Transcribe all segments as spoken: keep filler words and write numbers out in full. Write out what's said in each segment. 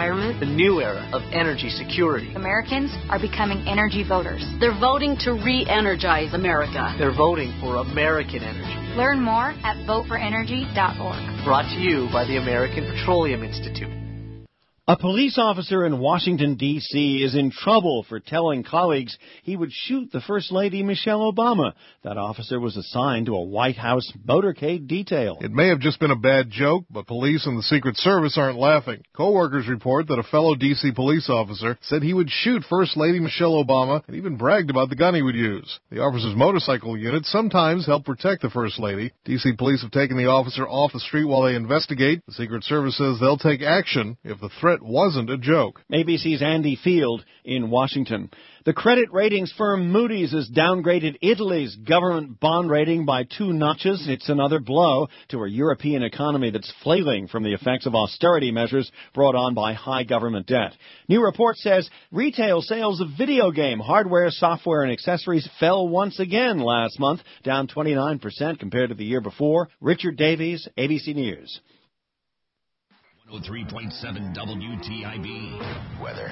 retirement. The new era of energy security. Americans are becoming energy voters. They're voting to re-energize America. They're voting for American energy. Learn more at vote for energy dot org. Brought to you by the American Petroleum Institute. A police officer in Washington, D C is in trouble for telling colleagues he would shoot the First Lady Michelle Obama. That officer was assigned to a White House motorcade detail. It may have just been a bad joke, but police and the Secret Service aren't laughing. Co-workers report that a fellow D C police officer said he would shoot First Lady Michelle Obama and even bragged about the gun he would use. The officer's motorcycle unit sometimes help protect the First Lady. D C police have taken the officer off the street while they investigate. The Secret Service says they'll take action if the threat wasn't a joke. A B C's Andy Field in Washington. The credit ratings firm Moody's has downgraded Italy's government bond rating by two notches. It's another blow to a European economy that's flailing from the effects of austerity measures brought on by high government debt. New report says retail sales of video game hardware, software, and accessories fell once again last month, down twenty-nine percent compared to the year before. Richard Davies, A B C News. one oh three point seven W T I B. Weather.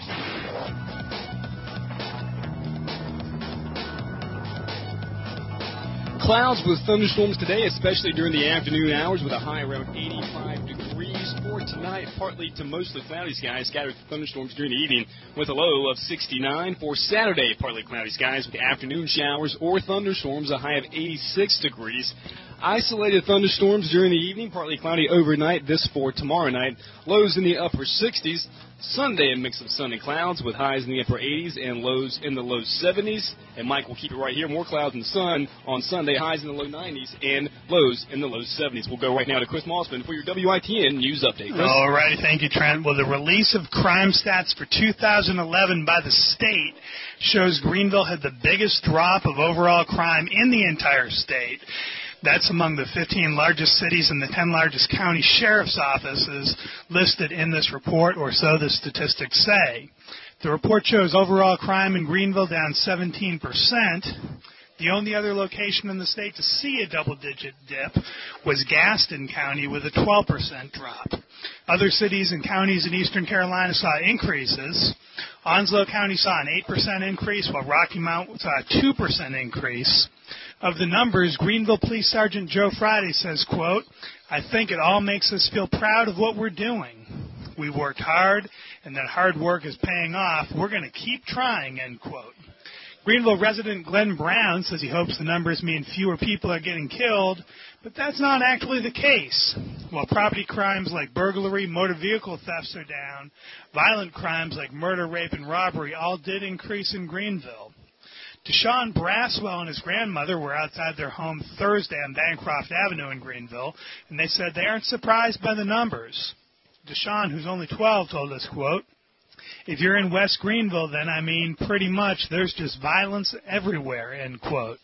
Clouds with thunderstorms today, especially during the afternoon hours, with a high around eighty-five degrees. For tonight, partly to mostly cloudy skies, scattered thunderstorms during the evening, with a low of sixty-nine. For Saturday, partly cloudy skies with afternoon showers or thunderstorms, a high of eighty-six degrees. Isolated thunderstorms during the evening, partly cloudy overnight. This for tomorrow night, lows in the upper sixties. Sunday, a mix of sun and clouds with highs in the upper eighties and lows in the low seventies. And Mike will keep it right here. More clouds and sun on Sunday, highs in the low nineties and lows in the low seventies. We'll go right now to Chris Mossman for your W I T N News Update. Chris? All right, thank you, Trent. Well, the release of crime stats for two thousand eleven by the state shows Greenville had the biggest drop of overall crime in the entire state. That's among the fifteen largest cities and the ten largest county sheriff's offices listed in this report, or so the statistics say. The report shows overall crime in Greenville down seventeen percent. The only other location in the state to see a double-digit dip was Gaston County with a twelve percent drop. Other cities and counties in eastern Carolina saw increases. Onslow County saw an eight percent increase, while Rocky Mount saw a two percent increase. Of the numbers, Greenville Police Sergeant Joe Friday says, quote, "I think it all makes us feel proud of what we're doing. We worked hard, and that hard work is paying off. We're going to keep trying," end quote. Greenville resident Glenn Brown says he hopes the numbers mean fewer people are getting killed, but that's not actually the case. While property crimes like burglary, motor vehicle thefts are down, violent crimes like murder, rape, and robbery all did increase in Greenville. Deshaun Braswell and his grandmother were outside their home Thursday on Bancroft Avenue in Greenville, and they said they aren't surprised by the numbers. Deshaun, who's only twelve, told us, quote, "If you're in West Greenville, then, I mean, pretty much there's just violence everywhere," end quote.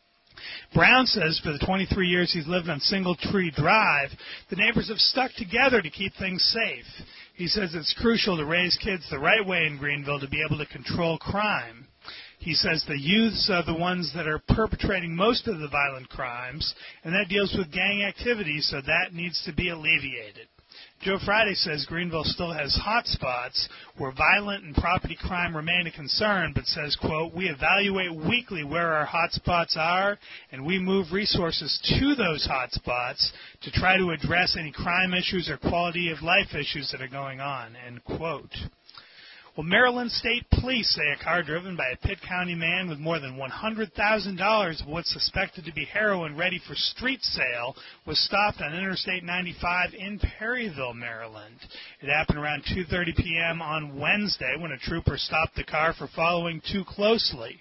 Brown says for the twenty-three years he's lived on Single Tree Drive, the neighbors have stuck together to keep things safe. He says it's crucial to raise kids the right way in Greenville to be able to control crime. He says the youths are the ones that are perpetrating most of the violent crimes, and that deals with gang activity, so that needs to be alleviated. Joe Friday says Greenville still has hot spots where violent and property crime remain a concern, but says, quote, "We evaluate weekly where our hot spots are, and we move resources to those hot spots to try to address any crime issues or quality of life issues that are going on," end quote. Well, Maryland State Police say a car driven by a Pitt County man with more than one hundred thousand dollars of what's suspected to be heroin ready for street sale was stopped on Interstate ninety-five in Perryville, Maryland. It happened around two thirty p.m. on Wednesday when a trooper stopped the car for following too closely.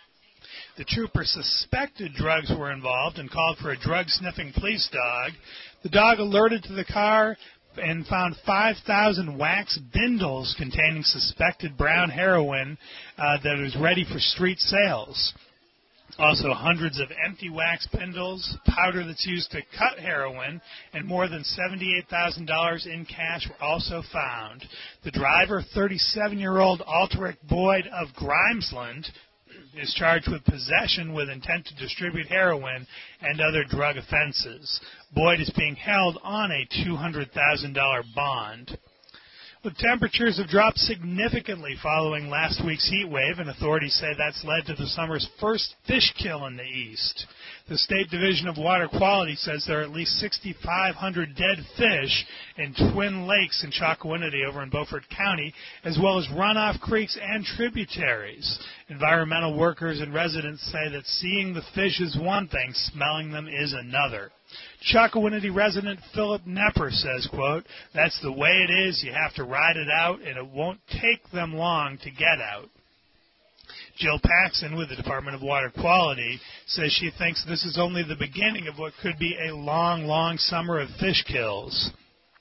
The trooper suspected drugs were involved and called for a drug-sniffing police dog. The dog alerted to the car and found five thousand wax bindles containing suspected brown heroin uh, that was ready for street sales. Also, hundreds of empty wax bindles, powder that's used to cut heroin, and more than seventy-eight thousand dollars in cash were also found. The driver, thirty-seven-year-old Alteric Boyd of Grimesland, is charged with possession with intent to distribute heroin and other drug offenses. Boyd is being held on a two hundred thousand dollars bond. The temperatures have dropped significantly following last week's heat wave, and authorities say that's led to the summer's first fish kill in the east. The State Division of Water Quality says there are at least sixty-five hundred dead fish in Twin Lakes in Chocowinity over in Beaufort County, as well as runoff creeks and tributaries. Environmental workers and residents say that seeing the fish is one thing, smelling them is another. Chocowinity resident Philip Nepper says, quote, "That's the way it is. You have to ride it out, and it won't take them long to get out." Jill Paxson with the Department of Water Quality says she thinks this is only the beginning of what could be a long, long summer of fish kills.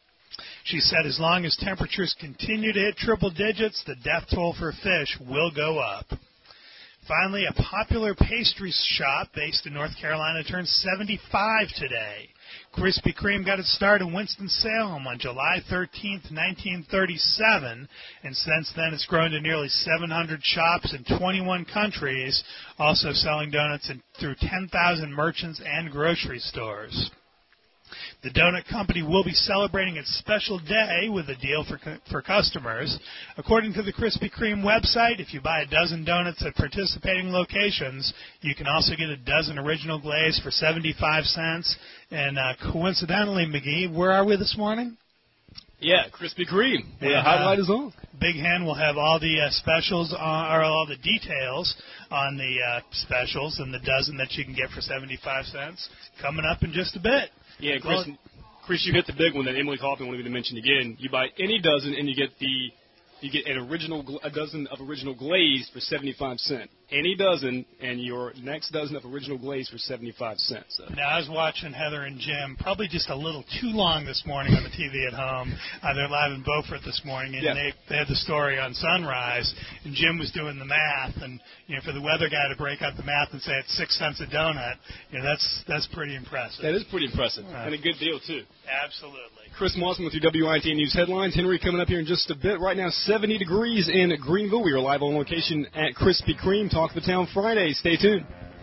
She said as long as temperatures continue to hit triple digits, the death toll for fish will go up. Finally, a popular pastry shop based in North Carolina turned seventy-five today. Krispy Kreme got its start in Winston-Salem on July thirteenth, nineteen thirty-seven, and since then it's grown to nearly seven hundred shops in twenty-one countries, also selling donuts in, through ten thousand merchants and grocery stores. The donut company will be celebrating its special day with a deal for for customers. According to the Krispy Kreme website, if you buy a dozen donuts at participating locations, you can also get a dozen original glaze for seventy-five cents. And uh, coincidentally, McGee, where are we this morning? Yeah, Krispy Kreme. Yeah, the highlight is on. Big Hen will have all the uh, specials, on, or all the details on the uh, specials and the dozen that you can get for seventy-five cents coming up in just a bit. Yeah, Chris, Chris, you hit the big one that Emily Kaufman wanted me to mention again. You buy any dozen, and you get the you get an original a dozen of original glaze for seventy-five cents. Any dozen, and your next dozen of original glaze for seventy-five cents. So. Now, I was watching Heather and Jim probably just a little too long this morning on the T V at home. Uh, they're live in Beaufort this morning, and yeah. they, they had the story on Sunrise, and Jim was doing the math. And, you know, for the weather guy to break out the math and say it's six cents a donut, you know, that's that's pretty impressive. That is pretty impressive, uh, and a good deal, too. Absolutely. Chris Mossman with your W I T News headlines. Henry coming up here in just a bit. Right now, seventy degrees in Greenville. We are live on location at Krispy Kreme. Talk the Town Friday. Stay tuned.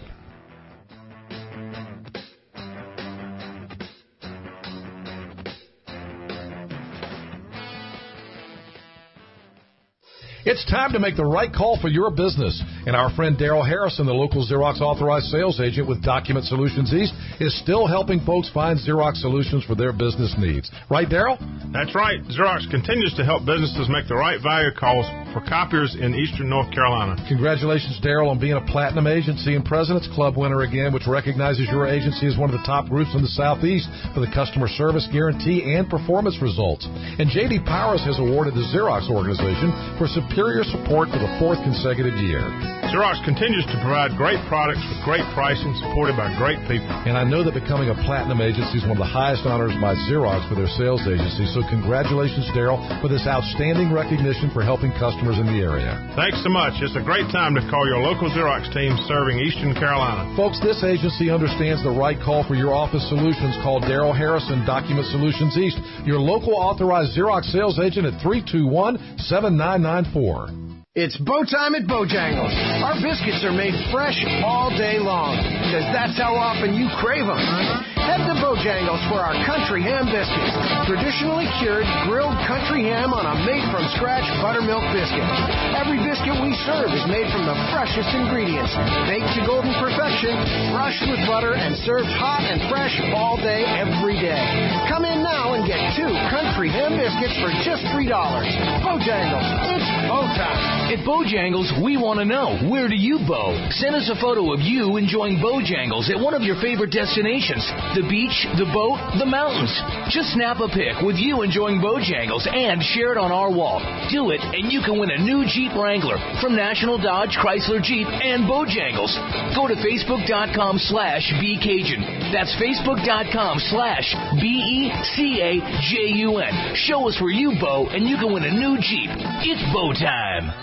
It's time to make the right call for your business. And our friend Daryl Harrison, the local Xerox authorized sales agent with Document Solutions East, is still helping folks find Xerox solutions for their business needs. Right, Daryl? That's right. Xerox continues to help businesses make the right value calls for copiers in eastern North Carolina. Congratulations, Daryl, on being a Platinum Agency and President's Club winner again, which recognizes your agency as one of the top groups in the Southeast for the customer service guarantee and performance results. And J D Powers has awarded the Xerox organization for superior support for the fourth consecutive year. Xerox continues to provide great products with great pricing, supported by great people. And I know that becoming a Platinum Agency is one of the highest honors by Xerox for their sales agency, so congratulations, Daryl, for this outstanding recognition for helping customers in the area. Thanks so much. It's a great time to call your local Xerox team serving Eastern Carolina. Folks, this agency understands the right call for your office solutions. Call Daryl Harrison, Document Solutions East, your local authorized Xerox sales agent at three two one, seven nine nine four. It's Bow Time at Bojangles. Our biscuits are made fresh all day long, because that's how often you crave them. Head to Bojangles for our country ham biscuits. Traditionally cured, grilled country ham on a made-from-scratch buttermilk biscuit. Every biscuit we serve is made from the freshest ingredients, baked to golden perfection, brushed with butter, and served hot and fresh all day, every day. Come in now and get two country ham biscuits for just three dollars. Bojangles, it's Bow Time. At Bojangles, we want to know, where do you bow? Send us a photo of you enjoying Bojangles at one of your favorite destinations. The beach, the boat, the mountains. Just snap a pic with you enjoying Bojangles and share it on our wall. Do it, and you can win a new Jeep Wrangler from National Dodge, Chrysler, Jeep, and Bojangles. Go to Facebook.com slash BCajun. That's Facebook.com slash B E C A J U N. Show us where you bow, and you can win a new Jeep. It's bow time.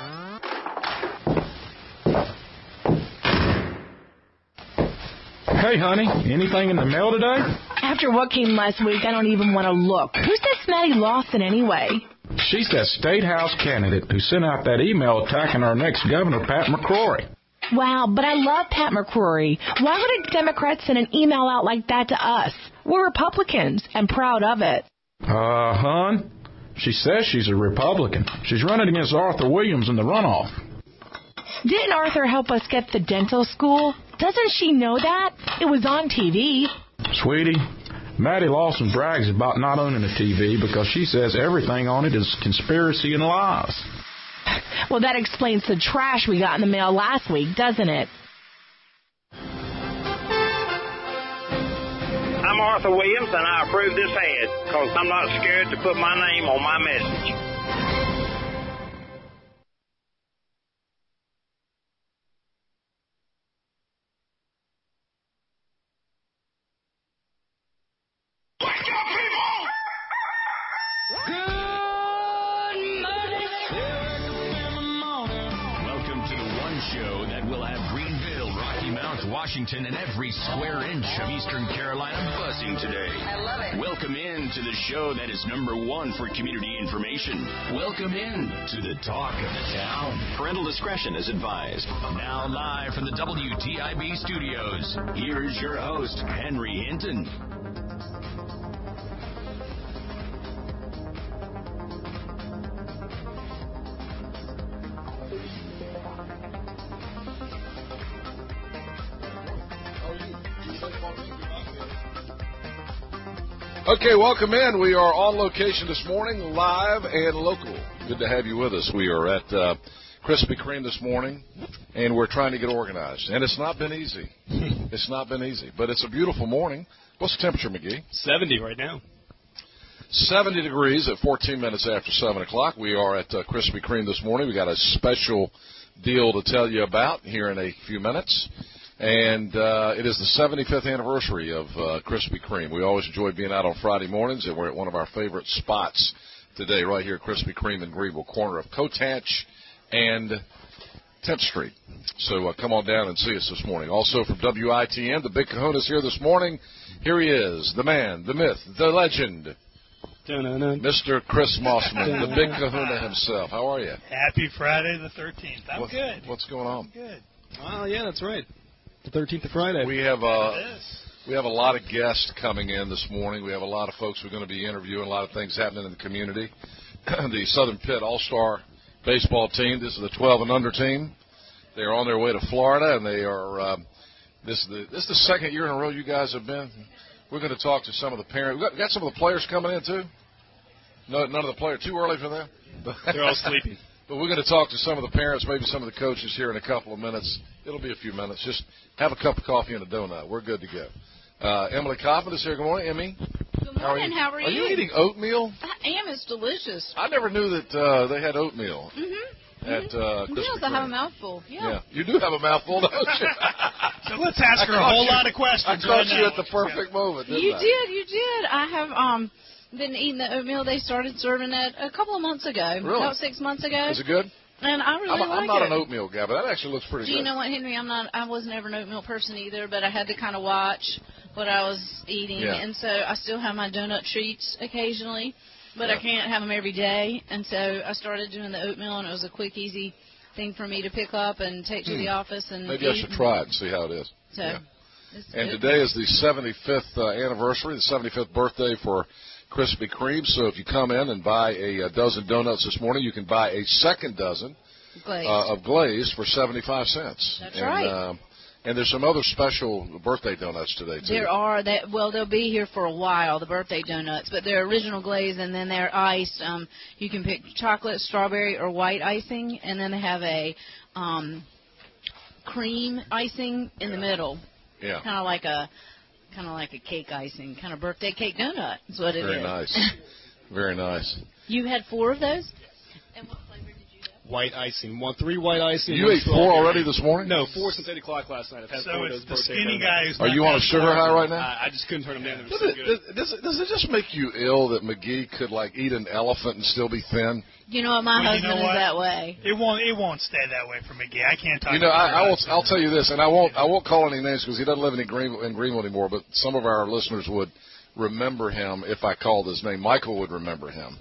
Hey, honey, anything in the mail today? After what came last week, I don't even want to look. Who's that Maddie Lawson anyway? She's that State House candidate who sent out that email attacking our next governor, Pat McCrory. Wow, but I love Pat McCrory. Why would a Democrat send an email out like that to us? We're Republicans and proud of it. Uh, hon, She says she's a Republican. She's running against Arthur Williams in the runoff. Didn't Arthur help us get the dental school? Doesn't she know that? It was on T V. Sweetie, Maddie Lawson brags about not owning a T V because she says everything on it is conspiracy and lies. Well, that explains the trash we got in the mail last week, doesn't it? I'm Arthur Williams, and I approve this ad because I'm not scared to put my name on my message. Washington and every square inch of Eastern Carolina buzzing today. I love it. Welcome in to the show that is number one for community information. Welcome in to the talk of the town. Parental discretion is advised. Now live from the W T I B studios, here is your host, Henry Hinton. Okay, welcome in. We are on location this morning, live and local. Good to have you with us. We are at uh, Krispy Kreme this morning, and we're trying to get organized. And it's not been easy. It's not been easy, but it's a beautiful morning. What's the temperature, McGee? seventy right now. seventy degrees at fourteen minutes after seven o'clock. We are at uh, Krispy Kreme this morning. We got a special deal to tell you about here in a few minutes. And uh, it is the seventy-fifth anniversary of uh, Krispy Kreme. We always enjoy being out on Friday mornings, and we're at one of our favorite spots today, right here at Krispy Kreme in Greenville, corner of Kotach and tenth Street. So uh, come on down and see us this morning. Also from W I T N, the Big Kahuna is here this morning. Here he is, the man, the myth, the legend, Dun-dun-dun. Mister Chris Mossman, the Big Kahuna himself. How are you? Happy Friday the thirteenth. I'm what, good. What's going on? I'm good. Oh, yeah, that's right. The thirteenth of Friday. We have uh, we have a lot of guests coming in this morning. We have a lot of folks we're going to be interviewing, a lot of things happening in the community. The Southern Pitt All-Star baseball team, this is the twelve and under team. They are on their way to Florida, and they are um, this is the this is the second year in a row you guys have been. We're going to talk to some of the parents. We got, got some of the players coming in too. No, none of the players. Too early for them. They're all sleeping. But we're going to talk to some of the parents, maybe some of the coaches here in a couple of minutes. It'll be a few minutes. Just have a cup of coffee and a donut. We're good to go. Uh, Emily Kaufman is here. Good morning, Emmy. Good morning. How are you? Are you eating oatmeal? I am. It's delicious. I never knew that uh, they had oatmeal Mm-hmm. at uh, Krispy Yes, I have a mouthful. Yeah. yeah. You do have a mouthful, don't you? So let's ask her a whole lot of questions. I caught right you now. at the perfect moment, didn't You I? did. You did. I have um been eating the oatmeal. They started serving it a couple of months ago. Really? About six months ago. Is it good? And I really I'm, like I'm not it. an oatmeal guy, but that actually looks pretty Do good. you know what, Henry? I'm not. I was never an oatmeal person either, but I had to kind of watch what I was eating, Yeah. and so I still have my donut treats occasionally, but I Yeah. can't have them every day. And so I started doing the oatmeal, and it was a quick, easy thing for me to pick up and take to Hmm. the office and Maybe eat. I should try it and see how it is. So, Yeah. it's And good. today is the seventy-fifth uh, anniversary, the seventy-fifth birthday for Krispy Kreme. So if you come in and buy a, a dozen donuts this morning, you can buy a second dozen Glaze. uh, of glaze for seventy-five cents. That's and, right. Uh, and there's some other special birthday donuts today, too. There are that. Well, they'll be here for a while, the birthday donuts, but they're original glaze, and then they're iced. Um, you can pick chocolate, strawberry, or white icing, and then they have a um, cream icing in the middle. Yeah. Kind of like a, kind of like a cake icing, kind of birthday cake donut. Is what it Very is. nice. Very nice. You had four of those. White icing. One, three white icing. You one ate four strawberry. already this morning? No, four since eight o'clock last night. I've had So four of it's those the birthday skinny donuts. guy who's Are you on a sugar high right now? I, I just couldn't turn them down. They were Does so it, good. does, it, does it just make you ill that McGee could, like, eat an elephant and still be thin? You know what? My Well, you husband know what? is that way. It won't. It won't stay that way for McGee. I can't talk. You know, about I, I will. that. I'll tell you this, and I won't. I won't call any names because he doesn't live in Greenville, in Greenville anymore. But some of our listeners would remember him if I called his name. Michael would remember him.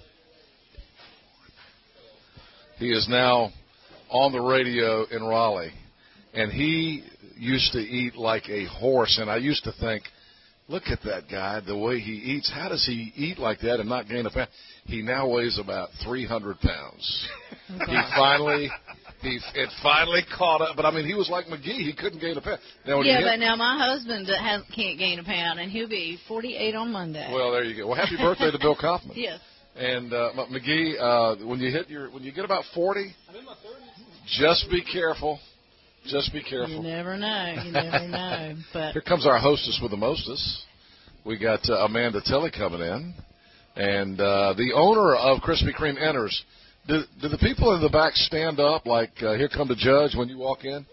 He is now on the radio in Raleigh, and he used to eat like a horse. And I used to think, look at that guy, the way he eats. How does he eat like that and not gain a pound? He now weighs about three hundred pounds. He finally, he it finally caught up. But, I mean, he was like McGee. He couldn't gain a pound. Now, when yeah, you but hit, now my husband has, can't gain a pound, and he'll be forty-eight on Monday. Well, there you go. Well, happy birthday to Bill Kaufman. Yes. And, uh, McGee, uh, when you hit your, when you get about forty, I'm in my thirties. Just be careful. Just be careful. You never know. You never know. But here comes our hostess with the mostest. We got uh, Amanda Tilley coming in. And uh, the owner of Krispy Kreme enters. Do, do the people in the back stand up like, uh, here come the judge when you walk in?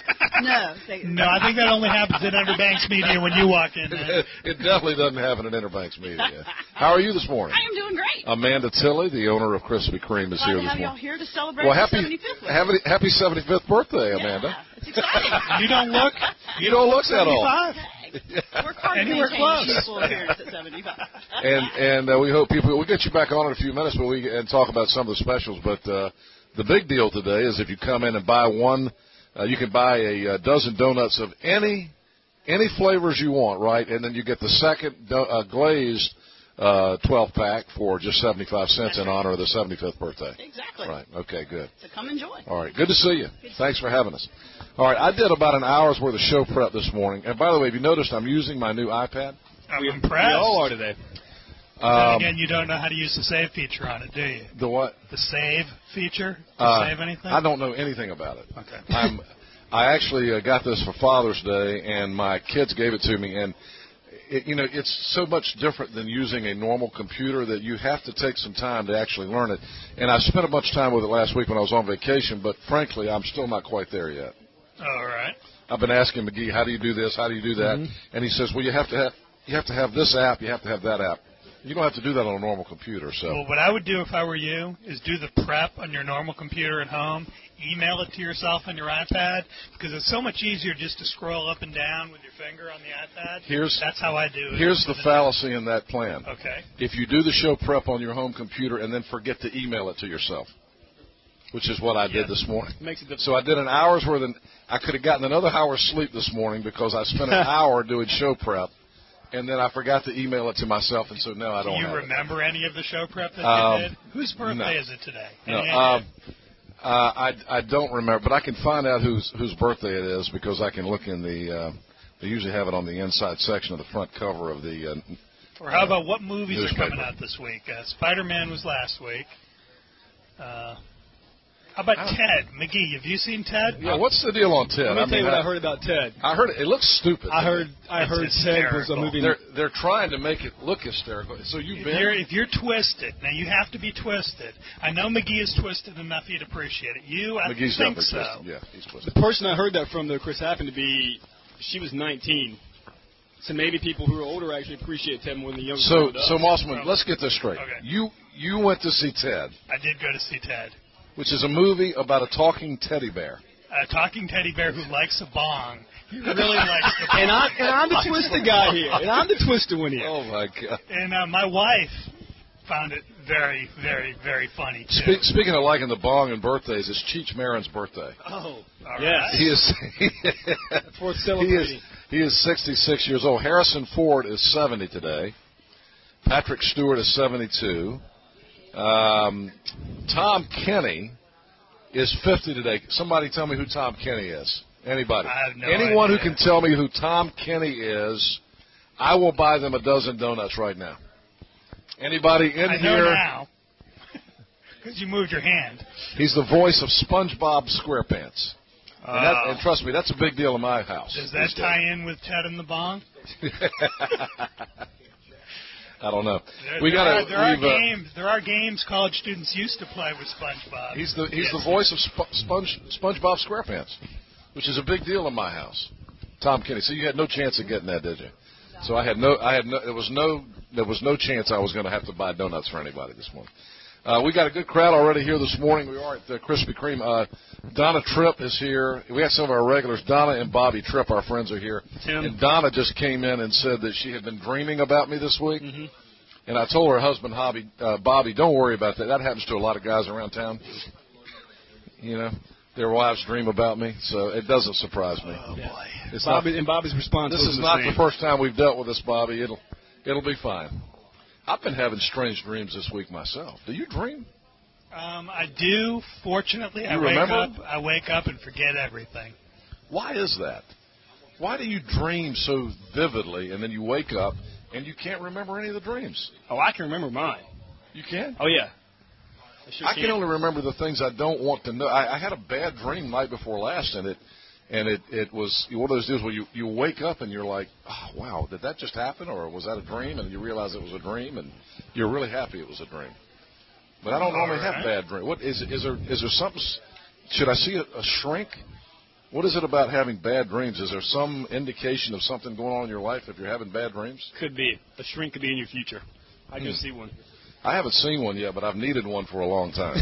No. No, I think that only happens in Interbanks Media when you walk in. It, it definitely doesn't happen in Interbanks Media. How are you this morning? I am doing great. Amanda Tilley, the owner of Krispy Kreme, is Glad here to this have y'all morning. here to celebrate well, my happy, seventy-fifth. happy, happy seventy-fifth birthday, Amanda. Yeah, it's exciting. You don't look. You don't look that old. We're hard Anywhere to close. maintain people appearance at seventy-five. And and uh, we hope people we'll get you back on in a few minutes, but we and talk about some of the specials. But uh, the big deal today is if you come in and buy one, uh, you can buy a, a dozen donuts of any any flavors you want, right? And then you get the second do, uh, glazed uh, twelve pack for just seventy-five cents That's in right. honor of the seventy-fifth birthday. Exactly. Right. Okay. Good. So come enjoy. All right. Good to see you. Thanks for having us. All right, I did about an hour's worth of show prep this morning. And by the way, have you noticed I'm using my new iPad? I'm impressed. We all are today. Um, again, you don't know how to use the save feature on it, do you? The what? The save feature? To uh, save anything? I don't know anything about it. Okay. I'm, I actually uh, got this for Father's Day, and my kids gave it to me. And, it, you know, it's so much different than using a normal computer that you have to take some time to actually learn it. And I spent a bunch of time with it last week when I was on vacation, but frankly, I'm still not quite there yet. All right. I've been asking McGee, how do you do this? How do you do that? Mm-hmm. And he says, well, you have to have you have to have this app. You have to have that app. You don't have to do that on a normal computer. So. Well, what I would do if I were you is do the prep on your normal computer at home, email it to yourself on your iPad, because it's so much easier just to scroll up and down with your finger on the iPad. Here's, That's how I do it. Here's the fallacy in that plan. Okay. If you do the show prep on your home computer and then forget to email it to yourself, which is what I did this morning. Makes it so I did an hour's worth of, I could have gotten another hour's sleep this morning because I spent an hour doing show prep, and then I forgot to email it to myself, and so now I don't Do you have remember it. any of the show prep that um, you did? Whose birthday no. is it today? No, um, uh, I, I don't remember, but I can find out whose whose birthday it is because I can look in the, uh, they usually have it on the inside section of the front cover of the uh, Or how about what movies newspaper. are coming out this week? Uh, Spider-Man was last week. Uh How about Ted? McGee, have you seen Ted? Yeah, what's the deal on Ted? Let me I tell mean, you what I, I heard about Ted. I heard it, it looks stupid. I heard I It's heard hysterical. Ted was a movie. They're they're trying to make it look hysterical. So you've If been you're, if you're twisted, now you have to be twisted. I know McGee is twisted enough you'd appreciate it. You, I McGee's think definitely so. twisted. Yeah, he's twisted. The person I heard that from, though, Chris, happened to be, she was nineteen. So maybe people who are older actually appreciate Ted more than the younger. So crowd does. so Mossman, let's get this straight. Okay. You you went to see Ted, I did go to see Ted. which is a movie about a talking teddy bear. A talking teddy bear who likes a bong. He really likes the bong. And I'm, and I'm the twisted guy here. And I'm the twisted one here. Oh, my God. And uh, my wife found it very, very, very funny, too. Spe- speaking of liking the bong and birthdays, it's Cheech Marin's birthday. Oh, All yes. right. He is, That's worth he celebrating. is he is sixty-six years old. Harrison Ford is seventy today. Patrick Stewart is seventy-two. Um, Tom Kenny is fifty today. Somebody tell me who Tom Kenny is. Anybody? I have no Anyone idea. who can tell me who Tom Kenny is, I will buy them a dozen donuts right now. Anybody in I know here? now. Because you moved your hand. He's the voice of SpongeBob SquarePants. And, that, Uh, and trust me, that's a big deal in my house. does that tie in with Ted and the Bong? I don't know. There, we there got are, there are to. Uh, games. There are games college students used to play with SpongeBob. he's the he's Yes. the voice of Sp- Sponge SpongeBob SquarePants, which is a big deal in my house. Tom Kenny. So you had no chance of getting that, did you? So I had no. I had no. There was no. There was no chance I was going to have to buy donuts for anybody this morning. Uh, we got a good crowd already here this morning. We are at the Krispy Kreme. Uh, Donna Tripp is here. We have some of our regulars. Donna and Bobby Tripp, our friends, are here. Tim. And Donna just came in and said that she had been dreaming about me this week. Mm-hmm. And I told her husband, Hobby, uh, Bobby, don't worry about that. That happens to a lot of guys around town. You know, their wives dream about me, so it doesn't surprise me. Oh, boy. It's Bobby, not, and Bobby's response This was is the not same. the first time we've dealt with this, Bobby. It'll it'll be fine. I've been having strange dreams this week myself. Do you dream? Um, I do. Fortunately, I You wake remember? up. I wake up and forget everything. Why is that? Why do you dream so vividly and then you wake up and you can't remember any of the dreams? Oh, I can remember mine. You can? Oh, yeah. I, sure I can only remember the things I don't want to know. I, I had a bad dream night before last, and it and it, it was one of those deals where you, you wake up and you're like, oh, wow, did that just happen, or was that a dream? And you realize it was a dream, and you're really happy it was a dream. But I don't All normally right. have bad dreams. What is is there is there something? Should I see a, a shrink? What is it about having bad dreams? Is there some indication of something going on in your life if you're having bad dreams? Could be. A shrink could be in your future. I can Hmm. see one. I haven't seen one yet, but I've needed one for a long time.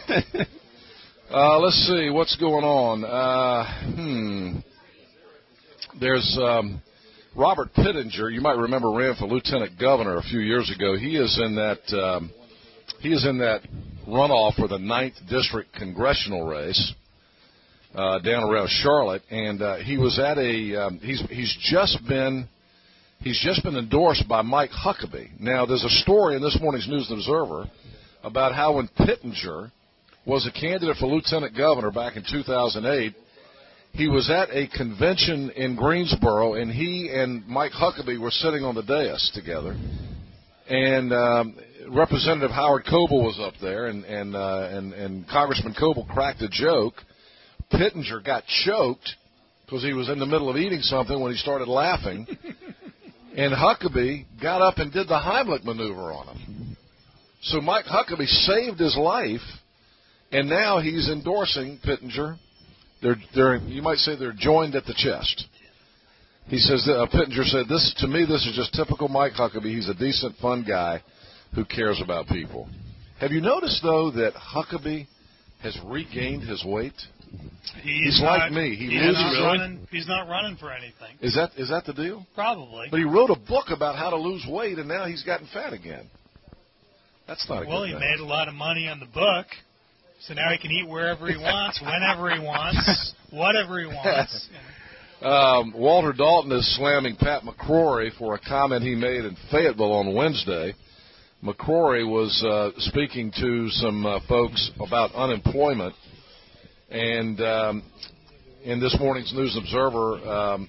uh, let's see what's going on. Uh, hmm. There's um, Robert Pittenger. You might remember ran for lieutenant governor a few years ago. He is in that. Um, he is in that runoff for the ninth district congressional race uh, down around Charlotte, and uh, he was at a. Um, he's he's just been. He's just been endorsed by Mike Huckabee. Now, there's a story in this morning's News and Observer about how when Pittenger was a candidate for lieutenant governor back in two thousand eight, he was at a convention in Greensboro, and he and Mike Huckabee were sitting on the dais together. And um, Representative Howard Coble was up there, and, and, uh, and, and Congressman Coble cracked a joke. Pittenger got choked because he was in the middle of eating something when he started laughing. And Huckabee got up and did the Heimlich maneuver on him. So Mike Huckabee saved his life, and now he's endorsing Pittenger. They're, they're, you might say they're joined at the chest. He says, that, uh, Pittenger said, "This to me, this is just typical Mike Huckabee. He's a decent, fun guy who cares about people." Have you noticed, though, that Huckabee has regained his weight? He's, He's not, like me. He he's loses not weight. running. He's not running for anything. Is that is that the deal? Probably. But he wrote a book about how to lose weight, and now he's gotten fat again. That's not a Well, good he thing. made a lot of money on the book, so now he can eat wherever he wants, whenever he wants, whatever he wants. Um, Walter Dalton is slamming Pat McCrory for a comment he made in Fayetteville on Wednesday. McCrory was uh, speaking to some uh, folks about unemployment, and um, in this morning's News Observer, um,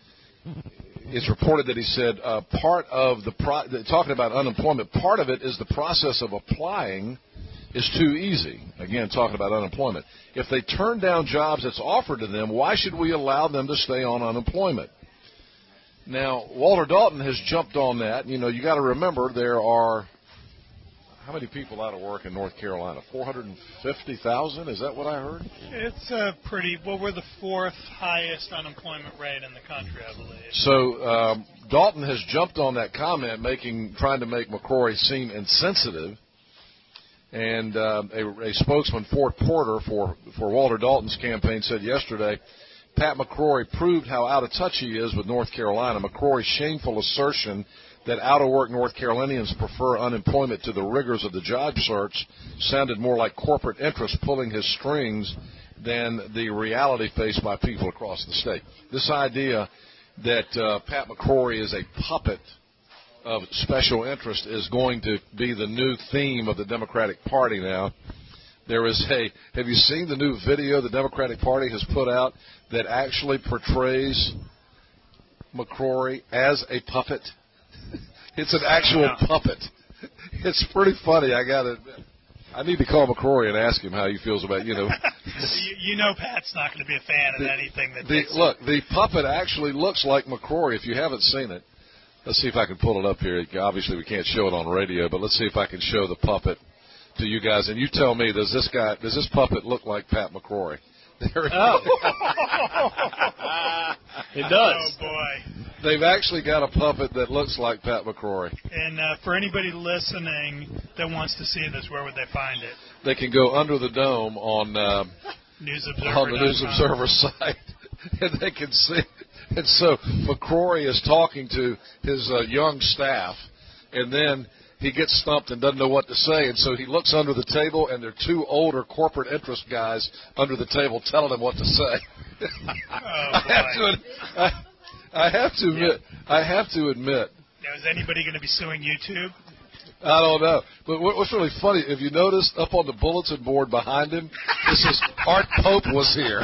it's reported that he said uh, part of the pro- talking about unemployment, part of it is the process of applying is too easy. Again, talking about unemployment. If they turn down jobs that's offered to them, why should we allow them to stay on unemployment? Now, Walter Dalton has jumped on that. You know, you got to remember there are how many people out of work in North Carolina? four hundred fifty thousand? Is that what I heard? It's a pretty, well, we're the fourth highest unemployment rate in the country, I believe. So um, Dalton has jumped on that comment, making trying to make McCrory seem insensitive. And uh, a, a spokesman, Fort Porter, for, for Walter Dalton's campaign said yesterday, Pat McCrory proved how out of touch he is with North Carolina. McCrory's shameful assertion that out-of-work North Carolinians prefer unemployment to the rigors of the job search sounded more like corporate interests pulling his strings than the reality faced by people across the state. This idea that uh, Pat McCrory is a puppet of special interest is going to be the new theme of the Democratic Party now. There is a, have you seen the new video the Democratic Party has put out that actually portrays McCrory as a puppet? It's an actual puppet. It's pretty funny, I got to admit. I need to call McCrory and ask him how he feels about, you know. you, you know Pat's not going to be a fan of the, anything that the, takes Look, the puppet actually looks like McCrory. If you haven't seen it, let's see if I can pull it up here. Obviously, we can't show it on radio, but let's see if I can show the puppet to you guys. And you tell me, does this guy, does this puppet look like Pat McCrory? There it oh. It does. Oh, boy. They've actually got a puppet that looks like Pat McCrory. And uh, for anybody listening that wants to see this, where would they find it? They can go under the dome on, uh, News Observer on the News Observer site, and they can see. And so McCrory is talking to his uh, young staff, and then he gets stumped and doesn't know what to say, and so he looks under the table, and there are two older corporate interest guys under the table telling him what to say. Oh, I have to, I, I have to admit, I have to admit. Now, is anybody going to be suing YouTube? I don't know. But what's really funny, if you notice up on the bulletin board behind him, it says Art Pope was here.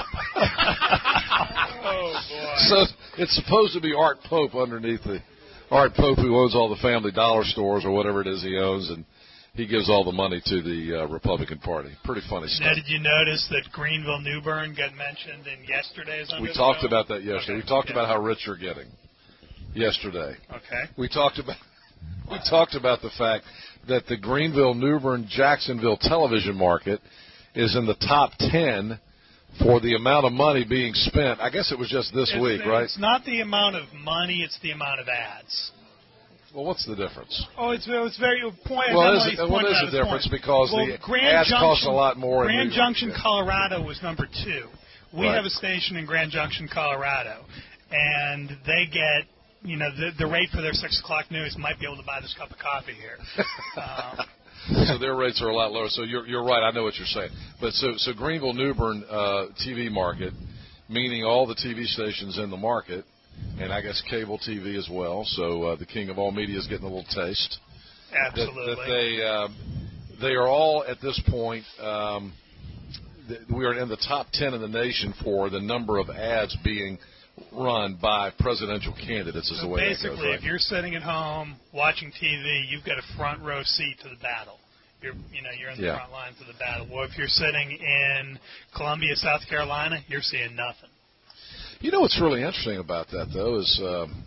Oh, boy. So it's supposed to be Art Pope underneath the Art Pope, who owns all the Family Dollar stores or whatever it is he owns, and he gives all the money to the uh, Republican Party. Pretty funny stuff. Now, did you notice that Greenville New Bern got mentioned in yesterday's Under We the talked Dome? about that yesterday. Okay. We talked yeah. about how rich you're getting yesterday. Okay. We talked about we talked about the fact that the Greenville, New Bern, Jacksonville television market is in the top ten for the amount of money being spent. I guess it was just this it's, week, right? It's not the amount of money; it's the amount of ads. Well, what's the difference? Oh, it's it's very point. Well, is it, what is the difference? Point. Because well, the Grand ads Junction, cost a lot more. Grand in Junction, yeah. Colorado was number two. We right. have a station in Grand Junction, Colorado, and they get, you know, the the rate for their six o'clock news might be able to buy this cup of coffee here. um, so their rates are a lot lower. So you're you're right. I know what you're saying. But so so Greenville, New Bern uh, T V market, meaning all the T V stations in the market, and I guess cable T V as well. So uh, the king of all media is getting a little taste. Absolutely. That, that they uh, they are all at this point. Um, th- we are in the top ten in the nation for the number of ads being run by presidential candidates. Is so the way basically, that goes, right? if you're sitting at home watching T V, you've got a front row seat to the battle. You're, you know, you're in the Yeah. front lines of the battle. Well, if you're sitting in Columbia, South Carolina, you're seeing nothing. You know what's really interesting about that, though, is um,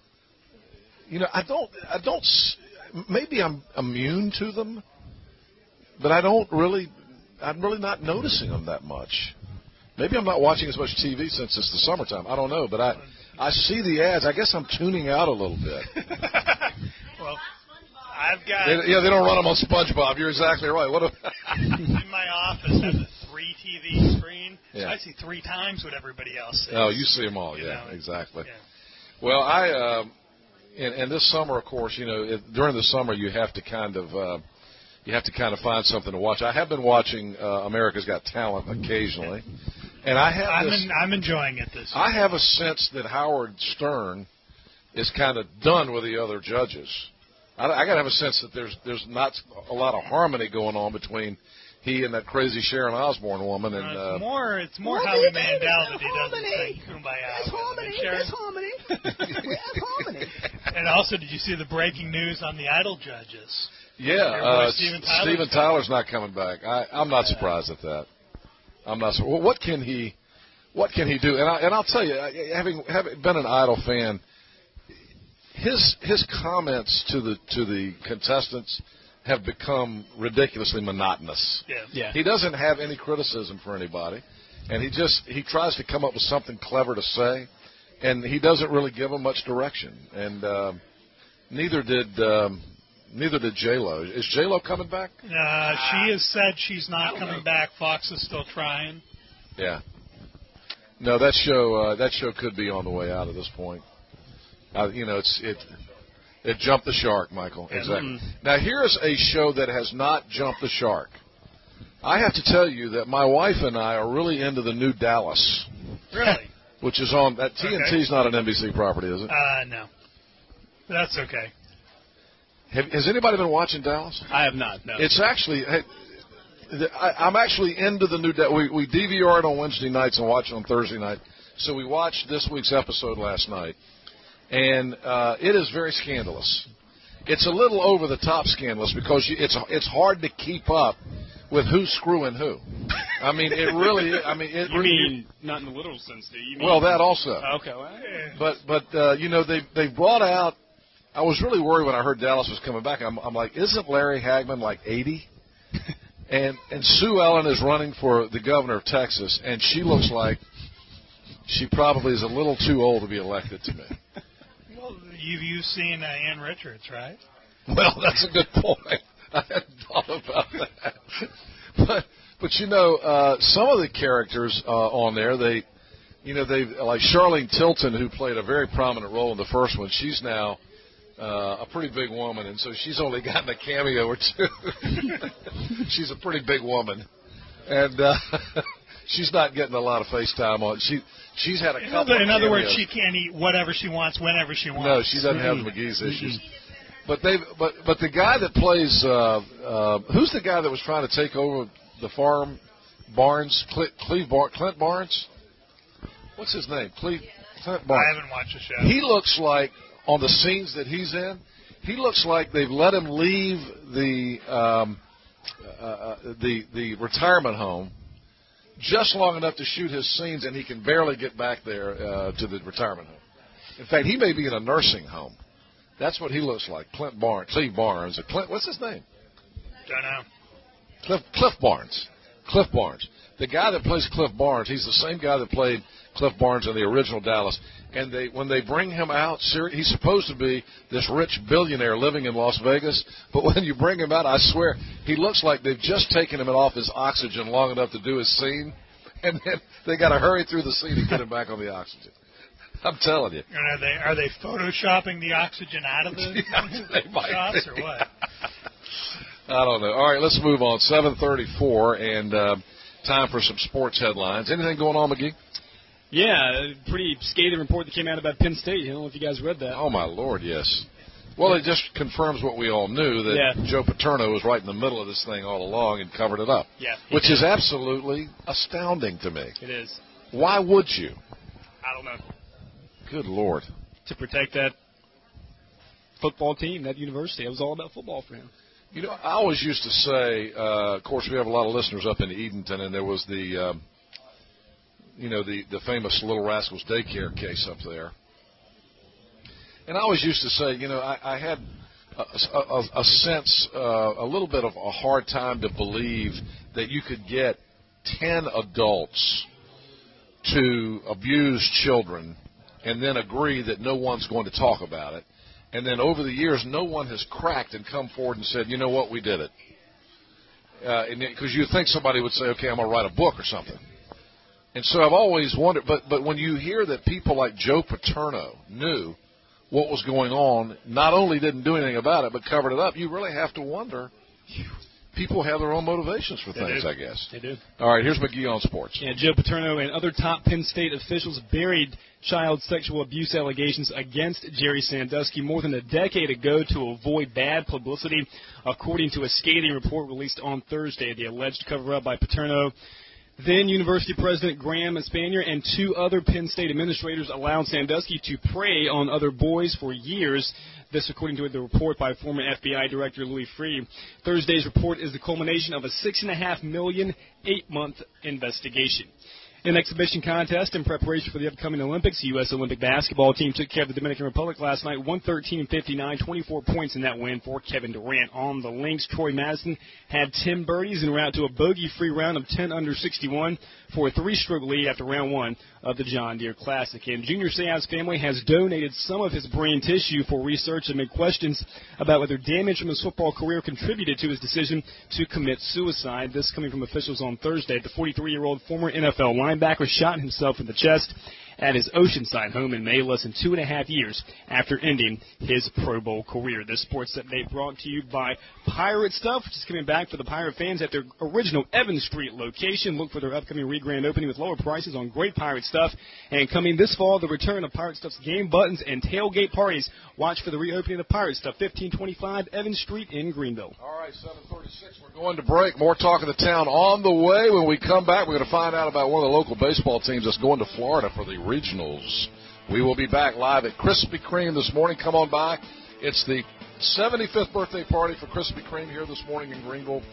you know I don't I don't maybe I'm immune to them, but I don't really I'm really not noticing them that much. Maybe I'm not watching as much T V since it's the summertime. I don't know, but I I see the ads. I guess I'm tuning out a little bit. Well, I've got They, yeah, they don't run them on SpongeBob. You're exactly right. What a in my office has a three T V screen. Yeah. So I see three times what everybody else sees. Oh, you see them all. You Yeah, know, exactly. yeah. Well, I um, and, and this summer, of course, you know, it, during the summer you have to kind of uh, you have to kind of find something to watch. I have been watching uh, America's Got Talent occasionally, and I have I'm, this, in, I'm enjoying it this I year. have a sense that Howard Stern is kind of done with the other judges. I, I got to have a sense that there's there's not a lot of harmony going on between he and that crazy Sharon Osbourne woman. And Uh, uh, it's more, it's more Well, Howie baby, Mandel that it's he doesn't harmony. sing Kumbaya. It's with. harmony, And Sharon- it's harmony. We have harmony. And also, did you see the breaking news on the Idol judges? Yeah, Your boy uh, Steven S- Tyler's Steven coming. Tyler's not coming back. I, I'm not surprised at that. I'm not. sur- Well, what can he? What can he do? And I and I'll tell you, I- having having been an Idol fan, his his comments to the to the contestants have become ridiculously monotonous. Yeah. Yeah. He doesn't have any criticism for anybody, and he just he tries to come up with something clever to say, and he doesn't really give them much direction. And uh, neither did um, neither did J Lo. Is J Lo coming back? Uh, she has said she's not coming back. Fox is still trying. Yeah. No, that show uh, that show could be on the way out at this point. Uh, you know, it's it it jumped the shark, Michael. Exactly. Now here's a show that has not jumped the shark. I have to tell you that my wife and I are really into the new Dallas. Really? Which is on that T N T's Okay. not an N B C property, is it? Uh, no. That's okay. Have, has anybody been watching Dallas? I have not. No. It's actually. Hey, the- I, I'm actually into the new. We we D V R it on Wednesday nights and watch it on Thursday night. So we watched this week's episode last night, and uh, it is very scandalous. It's a little over the top scandalous because you, it's it's hard to keep up with who's screwing who. I mean, it really. is. I mean, it you really. mean not in the literal sense, do you? Mean, Well, that also. Okay. Well, yeah. But but uh, you know they they brought out. I was really worried when I heard Dallas was coming back. I'm, I'm like, isn't Larry Hagman like eighty? And and Sue Ellen is running for the governor of Texas, and she looks like she probably is a little too old to be elected to me. Well, you've, you've seen uh, Ann Richards, right? Well, that's a good point. I hadn't thought about that. But but you know, uh, some of the characters uh, on there, they, you know, they like Charlene Tilton, who played a very prominent role in the first one. She's now uh, a pretty big woman, and so she's only gotten a cameo or two. She's a pretty big woman, and uh, she's not getting a lot of FaceTime on. She she's had a In couple. other, in of other words, cameos. she can't eat whatever she wants, whenever she wants. No, she doesn't have the McGee's issues. But they, but but the guy that plays, uh, uh, who's the guy that was trying to take over the farm, Barnes, Cle- Cleve Bar- Clint Barnes? What's his name? Cleve Clint Barnes. I haven't watched the show. He looks like on the scenes that he's in, he looks like they've let him leave the um, uh, the the retirement home just long enough to shoot his scenes, and he can barely get back there uh, to the retirement home. In fact, he may be in a nursing home. That's what he looks like, Clint Barnes, Cleve Barnes. Clint, what's his name? Don't know. Cliff, Cliff Barnes. Cliff Barnes. The guy that plays Cliff Barnes, he's the same guy that played Cliff Barnes in the original Dallas. And they, when they bring him out, he's supposed to be this rich billionaire living in Las Vegas. But when you bring him out, I swear, he looks like they've just taken him off his oxygen long enough to do his scene. And then they got to hurry through the scene and get him back on the oxygen. I'm telling you. And are they are they photoshopping the oxygen out of the yeah, they might shots be. or what? I don't know. All right, let's move on. seven thirty-four, and uh, time for some sports headlines. Anything going on, McGee? Yeah, a pretty scathing report that came out about Penn State. I don't know if you guys read that. Oh, my Lord, yes. Well, it just confirms what we all knew, that yeah. Joe Paterno was right in the middle of this thing all along and covered it up. Yeah, which did. is absolutely astounding to me. It is. Why would you? I don't know. Good Lord. To protect that football team, that university. It was all about football for him. You know, I always used to say, uh, of course, we have a lot of listeners up in Edenton, and there was the, um, you know, the, the famous Little Rascals daycare case up there. And I always used to say, you know, I, I had a, a, a sense, uh, a little bit of a hard time to believe that you could get ten adults to abuse children and then agree that no one's going to talk about it. And then over the years, no one has cracked and come forward and said, you know what, we did it. Because uh, you think somebody would say, okay, I'm going to write a book or something. And so I've always wondered, but, but when you hear that people like Joe Paterno knew what was going on, not only didn't do anything about it, but covered it up, you really have to wonder. People have their own motivations for They things, do. I guess. They do. All right, here's McGee on sports. Yeah, Joe Paterno and other top Penn State officials buried child sexual abuse allegations against Jerry Sandusky more than a decade ago to avoid bad publicity, according to a scathing report released on Thursday. The alleged cover-up by Paterno, then University President Graham Spanier, and two other Penn State administrators allowed Sandusky to prey on other boys for years. This, according to the report by former F B I Director Louis Freeh. Thursday's report is the culmination of a six point five million dollars, eight-month investigation. In an exhibition contest in preparation for the upcoming Olympics, the U S Olympic basketball team took care of the Dominican Republic last night, one thirteen fifty-nine, twenty-four points in that win for Kevin Durant. On the links, Troy Madison had ten birdies en route to a bogey-free round of ten under sixty-one for a three-stroke lead after round one of the John Deere Classic. And Junior Seau's family has donated some of his brain tissue for research amid questions about whether damage from his football career contributed to his decision to commit suicide. This coming from officials on Thursday. The forty-three-year-old former N F L linebacker shot himself in the chest at his Oceanside home in May, less than two and a half years after ending his Pro Bowl career. This sports update brought to you by Pirate Stuff, which is coming back for the Pirate fans at their original Evans Street location. Look for their upcoming re-grand opening with lower prices on great Pirate Stuff. And coming this fall, the return of Pirate Stuff's game buttons and tailgate parties. Watch for the reopening of Pirate Stuff, fifteen twenty-five Evans Street in Greenville. All right, seven thirty-six, we're going to break. More Talk of the Town on the way. When we come back, we're going to find out about one of the local baseball teams that's going to Florida for the regionals. We will be back live at Krispy Kreme this morning. Come on by. It's the seventy-fifth birthday party for Krispy Kreme here this morning in Greenville.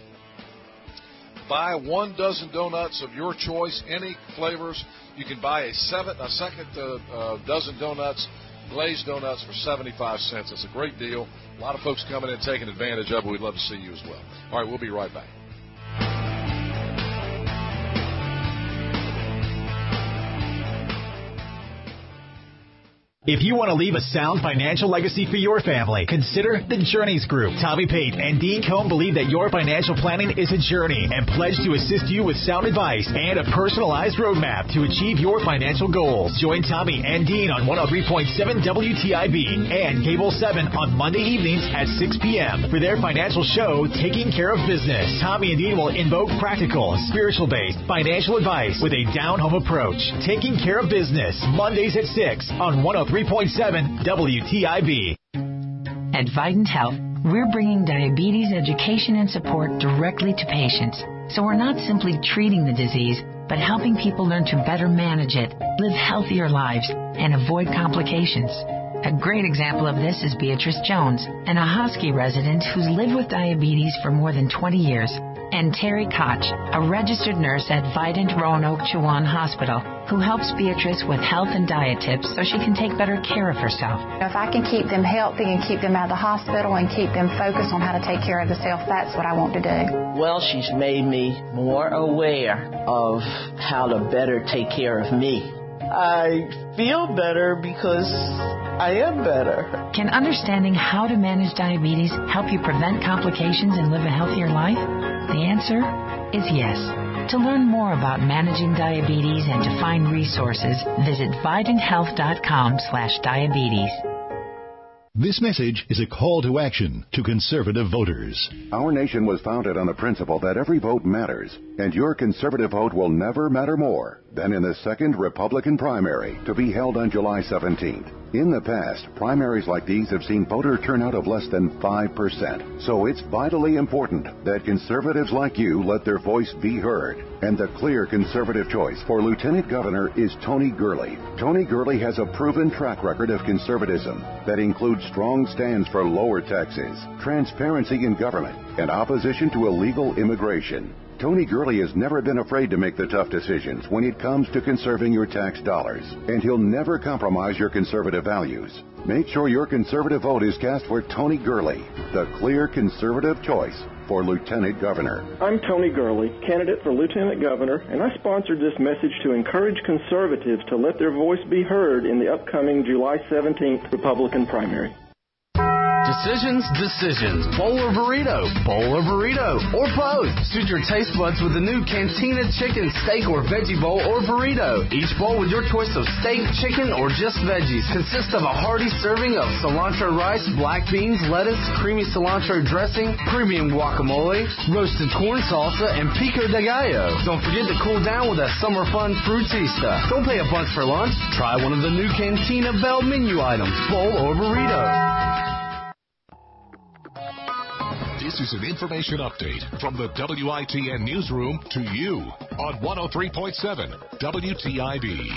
Buy one dozen donuts of your choice, any flavors. You can buy a, seven, a second uh, uh, dozen donuts, glazed donuts, for seventy-five cents. It's a great deal. A lot of folks coming in taking advantage of it. We'd love to see you as well. All right, we'll be right back. If you want to leave a sound financial legacy for your family, consider the Journeys Group. Tommy Pate and Dean Cohn believe that your financial planning is a journey and pledge to assist you with sound advice and a personalized roadmap to achieve your financial goals. Join Tommy and Dean on one oh three point seven W T I B and Cable seven on Monday evenings at six p.m. for their financial show, Taking Care of Business. Tommy and Dean will invoke practical, spiritual-based financial advice with a down-home approach. Taking Care of Business, Mondays at six on one oh three point seven W T I B. At Vidant Health, we're bringing diabetes education and support directly to patients. So we're not simply treating the disease, but helping people learn to better manage it, live healthier lives, and avoid complications. A great example of this is Beatrice Jones, an Ahoskie resident who's lived with diabetes for more than twenty years, and Terry Koch, a registered nurse at Vidant Roanoke Chowan Hospital, who helps Beatrice with health and diet tips so she can take better care of herself. If I can keep them healthy and keep them out of the hospital and keep them focused on how to take care of themselves, that's what I want to do. Well, she's made me more aware of how to better take care of me. I feel better because I am better. Can understanding how to manage diabetes help you prevent complications and live a healthier life? The answer is yes. To learn more about managing diabetes and to find resources, visit vidant health dot com slash diabetes. This message is a call to action to conservative voters. Our nation was founded on the principle that every vote matters, and your conservative vote will never matter more than in the second Republican primary to be held on July seventeenth. In the past, primaries like these have seen voter turnout of less than five percent. So it's vitally important that conservatives like you let their voice be heard. And the clear conservative choice for Lieutenant Governor is Tony Gurley. Tony Gurley has a proven track record of conservatism that includes strong stands for lower taxes, transparency in government, and opposition to illegal immigration. Tony Gurley has never been afraid to make the tough decisions when it comes to conserving your tax dollars, and he'll never compromise your conservative values. Make sure your conservative vote is cast for Tony Gurley, the clear conservative choice for Lieutenant Governor. I'm Tony Gurley, candidate for Lieutenant Governor, and I sponsored this message to encourage conservatives to let their voice be heard in the upcoming July seventeenth Republican primary. Decisions, decisions. Bowl or burrito, bowl or burrito, or both. Suit your taste buds with the new Cantina Chicken Steak or Veggie Bowl or Burrito. Each bowl with your choice of steak, chicken, or just veggies consists of a hearty serving of cilantro rice, black beans, lettuce, creamy cilantro dressing, premium guacamole, roasted corn salsa, and pico de gallo. Don't forget to cool down with a summer fun frutista. Don't pay a bunch for lunch. Try one of the new Cantina Bell menu items, bowl or burrito. This is an information update from the W I T N Newsroom to you on one oh three point seven W T I B.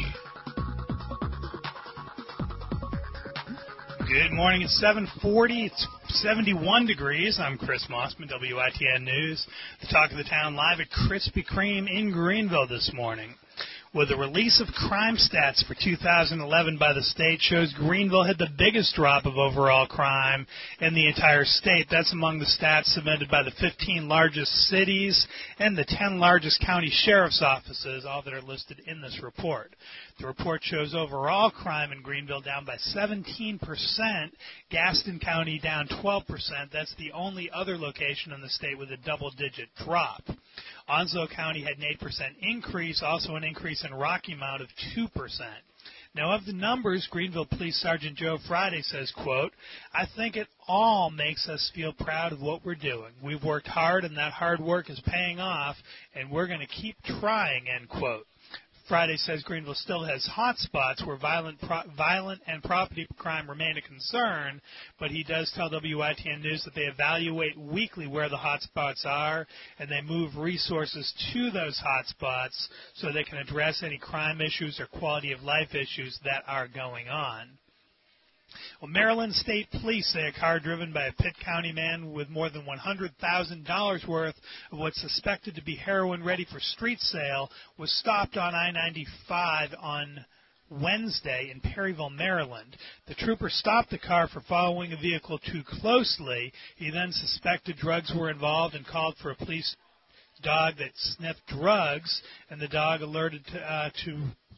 Good morning. It's seven forty. It's seventy-one degrees. I'm Chris Mossman, W I T N News. The Talk of the Town live at Krispy Kreme in Greenville this morning. With the release of crime stats for two thousand eleven by the state shows Greenville had the biggest drop of overall crime in the entire state. That's among the stats submitted by the fifteen largest cities and the ten largest county sheriff's offices, all that are listed in this report. The report shows overall crime in Greenville down by seventeen percent, Gaston County down twelve percent. That's the only other location in the state with a double-digit drop. Onslow County had an eight percent increase, also an increase in Rocky Mount of two percent. Now, of the numbers, Greenville Police Sergeant Joe Friday says, quote, I think it all makes us feel proud of what we're doing. We've worked hard, and that hard work is paying off, and we're going to keep trying, end quote. Friday says Greenville still has hot spots where violent pro- violent and property crime remain a concern, but he does tell W I T N News that they evaluate weekly where the hot spots are, and they move resources to those hot spots so they can address any crime issues or quality of life issues that are going on. Well, Maryland State Police say a car driven by a Pitt County man with more than one hundred thousand dollars worth of what's suspected to be heroin ready for street sale was stopped on I ninety-five on Wednesday in Perryville, Maryland. The trooper stopped the car for following a vehicle too closely. He then suspected drugs were involved and called for a police dog that sniffed drugs, and the dog alerted to, uh, to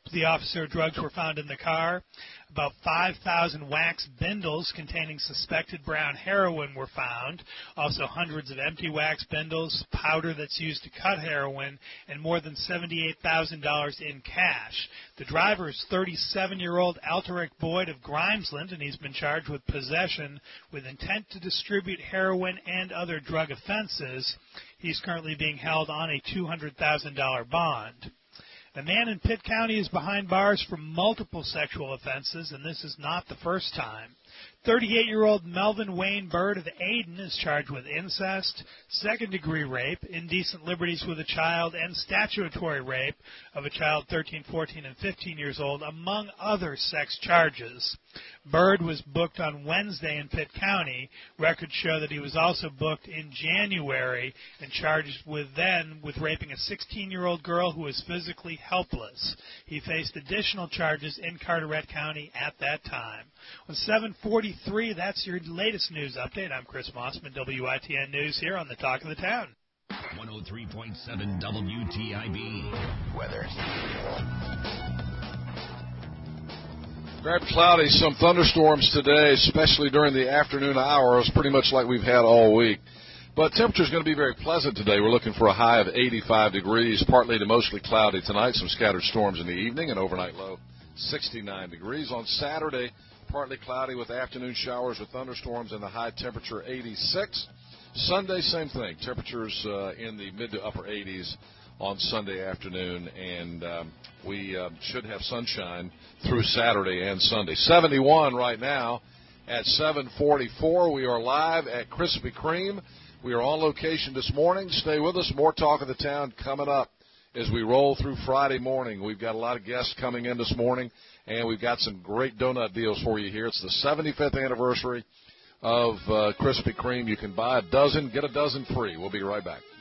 the officer drugs were found in the car. About five thousand wax bindles containing suspected brown heroin were found. Also hundreds of empty wax bindles, powder that's used to cut heroin, and more than seventy-eight thousand dollars in cash. The driver is thirty-seven-year-old Alteric Boyd of Grimesland, and he's been charged with possession with intent to distribute heroin and other drug offenses. He's currently being held on a two hundred thousand dollars bond. A man in Pitt County is behind bars for multiple sexual offenses, and this is not the first time. thirty-eight-year-old Melvin Wayne Bird of Ayden is charged with incest, second-degree rape, indecent liberties with a child, and statutory rape of a child thirteen, fourteen, and fifteen years old, among other sex charges. Bird was booked on Wednesday in Pitt County. Records show that he was also booked in January and charged with then with raping a sixteen-year-old girl who was physically helpless. He faced additional charges in Carteret County at that time. On seven forty-three, that's your latest news update. I'm Chris Mossman, W I T N News, here on the Talk of the Town. one oh three point seven W T I B. Weather. Very cloudy, some thunderstorms today, especially during the afternoon hours, pretty much like we've had all week. But temperature's going to be very pleasant today. We're looking for a high of eighty-five degrees, partly to mostly cloudy tonight, some scattered storms in the evening, and overnight low sixty-nine degrees. On Saturday, partly cloudy with afternoon showers with thunderstorms and the high temperature eighty-six. Sunday, same thing. Temperatures uh, in the mid to upper eighties on Sunday afternoon, and um, we uh, should have sunshine through Saturday and Sunday. seventy-one right now at seven forty-four. We are live at Krispy Kreme. We are on location this morning. Stay with us. More Talk of the Town coming up as we roll through Friday morning. We've got a lot of guests coming in this morning, and we've got some great donut deals for you here. It's the seventy-fifth anniversary of uh, Krispy Kreme. You can buy a dozen, get a dozen free. We'll be right back.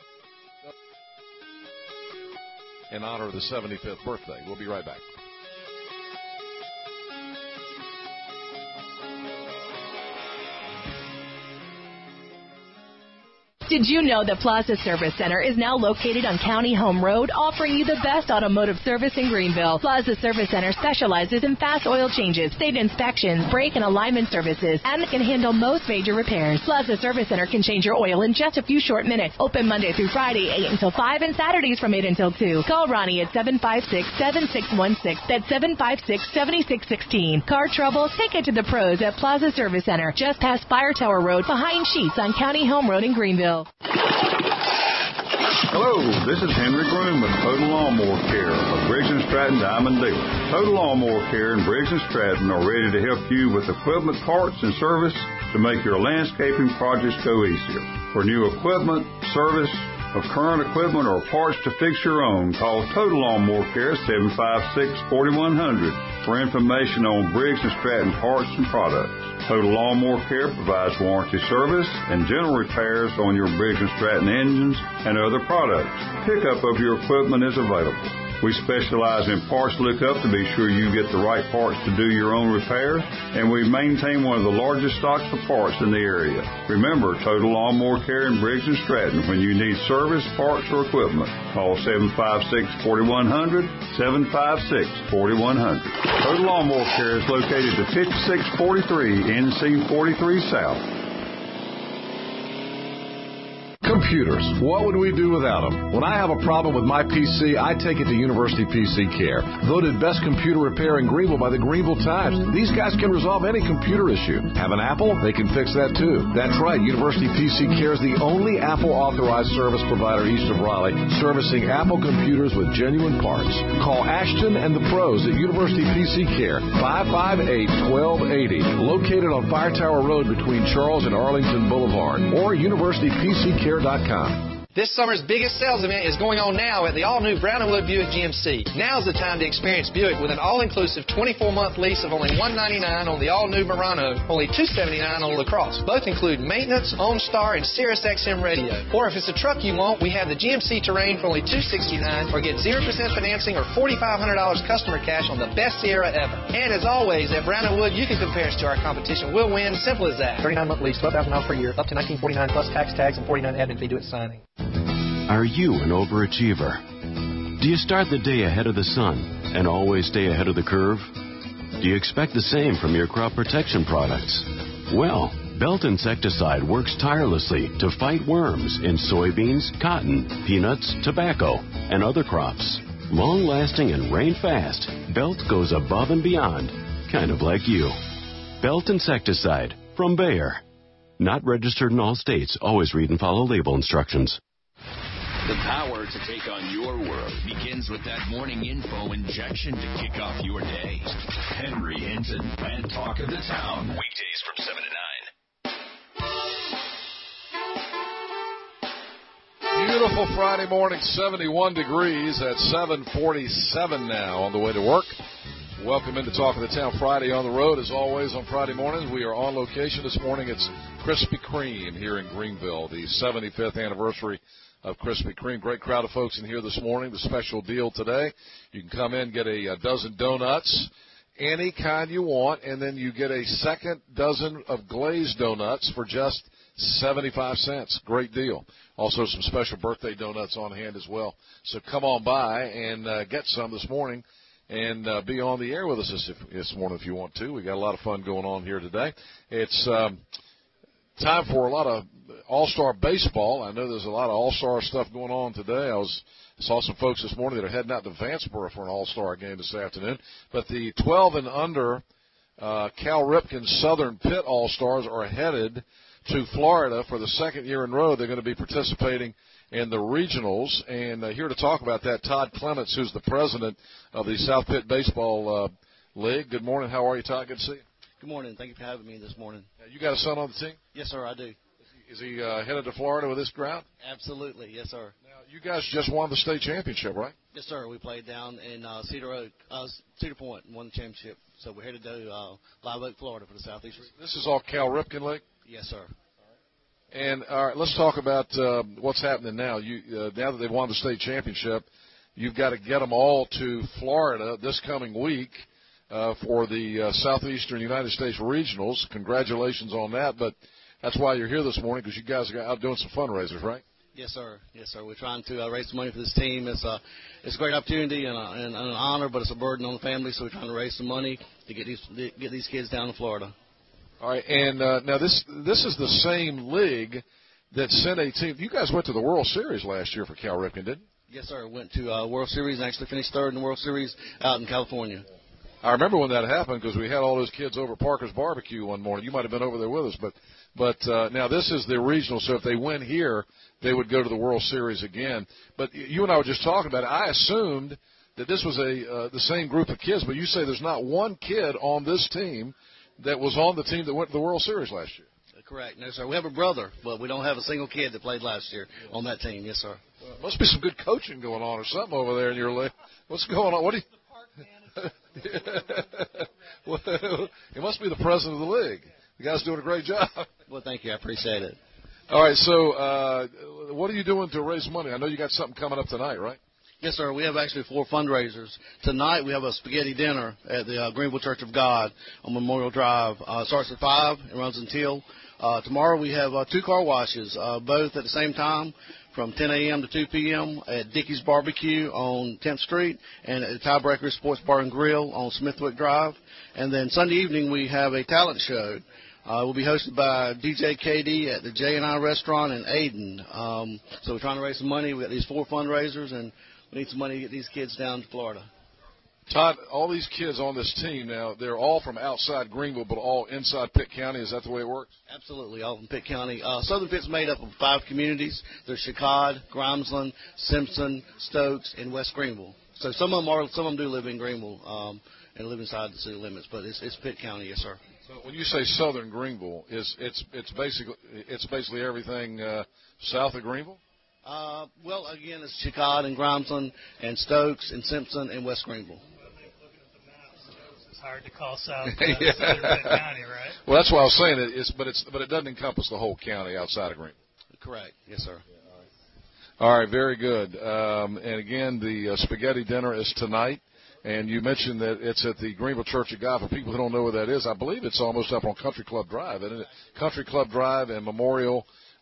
In honor of the seventy-fifth birthday. We'll be right back. Did you know that Plaza Service Center is now located on County Home Road, offering you the best automotive service in Greenville? Plaza Service Center specializes in fast oil changes, state inspections, brake and alignment services, and can handle most major repairs. Plaza Service Center can change your oil in just a few short minutes. Open Monday through Friday, eight until five, and Saturdays from eight until two. Call Ronnie at seven five six, seven six one six. That's seven five six, seven six one six. Car trouble? Take it to the pros at Plaza Service Center, just past Fire Tower Road, behind Sheets on County Home Road in Greenville. Hello, this is Henry Groom with Total Lawnmower Care of Briggs and Stratton Diamond Dealer. Total Lawnmower Care and Briggs and Stratton are ready to help you with equipment, parts, and service to make your landscaping projects go easier. For new equipment, service of current equipment, or parts to fix your own, call Total Lawnmower Care seven five six, four one zero zero for information on Briggs and Stratton parts and products. Total Lawnmower Care provides warranty service and general repairs on your Briggs and Stratton engines and other products. Pickup of your equipment is available. We specialize in parts lookup to be sure you get the right parts to do your own repairs, and we maintain one of the largest stocks of parts in the area. Remember, Total Lawnmower Care in Briggs and Stratton when you need service, parts, or equipment. Call seven five six, four one zero zero, seven five six, four one zero zero. Total Lawnmower Care is located at fifty-six forty-three N C forty-three South. Computers. What would we do without them? When I have a problem with my P C, I take it to University P C Care. Voted best computer repair in Greenville by the Greenville Times. These guys can resolve any computer issue. Have an Apple? They can fix that too. That's right. University P C Care is the only Apple authorized service provider east of Raleigh, servicing Apple computers with genuine parts. Call Ashton and the pros at University P C Care, five five eight, one two eight zero, located on Fire Tower Road between Charles and Arlington Boulevard, or university p c care dot com. This summer's biggest sales event is going on now at the all-new Brown and Wood Buick G M C. Now's the time to experience Buick with an all-inclusive twenty-four month lease of only one hundred ninety-nine dollars on the all-new Murano, only two hundred seventy-nine dollars on LaCrosse. Both include maintenance, OnStar, and Sirius X M radio. Or if it's a truck you want, we have the G M C Terrain for only two hundred sixty-nine dollars, or get zero percent financing or four thousand five hundred dollars customer cash on the best Sierra ever. And as always, at Brown and Wood, you can compare us to our competition. We'll win. Simple as that. thirty-nine month lease, twelve thousand dollars per year, up to nineteen forty-nine plus tax tags and forty-nine admin fee due at signing. Are you an overachiever? Do you start the day ahead of the sun and always stay ahead of the curve? Do you expect the same from your crop protection products? Well, Belt Insecticide works tirelessly to fight worms in soybeans, cotton, peanuts, tobacco, and other crops. Long-lasting and rain-fast, Belt goes above and beyond, kind of like you. Belt Insecticide from Bayer. Not registered in all states. Always read and follow label instructions. The power to take on your world begins with that morning info injection to kick off your day. Henry Hinton and Talk of the Town. Weekdays from seven to nine. Beautiful Friday morning, seventy-one degrees at seven forty-seven now on the way to work. Welcome into Talk of the Town Friday on the road. As always on Friday mornings, we are on location this morning. It's Krispy Kreme here in Greenville, the seventy-fifth anniversary of Krispy Kreme. Great crowd of folks in here this morning. The special deal today, you can come in, get a, a dozen donuts, any kind you want, and then you get a second dozen of glazed donuts for just seventy-five cents. Great deal. Also some special birthday donuts on hand as well. So come on by and uh, get some this morning and uh, be on the air with us this, this morning if you want to. We got a lot of fun going on here today. It's um, time for a lot of All-Star baseball. I know there's a lot of All-Star stuff going on today. I was saw some folks this morning that are heading out to Vanceboro for an All-Star game this afternoon. But the twelve and under uh, Cal Ripken Southern Pitt All-Stars are headed to Florida for the second year in a row. They're going to be participating in the regionals. And uh, here to talk about that, Todd Clements, who's the president of the South Pitt Baseball uh, League. Good morning. How are you, Todd? Good to see you. Good morning. Thank you for having me this morning. You got a son on the team? Yes, sir, I do. Is he uh, headed to Florida with this crowd? Absolutely, yes, sir. Now, you guys just won the state championship, right? Yes, sir. We played down in uh, Cedar Oak, uh, Cedar Point, and won the championship. So we're headed to uh, Live Oak, Florida, for the Southeast. This is all Cal Ripken League? Yes, sir. And all right, let's talk about uh, what's happening now. You uh, now that they've won the state championship, you've got to get them all to Florida this coming week uh, for the uh, Southeastern United States Regionals. Congratulations on that. But that's why you're here this morning, because you guys are out doing some fundraisers, right? Yes, sir. Yes, sir. We're trying to uh, raise some money for this team. It's a it's a great opportunity and, a, and an honor, but it's a burden on the family. So we're trying to raise some money to get these get these kids down to Florida. All right, and uh, now this this is the same league that sent a team. You guys went to the World Series last year for Cal Ripken, didn't you? Yes, sir. Went to uh, World Series and actually finished third in the World Series out in California. I remember when that happened because we had all those kids over at Parker's Barbecue one morning. You might have been over there with us, but but uh, now this is the regional. So if they win here, they would go to the World Series again. But you and I were just talking about it. I assumed that this was a uh, the same group of kids, but you say there's not one kid on this team that was on the team that went to the World Series last year. Correct. No, sir. We have a brother, but we don't have a single kid that played last year on that team. Yes, sir. Well, must be some good coaching going on or something over there in your league. What's going on? What do you? Well, it must be the president of the league. The guy's doing a great job. Well, thank you. I appreciate it. All right. So, uh, what are you doing to raise money? I know you got something coming up tonight, right? Yes, sir. We have actually four fundraisers. Tonight we have a spaghetti dinner at the uh, Greenville Church of God on Memorial Drive. Uh, it starts at five. It runs until. Uh, tomorrow we have uh, two car washes, uh, both at the same time from ten a.m. to two p.m. at Dickey's Barbecue on tenth Street and at Tiebreaker Sports Bar and Grill on Smithwick Drive. And then Sunday evening we have a talent show. Uh, we'll be hosted by D J K D at the J and I Restaurant in Ayden. Um, so we're trying to raise some money. We've got these four fundraisers, and we need some money to get these kids down to Florida. Todd, all these kids on this team now, they're all from outside Greenville, but all inside Pitt County. Is that the way it works? Absolutely, all from Pitt County. Uh, Southern Pitt's made up of five communities. There's Chicod, Grimesland, Simpson, Stokes, and West Greenville. So some of them are, some of them do live in Greenville um, and live inside the city limits, but it's, it's Pitt County, yes, sir. So when you say Southern Greenville, is it's it's basically it's basically everything uh, south of Greenville? Uh, well, again, it's Chicod and Grimesland and Stokes and Simpson and West Greenville. It's hard to call South uh, yeah. Southern Pitt County, right? Well, that's why I was saying it. It's, but it's but it doesn't encompass the whole county outside of Greenville. Correct. Yes, sir. All right, very good. Um, and again, the uh, spaghetti dinner is tonight. And you mentioned that it's at the Greenville Church of God. For people who don't know where that is, I believe it's almost up on Country Club Drive, isn't it? Country Club Drive and Memorial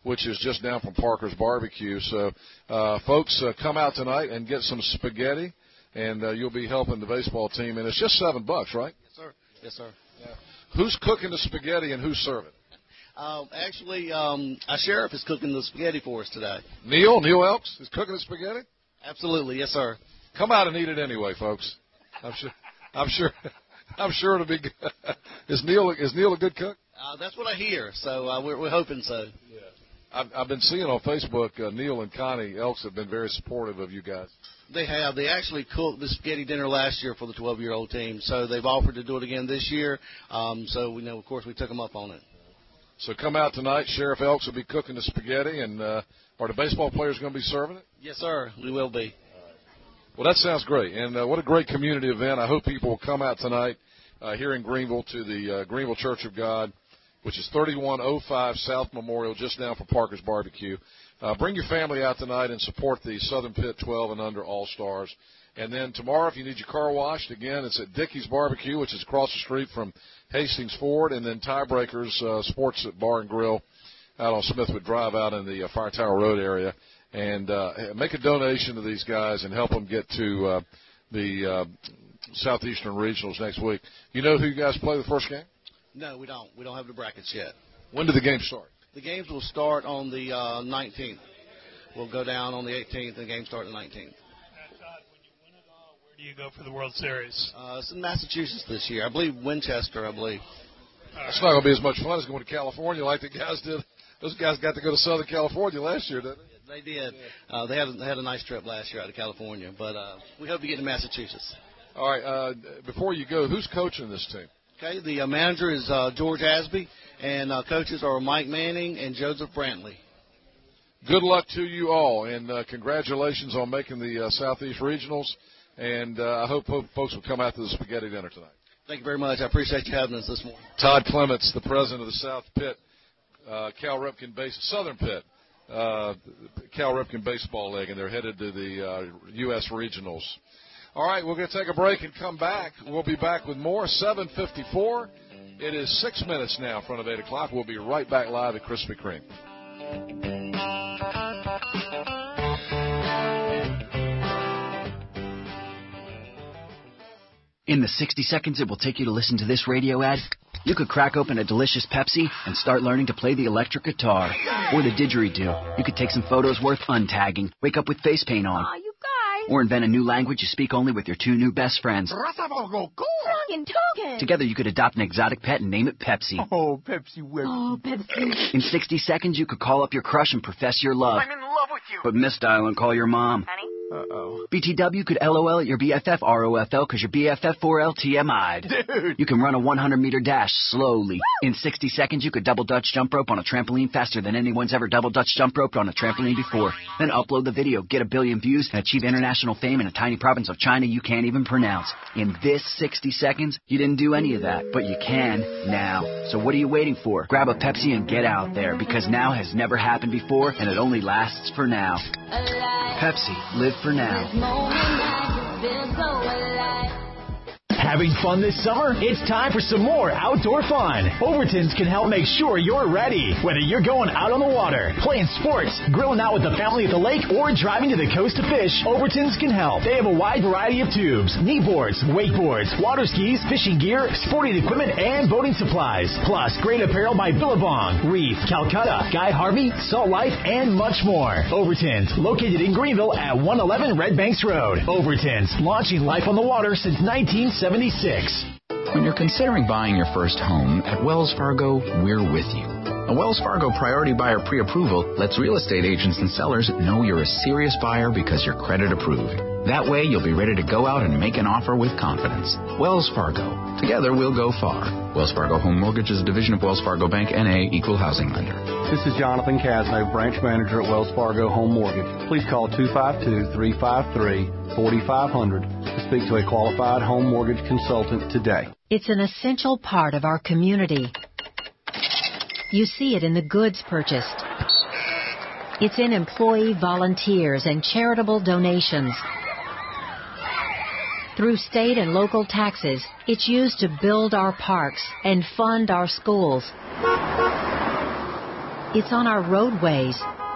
which is just down from Parker's Barbecue. So, uh, folks, uh, come out tonight and get some spaghetti, and uh, you'll be helping the baseball team. And it's just seven bucks, right? Yes, sir. Yes, sir. Yeah. Who's cooking the spaghetti and who's serving? Uh, actually, um, our sheriff is cooking the spaghetti for us today. Neil? Neil Elks is cooking the spaghetti? Absolutely. Yes, sir. Come out and eat it anyway, folks. I'm sure. I'm sure. I'm sure it'll be good. Is Neil is Neil a good cook? Uh, that's what I hear. So uh, we're, we're hoping so. Yeah. I've, I've been seeing on Facebook uh, Neil and Connie Elks have been very supportive of you guys. They have. They actually cooked the spaghetti dinner last year for the twelve-year-old team, so they've offered to do it again this year. Um, so we know, of course, we took them up on it. So come out tonight. Sheriff Elks will be cooking the spaghetti, and uh, are the baseball players going to be serving it? Yes, sir. We will be. Well, that sounds great, and uh, what a great community event. I hope people will come out tonight uh, here in Greenville to the uh, Greenville Church of God, which is thirty-one oh five South Memorial, just down from Parker's Barbecue. Uh, bring your family out tonight and support the Southern Pitt twelve and under All-Stars. And then tomorrow, if you need your car washed, again, it's at Dickey's Barbecue, which is across the street from Hastings Ford, and then Tiebreakers uh, Sports Bar and Grill out on Smithwood Drive out in the uh, Fire Tower Road area. And uh, make a donation to these guys and help them get to uh, the uh, Southeastern Regionals next week. You know who you guys play the first game? No, we don't. We don't have the brackets yet. When do the games start? The games will start on the uh, nineteenth. We'll go down on the eighteenth, and the games start on the nineteenth. Todd, when you win it all, where do you go for the World Series? Uh, it's in Massachusetts this year. I believe Winchester, I believe. It's not going to be as much fun as going to California like the guys did. Those guys got to go to Southern California last year, didn't they? They did. Uh, they had a, they had a nice trip last year out of California, but uh, we hope to get to Massachusetts. All right. Uh, before you go, who's coaching this team? Okay. The uh, manager is uh, George Asby, and uh, coaches are Mike Manning and Joseph Brantley. Good luck to you all, and uh, congratulations on making the uh, Southeast Regionals. And uh, I hope, hope folks will come out to the spaghetti dinner tonight. Thank you very much. I appreciate you having us this morning. Todd Clements, the president of the South Pitt, uh, Cal Ripken base, Southern Pitt. Uh, Cal Ripken Baseball League, and they're headed to the uh, U S Regionals. All right, we're going to take a break and come back. We'll be back with more. seven fifty-four. It is six minutes now in front of eight o'clock. We'll be right back live at Krispy Kreme. In the sixty seconds it will take you to listen to this radio ad, you could crack open a delicious Pepsi and start learning to play the electric guitar. Or the didgeridoo. You could take some photos worth untagging, wake up with face paint on. Aw, you guys. Or invent a new language you speak only with your two new best friends. Together you could adopt an exotic pet and name it Pepsi. Oh, Pepsi Websi. Oh, Pepsi. In sixty seconds you could call up your crush and profess your love. I'm in love with you. But misdial and call your mom. Honey? Uh-oh. B T W could LOL at your B F F R O F L because your B F F four L T M I'd. Dude. You can run a one hundred meter dash slowly. Woo! In sixty seconds, you could double Dutch jump rope on a trampoline faster than anyone's ever double Dutch jump roped on a trampoline before. Then upload the video, get a billion views, and achieve international fame in a tiny province of China you can't even pronounce. In this sixty seconds, you didn't do any of that, but you can now. So what are you waiting for? Grab a Pepsi and get out there, because now has never happened before, and it only lasts for now. Pepsi, live for now. Having fun this summer? It's time for some more outdoor fun. Overton's can help make sure you're ready. Whether you're going out on the water, playing sports, grilling out with the family at the lake, or driving to the coast to fish, Overton's can help. They have a wide variety of tubes, knee boards, wakeboards, water skis, fishing gear, sporting equipment, and boating supplies. Plus, great apparel by Billabong, Reef, Calcutta, Guy Harvey, Salt Life, and much more. Overton's, located in Greenville at one eleven Red Banks Road. Overton's, launching life on the water since nineteen seventy-six. When you're considering buying your first home, at Wells Fargo, we're with you. A Wells Fargo Priority Buyer Pre-Approval lets real estate agents and sellers know you're a serious buyer because you're credit approved. That way, you'll be ready to go out and make an offer with confidence. Wells Fargo. Together, we'll go far. Wells Fargo Home Mortgage is a division of Wells Fargo Bank, N A, Equal Housing Lender. This is Jonathan Casno, branch manager at Wells Fargo Home Mortgage. Please call two five two, three five three, four five zero zero to speak to a qualified home mortgage consultant today. It's an essential part of our community. You see it in the goods purchased. It's in employee volunteers and charitable donations. Through state and local taxes, it's used to build our parks and fund our schools. It's on our roadways.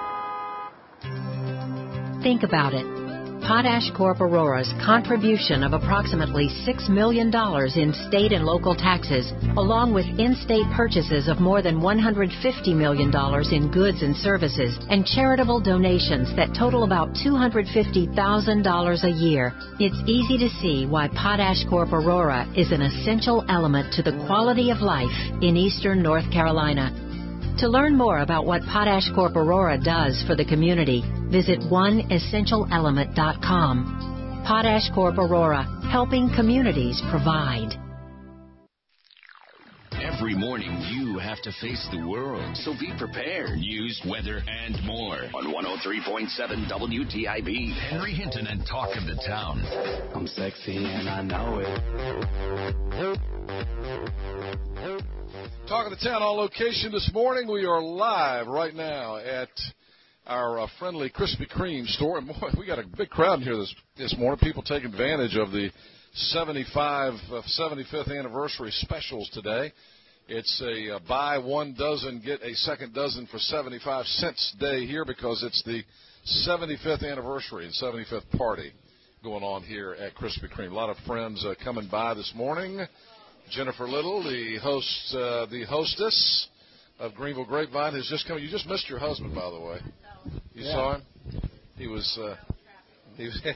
Think about it. Potash Corp Aurora's contribution of approximately six million dollars in state and local taxes, along with in-state purchases of more than one hundred fifty million dollars in goods and services, and charitable donations that total about two hundred fifty thousand dollars a year, it's easy to see why Potash Corp Aurora is an essential element to the quality of life in eastern North Carolina. To learn more about what Potash Corp Aurora does for the community, visit one essential element dot com. Potash Corp Aurora, helping communities provide. Every morning you have to face the world, so be prepared. News, weather, and more on one oh three point seven W T I B. Henry Hinton and Talk of the Town. I'm sexy and I know it. Talk of the Town on location this morning. We are live right now at our uh, friendly Krispy Kreme store. And boy, we got a big crowd here this this morning. People taking advantage of the seventy-five, uh, seventy-fifth anniversary specials today. It's a uh, buy one dozen, get a second dozen for seventy-five cents day here because it's the seventy-fifth anniversary and seventy-fifth party going on here at Krispy Kreme. A lot of friends uh, coming by this morning. Jennifer Little, the host, uh, the hostess of Greenville Grapevine, has just come. You just missed your husband, by the way. You yeah. saw him? He was. Uh, he was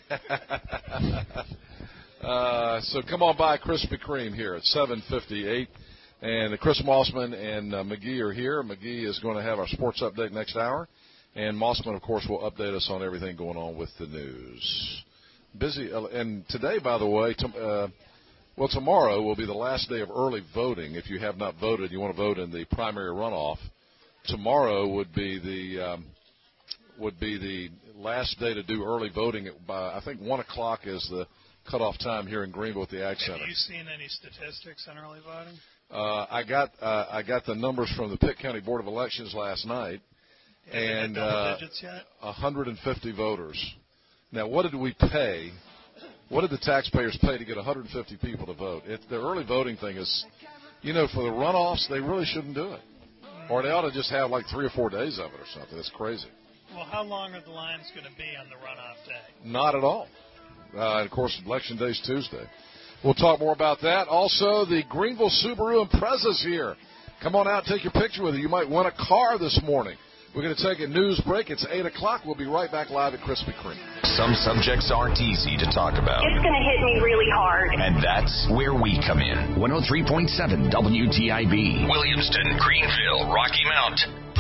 uh, so come on by Krispy Kreme here at seven fifty-eight, and Chris Mossman and uh, McGee are here. McGee is going to have our sports update next hour, and Mossman, of course, will update us on everything going on with the news. Busy, uh, and today, by the way. T- uh, Well, tomorrow will be the last day of early voting. If you have not voted, you want to vote in the primary runoff. Tomorrow would be the um, would be the last day to do early voting. By I think one o'clock is the cutoff time here in Greenville at the Ag Center. Have you seen any statistics on early voting? Uh, I got uh, I got the numbers from the Pitt County Board of Elections last night, Have and they had double uh, digits yet? one hundred fifty voters. Now, what did we pay? What did the taxpayers pay to get one hundred fifty people to vote? It, the early voting thing is, you know, for the runoffs, they really shouldn't do it. Or they ought to just have like three or four days of it or something. It's crazy. Well, how long are the lines going to be on the runoff day? Not at all. Uh, and, of course, Election Day's Tuesday. We'll talk more about that. Also, the Greenville Subaru Impreza's here. Come on out and take your picture with it. You might win a car this morning. We're going to take a news break. It's eight o'clock. We'll be right back live at Krispy Kreme. Some subjects aren't easy to talk about. It's going to hit me really hard. And that's where we come in. one oh three point seven W T I B. Williamston, Greenville, Rocky Mount.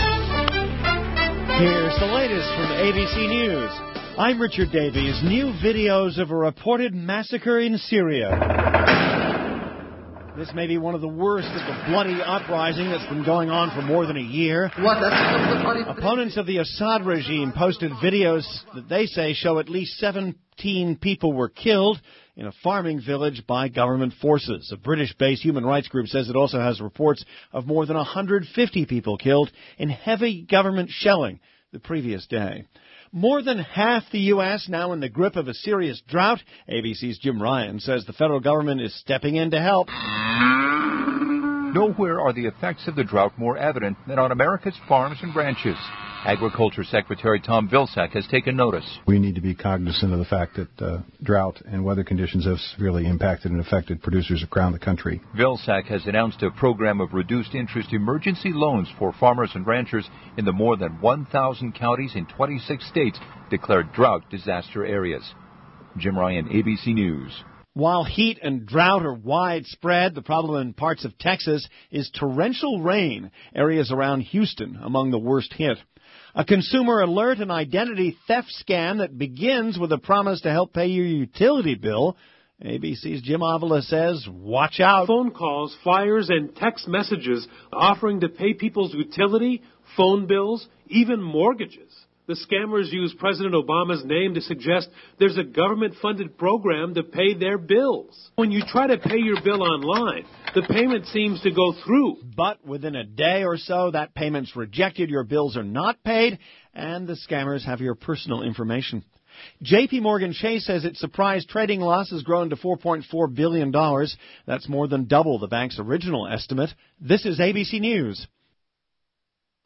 Here's the latest from A B C News. I'm Richard Davies. New videos of a reported massacre in Syria. This may be one of the worst of the bloody uprising that's been going on for more than a year. What? That's Opponents of the Assad regime posted videos that they say show at least seventeen people were killed in a farming village by government forces. A British-based human rights group says it also has reports of more than one hundred fifty people killed in heavy government shelling the previous day. More than half the U S now in the grip of a serious drought. A B C's Jim Ryan says the federal government is stepping in to help. Nowhere are the effects of the drought more evident than on America's farms and ranches. Agriculture Secretary Tom Vilsack has taken notice. We need to be cognizant of the fact that uh, drought and weather conditions have severely impacted and affected producers around the country. Vilsack has announced a program of reduced interest emergency loans for farmers and ranchers in the more than one thousand counties in twenty-six states declared drought disaster areas. Jim Ryan, A B C News. While heat and drought are widespread, the problem in parts of Texas is torrential rain. Areas around Houston among the worst hit. A consumer alert and identity theft scam that begins with a promise to help pay your utility bill. A B C's Jim Avila says, watch out. Phone calls, flyers, and text messages offering to pay people's utility, phone bills, even mortgages. The scammers use President Obama's name to suggest there's a government-funded program to pay their bills. When you try to pay your bill online, the payment seems to go through. But within a day or so, that payment's rejected, your bills are not paid, and the scammers have your personal information. J P Morgan Chase says its surprise trading loss has grown to four point four billion dollars. That's more than double the bank's original estimate. This is A B C News.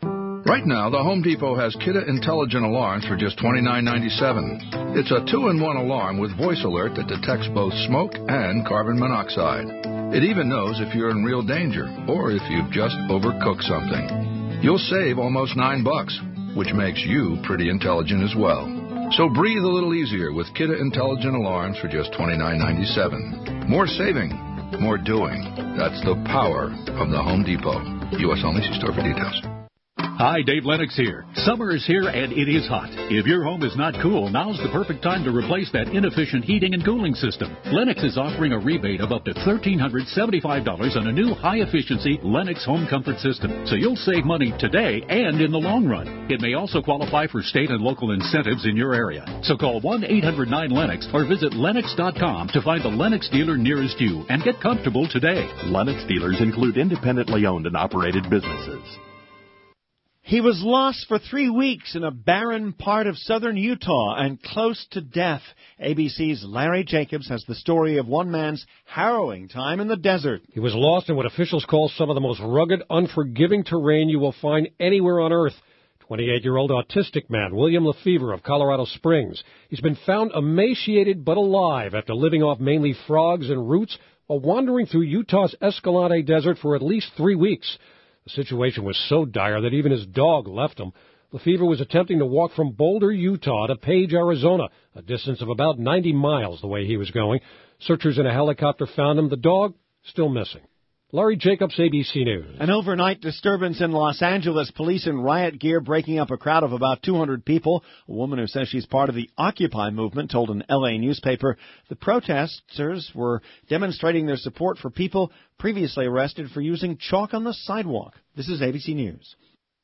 Right now, the Home Depot has Kidde Intelligent Alarms for just twenty-nine ninety-seven. It's a two-in-one alarm with voice alert that detects both smoke and carbon monoxide. It even knows if you're in real danger or if you've just overcooked something. You'll save almost nine bucks, which makes you pretty intelligent as well. So breathe a little easier with Kidde Intelligent Alarms for just twenty-nine ninety-seven. More saving, more doing. That's the power of the Home Depot. U S only. See store for details. Hi, Dave Lennox here. Summer is here and it is hot. If your home is not cool, now's the perfect time to replace that inefficient heating and cooling system. Lennox is offering a rebate of up to one thousand three hundred seventy-five dollars on a new high-efficiency Lennox home comfort system. So you'll save money today and in the long run. It may also qualify for state and local incentives in your area. So call one eight hundred nine Lennox or visit Lennox dot com to find the Lennox dealer nearest you and get comfortable today. Lennox dealers include independently owned and operated businesses. He was lost for three weeks in a barren part of southern Utah and close to death. A B C's Larry Jacobs has the story of one man's harrowing time in the desert. He was lost in what officials call some of the most rugged, unforgiving terrain you will find anywhere on Earth. twenty-eight-year-old autistic man, William Lefevre of Colorado Springs. He's been found emaciated but alive after living off mainly frogs and roots while wandering through Utah's Escalante Desert for at least three weeks. The situation was so dire that even his dog left him. Lefevre was attempting to walk from Boulder, Utah to Page, Arizona, a distance of about ninety miles the way he was going. Searchers in a helicopter found him. The dog still missing. Larry Jacobs, A B C News. An overnight disturbance in Los Angeles. Police in riot gear breaking up a crowd of about two hundred people. A woman who says she's part of the Occupy movement told an L A newspaper the protesters were demonstrating their support for people previously arrested for using chalk on the sidewalk. This is A B C News.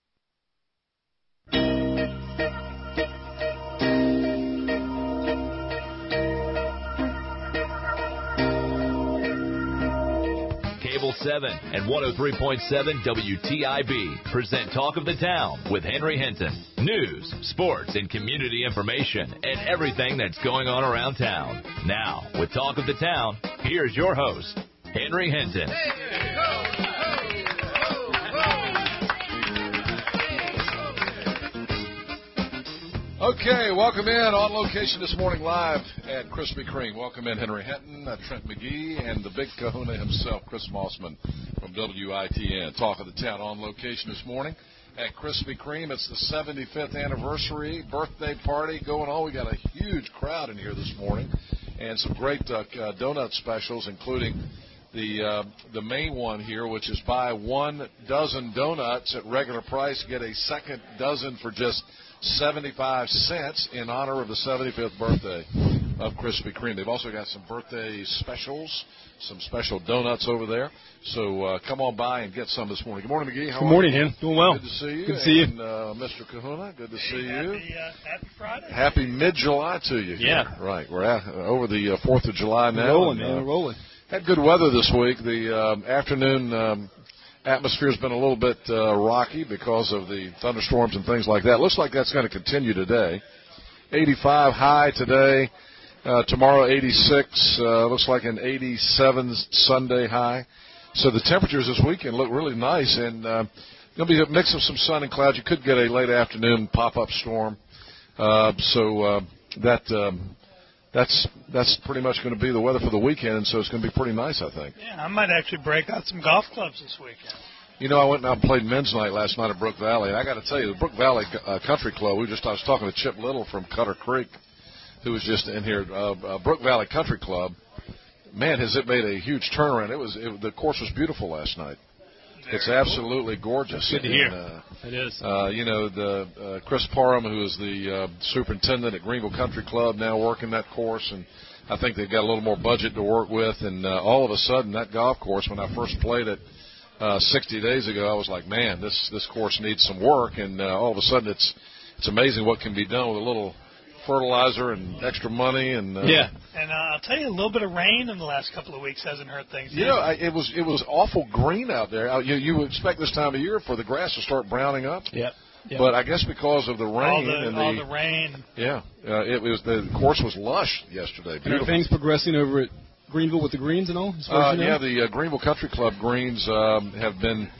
Cable seven and one oh three point seven W T I B present Talk of the Town with Henry Hinton. News, sports, and community information and everything that's going on around town. Now, with Talk of the Town, here's your host, Henry Hinton. Okay, welcome in on location this morning live at Krispy Kreme. Welcome in Henry Hinton, uh, Trent McGee, and the big kahuna himself, Chris Mossman from W I T N. Talk of the Town on location this morning at Krispy Kreme. It's the seventy-fifth anniversary birthday party going on. We got a huge crowd in here this morning and some great uh, uh, donut specials, including the uh, the main one here, which is buy one dozen donuts at regular price, get a second dozen for just seventy-five cents in honor of the seventy-fifth birthday of Krispy Kreme. They've also got some birthday specials, some special donuts over there. So uh, come on by and get some this morning. Good morning, McGee. How Good are morning, you? Hen. Doing well. Good to see you. Good to see and, you. Uh, Mister Kahuna, good to see you. Happy, uh, happy Friday. Happy mid-July to you. Yeah. Here. Right. We're at, uh, over the uh, fourth of July now. We're rolling, and, man. uh, We're rolling. Had good weather this week. The um, afternoon um, atmosphere's been a little bit uh, rocky because of the thunderstorms and things like that. Looks like that's going to continue today. eighty-five high today. Uh, tomorrow, eighty-six. Uh, looks like an eighty-seven Sunday high. So the temperatures this weekend look really nice, and uh, going to be a mix of some sun and clouds. You could get a late afternoon pop-up storm. Uh, so uh, that um, that's that's pretty much going to be the weather for the weekend, and so it's going to be pretty nice, I think. Yeah, I might actually break out some golf clubs this weekend. You know, I went out and played men's night last night at Brook Valley, and I got to tell you, the Brook Valley uh, Country Club. We just I was talking to Chip Little from Cutter Creek, who was just in here. Uh, uh, Brook Valley Country Club, man, has it made a huge turnaround. It was it, the course was beautiful last night. Very it's absolutely cool. Gorgeous. That's good to hear. And, uh, it is. Uh, you know, the uh, Chris Parham, who is the uh, superintendent at Greenville Country Club, now working that course, and I think they've got a little more budget to work with. And uh, all of a sudden, that golf course, when I first played it uh, sixty days ago, I was like, man, this this course needs some work. And uh, all of a sudden, it's it's amazing what can be done with a little fertilizer and extra money. And uh, yeah. And uh, I'll tell you, a little bit of rain in the last couple of weeks hasn't hurt things. You know, I, it was it was awful green out there. Uh, You you would expect this time of year for the grass to start browning up. Yep. Yep. But I guess because of the rain all the, and the, all the rain. Yeah, uh, it was the course was lush yesterday. And are things progressing over at Greenville with the greens and all? As far Uh, as you know? yeah, the uh, Greenville Country Club greens um, have been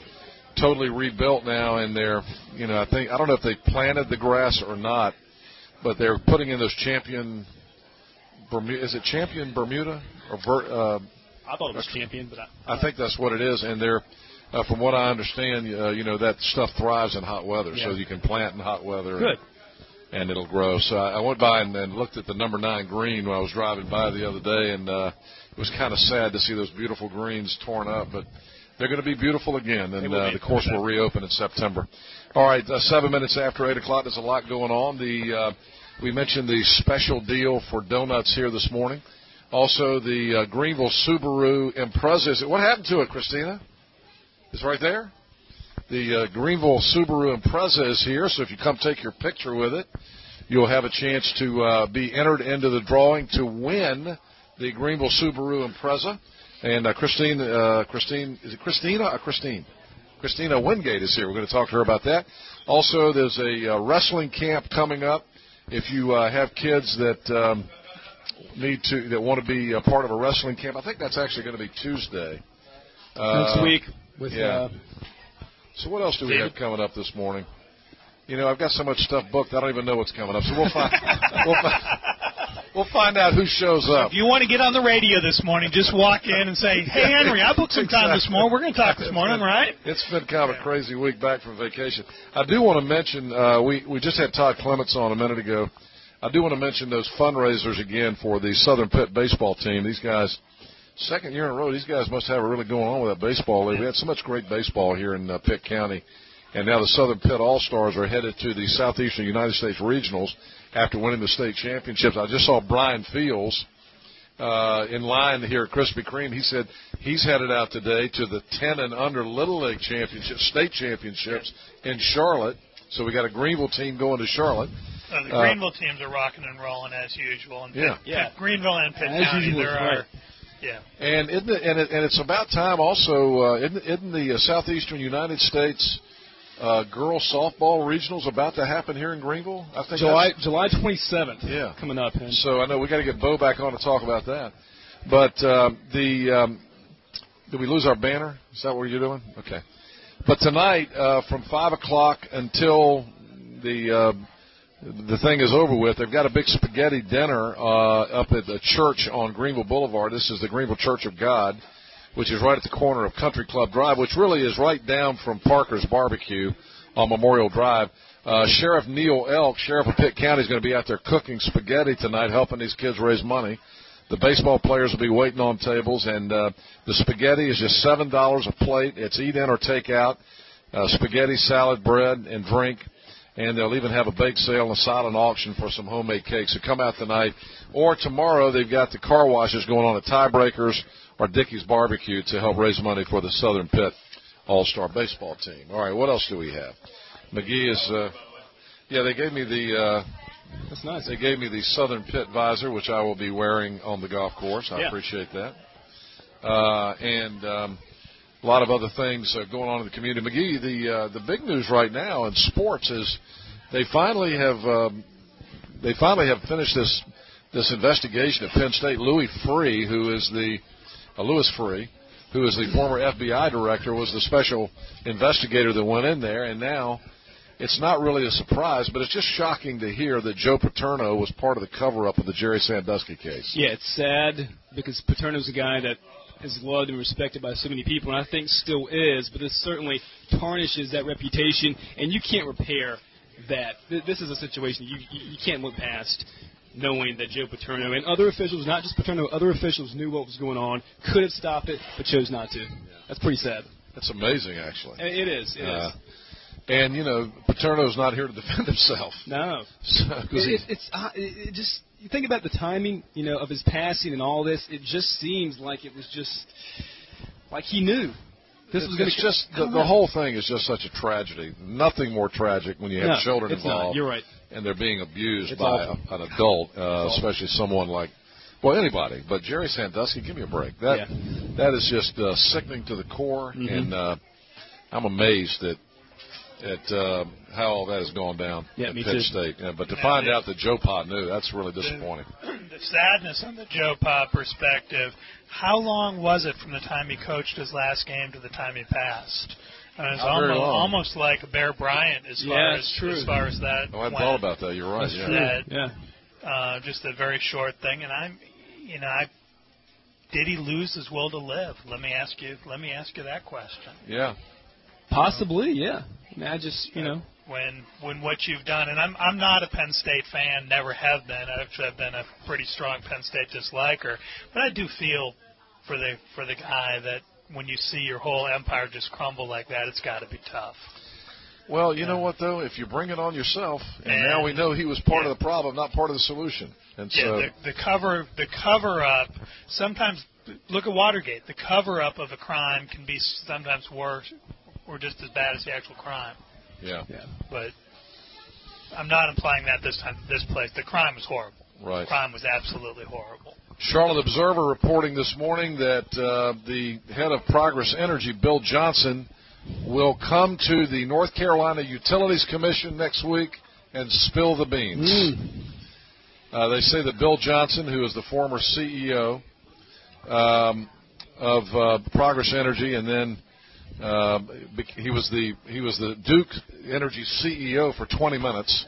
totally rebuilt now, and they're, you know, I think, I don't know if they planted the grass or not, but they're putting in those champion, Bermuda, is it champion Bermuda? Or uh, I thought it was champion, but I, I think that's what it is, and they're, uh, from what I understand, uh, you know, that stuff thrives in hot weather, yeah. so you can plant in hot weather. Good. And, and it'll grow. So I, I went by and, and looked at the number nine green when I was driving by the other day, and uh, it was kind of sad to see those beautiful greens torn up, but they're going to be beautiful again, and uh, the course will reopen in September. All right, uh, seven minutes after eight o'clock, there's a lot going on. The uh, we mentioned the special deal for donuts here this morning. Also, the uh, Greenville Subaru Impreza. What happened to it, Christina? It's right there. The uh, Greenville Subaru Impreza is here, so if you come take your picture with it, you'll have a chance to uh, be entered into the drawing to win the Greenville Subaru Impreza. And uh, Christine, uh, Christine, is it Christina or Christine? Christina Wingate is here. We're going to talk to her about that. Also, there's a uh, wrestling camp coming up. If you uh, have kids that um, need to, that want to be a part of a wrestling camp, I think that's actually going to be Tuesday. Uh, Next week. With, yeah. Uh, so what else do we David? have coming up this morning? You know, I've got so much stuff booked, I don't even know what's coming up. So we'll find, we'll find, we'll find out who shows So up. if you want to get on the radio this morning, just walk in and say, hey, Henry, I booked some time this morning. We're going to talk this morning, right? It's been kind of a crazy week back from vacation. I do want to mention, uh, we, we just had Todd Clements on a minute ago. I do want to mention those fundraisers again for the Southern Pitt baseball team. These guys, second year in a row, these guys must have it really going on with that baseball league. We had so much great baseball here in uh, Pitt County. And now the Southern Pitt All-Stars are headed to the Southeastern United States Regionals after winning the state championships. I just saw Brian Fields uh, in line here at Krispy Kreme. He said he's headed out today to the ten and under Little League Championships, state championships in Charlotte. So we got a Greenville team going to Charlotte. Uh, the Greenville uh, teams are rocking and rolling as usual. And yeah. Pitt, yeah. Pitt, Greenville and Pitt as County, usual, there right. are. Yeah. And isn't it, and, it, and it's about time also, uh, isn't, isn't the uh, Southeastern United States Uh, girls softball regionals about to happen here in Greenville? I think July July twenty-seventh. Yeah, coming up. Man. So I know we got to get Bo back on to talk about that. But uh, the um, did we lose our banner? Is that what you're doing? Okay. But tonight uh, from five o'clock until the uh, the thing is over with, they've got a big spaghetti dinner uh, up at the church on Greenville Boulevard. This is the Greenville Church of God, which is right at the corner of Country Club Drive, which really is right down from Parker's Barbecue on Memorial Drive. Uh, Sheriff Neil Elk, Sheriff of Pitt County, is going to be out there cooking spaghetti tonight, helping these kids raise money. The baseball players will be waiting on tables, and uh, the spaghetti is just seven dollars a plate. It's eat in or take out, uh, spaghetti, salad, bread, and drink. And they'll even have a bake sale and a silent auction for some homemade cakes. So come out tonight. Or tomorrow they've got the car washes going on at Tiebreakers or Dickey's Barbecue to help raise money for the Southern Pitt All-Star Baseball team. All right, what else do we have? McGee is, uh, yeah, they gave me the, uh, that's nice. They gave me the Southern Pitt visor, which I will be wearing on the golf course. I yeah. appreciate that. Uh, and um, a lot of other things uh, going on in the community. McGee, the uh, the big news right now in sports is they finally have um, they finally have finished this this investigation at Penn State. Louis Free, who is the uh, Louis Free, who is the former F B I director, was the special investigator that went in there, and now it's not really a surprise, but it's just shocking to hear that Joe Paterno was part of the cover-up of the Jerry Sandusky case. Yeah, it's sad because Paterno's a guy that is loved and respected by so many people, and I think still is, but this certainly tarnishes that reputation, and you can't repair that. This is a situation you you can't look past, knowing that Joe Paterno and other officials, not just Paterno, other officials knew what was going on, could have stopped it, but chose not to. That's pretty sad. That's amazing, actually. It is. It uh, is. And, you know, Paterno's not here to defend himself. No. So, it, it, it's uh, it, it just, you think about the timing, you know, of his passing and all this, it just seems like it was just, like he knew. This it, was going to just the, the whole thing is just such a tragedy. Nothing more tragic when you have no, children it's involved. Not. You're right. And they're being abused it's by a, an adult, uh, it's especially someone like, well, anybody. But Jerry Sandusky, give me a break. That yeah. that is just uh, sickening to the core, mm-hmm. and uh, I'm amazed at at uh, how all that has gone down yeah, at me Pitt too. State. Yeah, but to find out that Joe Pa knew, that's really disappointing. The, the sadness on the Joe Pa perspective, how long was it from the time he coached his last game to the time he passed? And it's Not very almost, long. almost like Bear Bryant as Yeah, far it's as true. as far as that. Oh, I hadn't went. thought about that. You're right. That's Yeah. true. That, Yeah. uh, just a very short thing, and I'm, you know, I did he lose his will to live? Let me ask you. Let me ask you that question. Yeah. Possibly, yeah. I, mean, I just, you know. When when what you've done, and I'm I'm not a Penn State fan, never have been. Actually, I've been a pretty strong Penn State disliker, but I do feel for the for the guy that when you see your whole empire just crumble like that, it's got to be tough. Well, you know what, though? If you bring it on yourself, and, And- now we know he was part yeah. of the problem, not part of the solution. And Yeah, so, the, the cover the cover up. Sometimes look at Watergate. The cover up of a crime can be sometimes worse or just as bad as the actual crime. yeah. Yeah. But I'm not implying that this time. This place, the crime was horrible. Right. The crime was absolutely horrible. Charlotte Observer reporting this morning that uh, the head of Progress Energy, Bill Johnson, will come to the North Carolina Utilities Commission next week and spill the beans. Mm. Uh, they say that Bill Johnson, who is the former C E O um, of uh, Progress Energy, and then uh, he was the he was the Duke Energy C E O for twenty minutes.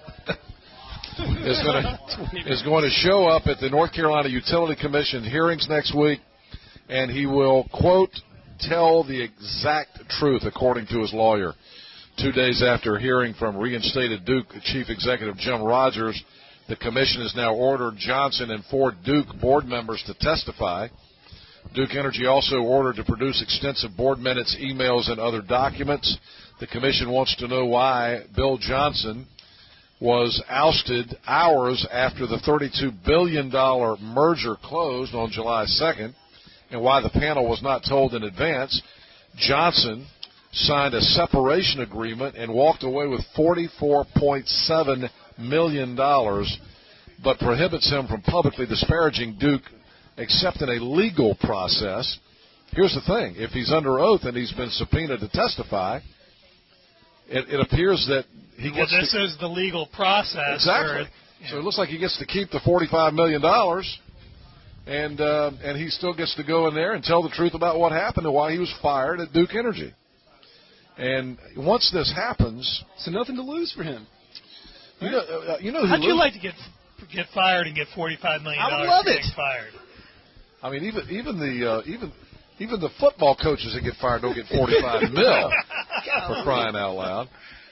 is going to is going to show up at the North Carolina Utility Commission hearings next week, and he will, quote, tell the exact truth, according to his lawyer. Two days after hearing from reinstated Duke Chief Executive Jim Rogers, the commission has now ordered Johnson and four Duke board members to testify. Duke Energy also ordered to produce extensive board minutes, emails, and other documents. The commission wants to know why Bill Johnson was ousted hours after the thirty-two billion dollars merger closed on July second, and why the panel was not told in advance. Johnson signed a separation agreement and walked away with forty-four point seven million dollars, but prohibits him from publicly disparaging Duke except in a legal process. Here's the thing. If he's under oath and he's been subpoenaed to testify, it, it appears that he Well, gets this to, is the legal process. exactly. where- So it looks like he gets to keep the forty-five million dollars, and uh, and he still gets to go in there and tell the truth about what happened and why he was fired at Duke Energy. And once this happens, so nothing to lose for him. You know, uh, you know who How'd you lose- like to get get fired and get forty-five million I dollars would love for it. getting fired? I mean, even even the uh, even even the football coaches that get fired don't get forty-five mil for crying out loud.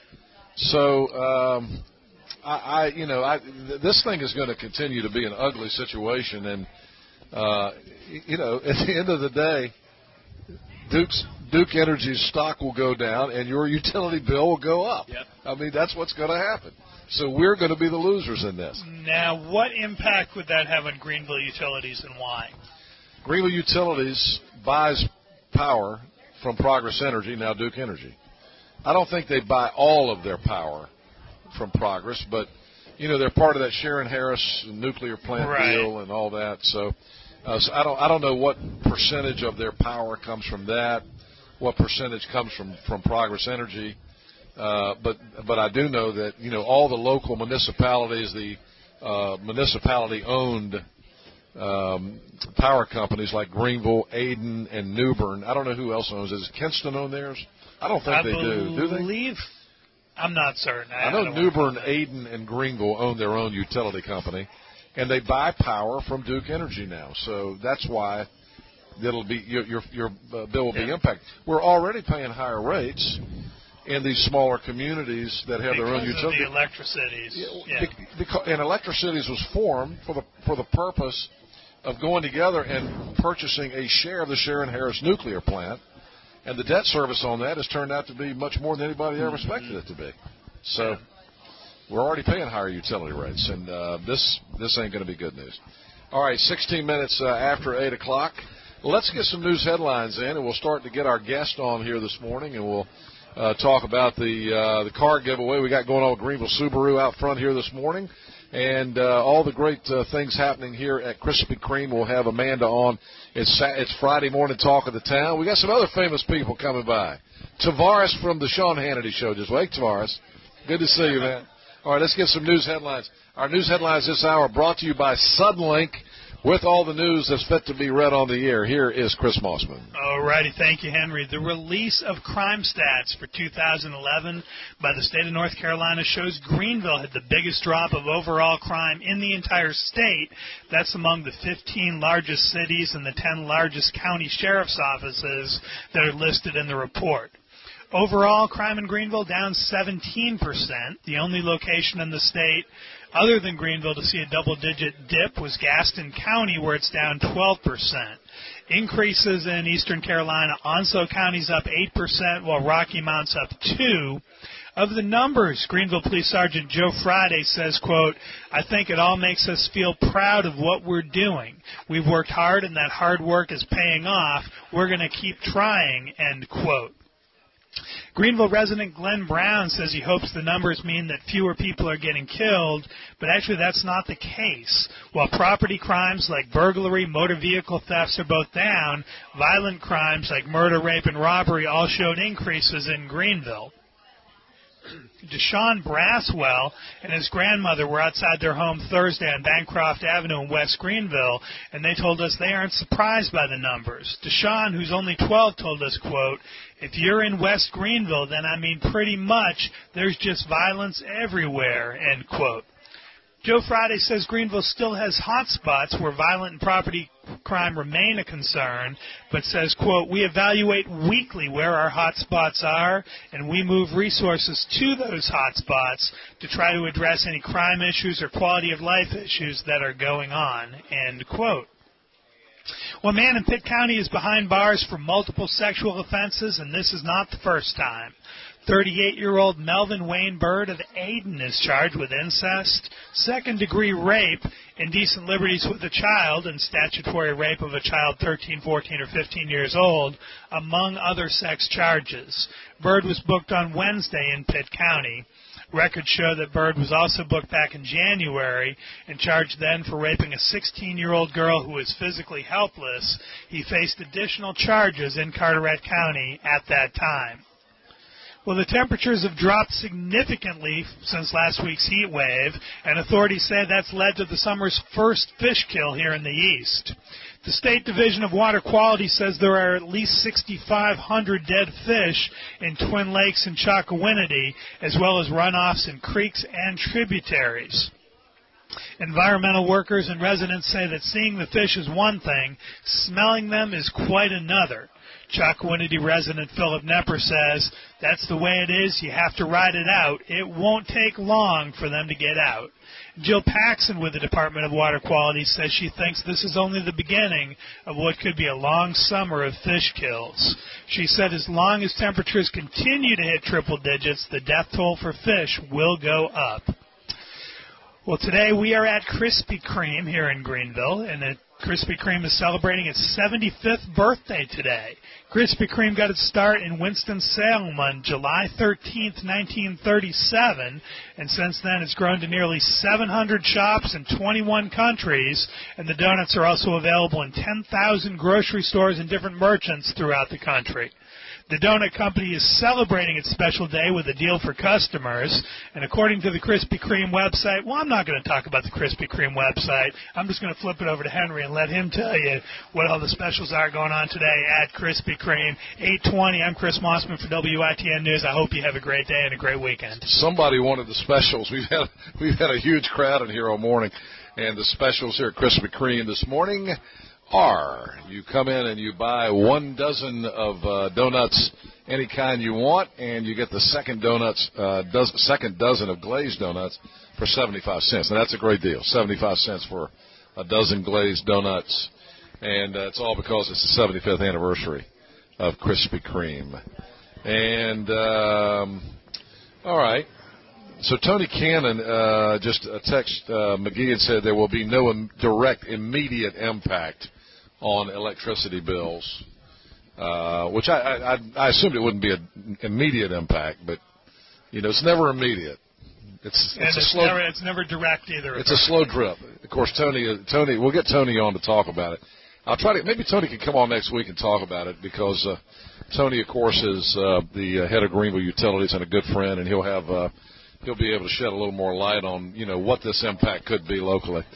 So um, I, I, you know, I th- this thing is going to continue to be an ugly situation, and uh, y- you know, at the end of the day, Duke's Duke Energy's stock will go down, and your utility bill will go up. Yep. I mean, that's what's going to happen. So we're going to be the losers in this. Now, what impact would that have on Greenville Utilities and why? Greenville Utilities buys power from Progress Energy, now Duke Energy. I don't think they buy all of their power from Progress, but, you know, they're part of that Sharon Harris nuclear plant Right. deal and all that. So, uh, so I don't I don't know what percentage of their power comes from that, what percentage comes from, from Progress Energy. Uh, but but I do know that, you know, all the local municipalities, the uh, municipality-owned um, power companies like Greenville, Ayden, and New Bern. I don't know who else owns it. Does Kinston own theirs? I don't think I they do. Do they? believe, I'm not certain. I, I know don't New wanna- Bern, Ayden, and Greenville own their own utility company, and they buy power from Duke Energy now. So that's why it'll be your your, your uh, bill will be Yeah. impacted. We're already paying higher rates in these smaller communities that have their own Because utility. of the electricities. Yeah. Be- because, and Electricities was formed for the for the purpose of going together and purchasing a share of the Sharon Harris nuclear plant, and the debt service on that has turned out to be much more than anybody ever expected it to be. So we're already paying higher utility rates, and uh, this this ain't going to be good news. All right, sixteen minutes uh, after eight o'clock. Let's get some news headlines in, and we'll start to get our guest on here this morning, and we'll uh, talk about the uh, the car giveaway we got going on with Greenville Subaru out front here this morning, and uh, all the great uh, things happening here at Krispy Kreme. We'll have Amanda on. It's Sa- it's Friday morning talk of the town. We got some other famous people coming by. Tavares from the Sean Hannity Show. Just wait, Tavares. Good to see you, man. All right, let's get some news headlines. Our news headlines this hour brought to you by Suddenlink. With all the news that's fit to be read on the air, here is Chris Mossman. All righty. Thank you, Henry. The release of crime stats for two thousand eleven by the state of North Carolina shows Greenville had the biggest drop of overall crime in the entire state. That's among the fifteen largest cities and the ten largest county sheriff's offices that are listed in the report. Overall, crime in Greenville down seventeen percent. The only location in the state other than Greenville to see a double-digit dip was Gaston County, where it's down twelve percent. Increases in Eastern Carolina, Onslow County's up eight percent, while Rocky Mount's up two percent. Of the numbers, Greenville Police Sergeant Joe Friday says, quote, I think it all makes us feel proud of what we're doing. We've worked hard, and that hard work is paying off. We're going to keep trying, end quote. Greenville resident Glenn Brown says he hopes the numbers mean that fewer people are getting killed, but actually that's not the case. While property crimes like burglary, motor vehicle thefts are both down, violent crimes like murder, rape, and robbery all showed increases in Greenville. Deshaun Braswell and his grandmother were outside their home Thursday on Bancroft Avenue in West Greenville, and they told us they aren't surprised by the numbers. Deshaun, who's only twelve, told us, quote, if you're in West Greenville, then I mean pretty much there's just violence everywhere, end quote. Joe Friday says Greenville still has hot spots where violent and property crime remain a concern, but says, quote, we evaluate weekly where our hot spots are, and we move resources to those hot spots to try to address any crime issues or quality of life issues that are going on, end quote. Well, a man in Pitt County is behind bars for multiple sexual offenses, and this is not the first time. thirty-eight-year-old Melvin Wayne Bird of Ayden is charged with incest, second-degree rape, indecent liberties with a child, and statutory rape of a child thirteen, fourteen, or fifteen years old, among other sex charges. Bird was booked on Wednesday in Pitt County. Records show that Bird was also booked back in January and charged then for raping a sixteen-year-old girl who was physically helpless. He faced additional charges in Carteret County at that time. Well, the temperatures have dropped significantly since last week's heat wave, and authorities say that's led to the summer's first fish kill here in the east. The State Division of Water Quality says there are at least sixty-five hundred dead fish in Twin Lakes and Chocowinity, as well as runoffs in creeks and tributaries. Environmental workers and residents say that seeing the fish is one thing, smelling them is quite another. Chocowinity resident Philip Nepper says, that's the way it is, you have to ride it out. It won't take long for them to get out. Jill Paxson with the Department of Water Quality says she thinks this is only the beginning of what could be a long summer of fish kills. She said as long as temperatures continue to hit triple digits, the death toll for fish will go up. Well, today we are at Krispy Kreme here in Greenville, and it Krispy Kreme is celebrating its seventy-fifth birthday today. Krispy Kreme got its start in Winston-Salem on July thirteenth, nineteen thirty-seven, and since then it's grown to nearly seven hundred shops in twenty-one countries, and the donuts are also available in ten thousand grocery stores and different merchants throughout the country. The donut company is celebrating its special day with a deal for customers, and according to the Krispy Kreme website, well, I'm not going to talk about the Krispy Kreme website. I'm just going to flip it over to Henry and let him tell you what all the specials are going on today at Krispy Kreme. eight twenty, I'm Chris Mossman for W I T N News. I hope you have a great day and a great weekend. Somebody wanted the specials. We've had, we've had a huge crowd in here all morning, and the specials here at Krispy Kreme this morning are you come in and you buy one dozen of uh, donuts, any kind you want, and you get the second donuts, uh, dozen, second dozen of glazed donuts for seventy-five cents. Now, that's a great deal, seventy-five cents for a dozen glazed donuts, and uh, it's all because it's the seventy-fifth anniversary of Krispy Kreme. And, um, all right. So Tony Cannon uh, just a text uh, McGee had said there will be no im- direct, immediate impact on electricity bills, uh, which I, I, I assumed it wouldn't be an immediate impact, but you know it's never immediate. It's, and it's, it's a slow. Never, it's never direct either. It's a slow drip. Of course, Tony. Tony, we'll get Tony on to talk about it. I'll try to. Maybe Tony can come on next week and talk about it because uh, Tony, of course, is uh, the uh, head of Greenville Utilities and a good friend, and he'll have uh, he'll be able to shed a little more light on you know what this impact could be locally.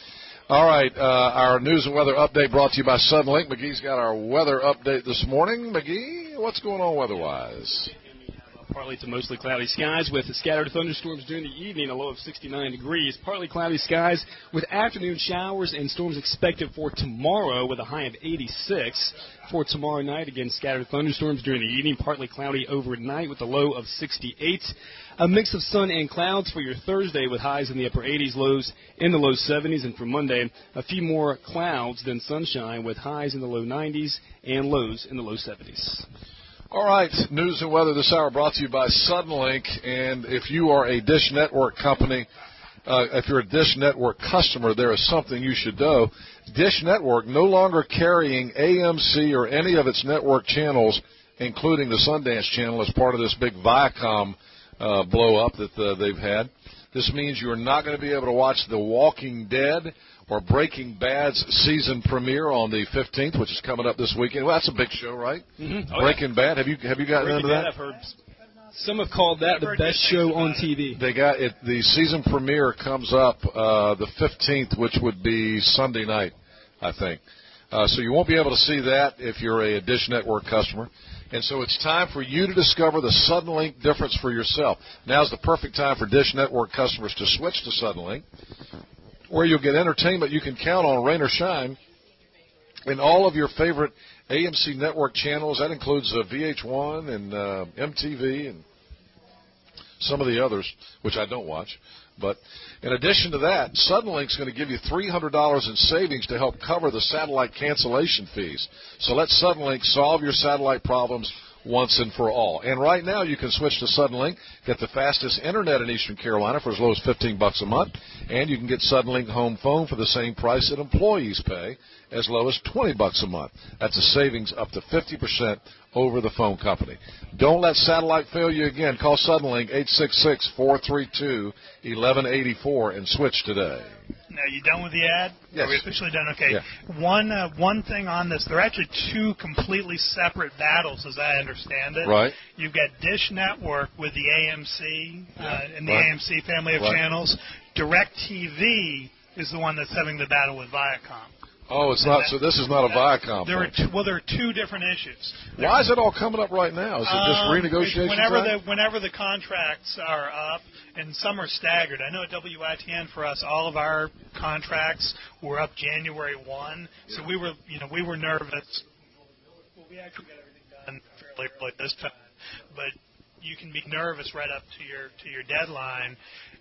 All right, uh, our news and weather update brought to you by Suddenlink. McGee's got our weather update this morning. McGee, what's going on weather-wise? Partly to mostly cloudy skies with scattered thunderstorms during the evening, a low of sixty-nine degrees. Partly cloudy skies with afternoon showers and storms expected for tomorrow with a high of eighty-six. For tomorrow night, again, scattered thunderstorms during the evening, partly cloudy overnight with a low of sixty-eight. A mix of sun and clouds for your Thursday with highs in the upper eighties, lows in the low seventies. And for Monday, a few more clouds than sunshine with highs in the low nineties and lows in the low seventies. All right, news and weather this hour brought to you by Suddenlink. And if you are a Dish Network company, uh, if you're a Dish Network customer, there is something you should know. Dish Network no longer carrying A M C or any of its network channels, including the Sundance Channel, as part of this big Viacom uh, blow-up that uh, they've had. This means you're not going to be able to watch The Walking Dead or Breaking Bad's season premiere on the fifteenth, which is coming up this weekend. Well, that's a big show, right? Mm-hmm. Oh, Breaking yeah. Bad. Have you have you gotten Breaking into Bad, that? I've heard some have called that the best show on T V. They got it. The season premiere comes up uh, the fifteenth, which would be Sunday night, I think. Uh, so you won't be able to see that if you're a Dish Network customer. And so it's time for you to discover the Suddenlink difference for yourself. Now's the perfect time for Dish Network customers to switch to Suddenlink, where you'll get entertainment you can count on, rain or shine, in all of your favorite A M C network channels. That includes uh, V H one and uh, M T V and some of the others, which I don't watch. But in addition to that, Suddenlink's going to give you three hundred dollars in savings to help cover the satellite cancellation fees. So let Suddenlink solve your satellite problems once and for all. And right now you can switch to Suddenlink, get the fastest internet in Eastern Carolina for as low as fifteen bucks a month, and you can get Suddenlink home phone for the same price that employees pay, as low as twenty bucks a month. That's a savings up to fifty percent over the phone company. Don't let satellite fail you again. Call Suddenlink eight six six, four three two, one one eight four and switch today. Now, you done with the ad? Yes. Are we officially done? Okay. Yeah. One uh, one thing on this, they're actually two completely separate battles, as I understand it. Right. You've got Dish Network with the A M C uh, and the Right. A M C family of Right. channels. DirecTV is the one that's having the battle with Viacom. Oh, it's And not. that- So this is not a Viacom. There are thing. two, well, there are two different issues. Why is it all coming up right now? Is it just Um, renegotiation whenever time? the whenever the contracts are up, and some are staggered. I know at W I T N for us, all of our contracts were up January first, so we were, you know, we were nervous. Well, we actually got everything done fairly early this time, but you can be nervous right up to your to your deadline.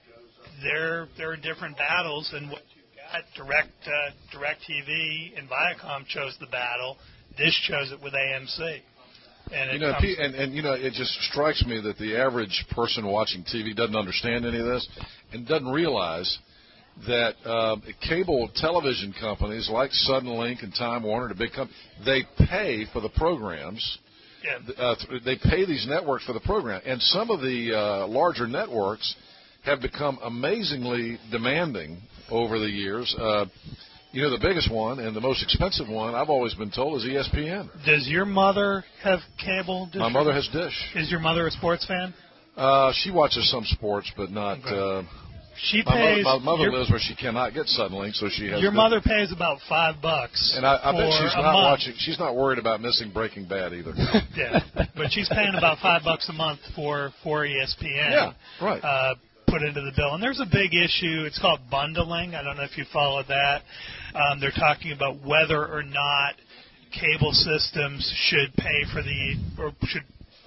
There there are different battles, and what you got, Direct uh, DirecTV and Viacom chose the battle. Dish chose it with A M C. And it You know, comes, P- and, and you know, it just strikes me that the average person watching T V doesn't understand any of this and doesn't realize that uh, cable television companies like Suddenlink and Time Warner, the big companies, they pay for the programs. Yeah. Uh, they pay these networks for the program, and some of the uh, larger networks have become amazingly demanding over the years. Uh, You know, the biggest one and the most expensive one, I've always been told, is E S P N. Does your mother have cable? My mother has Dish. Is your mother a sports fan? Uh, she watches some sports, but not. Uh, She my pays. Mother, my mother your, lives where she cannot get Suddenlink, so she has. Your Dish. mother pays about five bucks. And I, I bet for she's a not month. watching. She's not worried about missing Breaking Bad either. Yeah, but she's paying about five bucks a month for for E S P N. Yeah, right. Uh, put into the bill, and there's a big issue. It's called bundling. I don't know if you followed that. Um, they're talking about whether or not cable systems should pay for the or should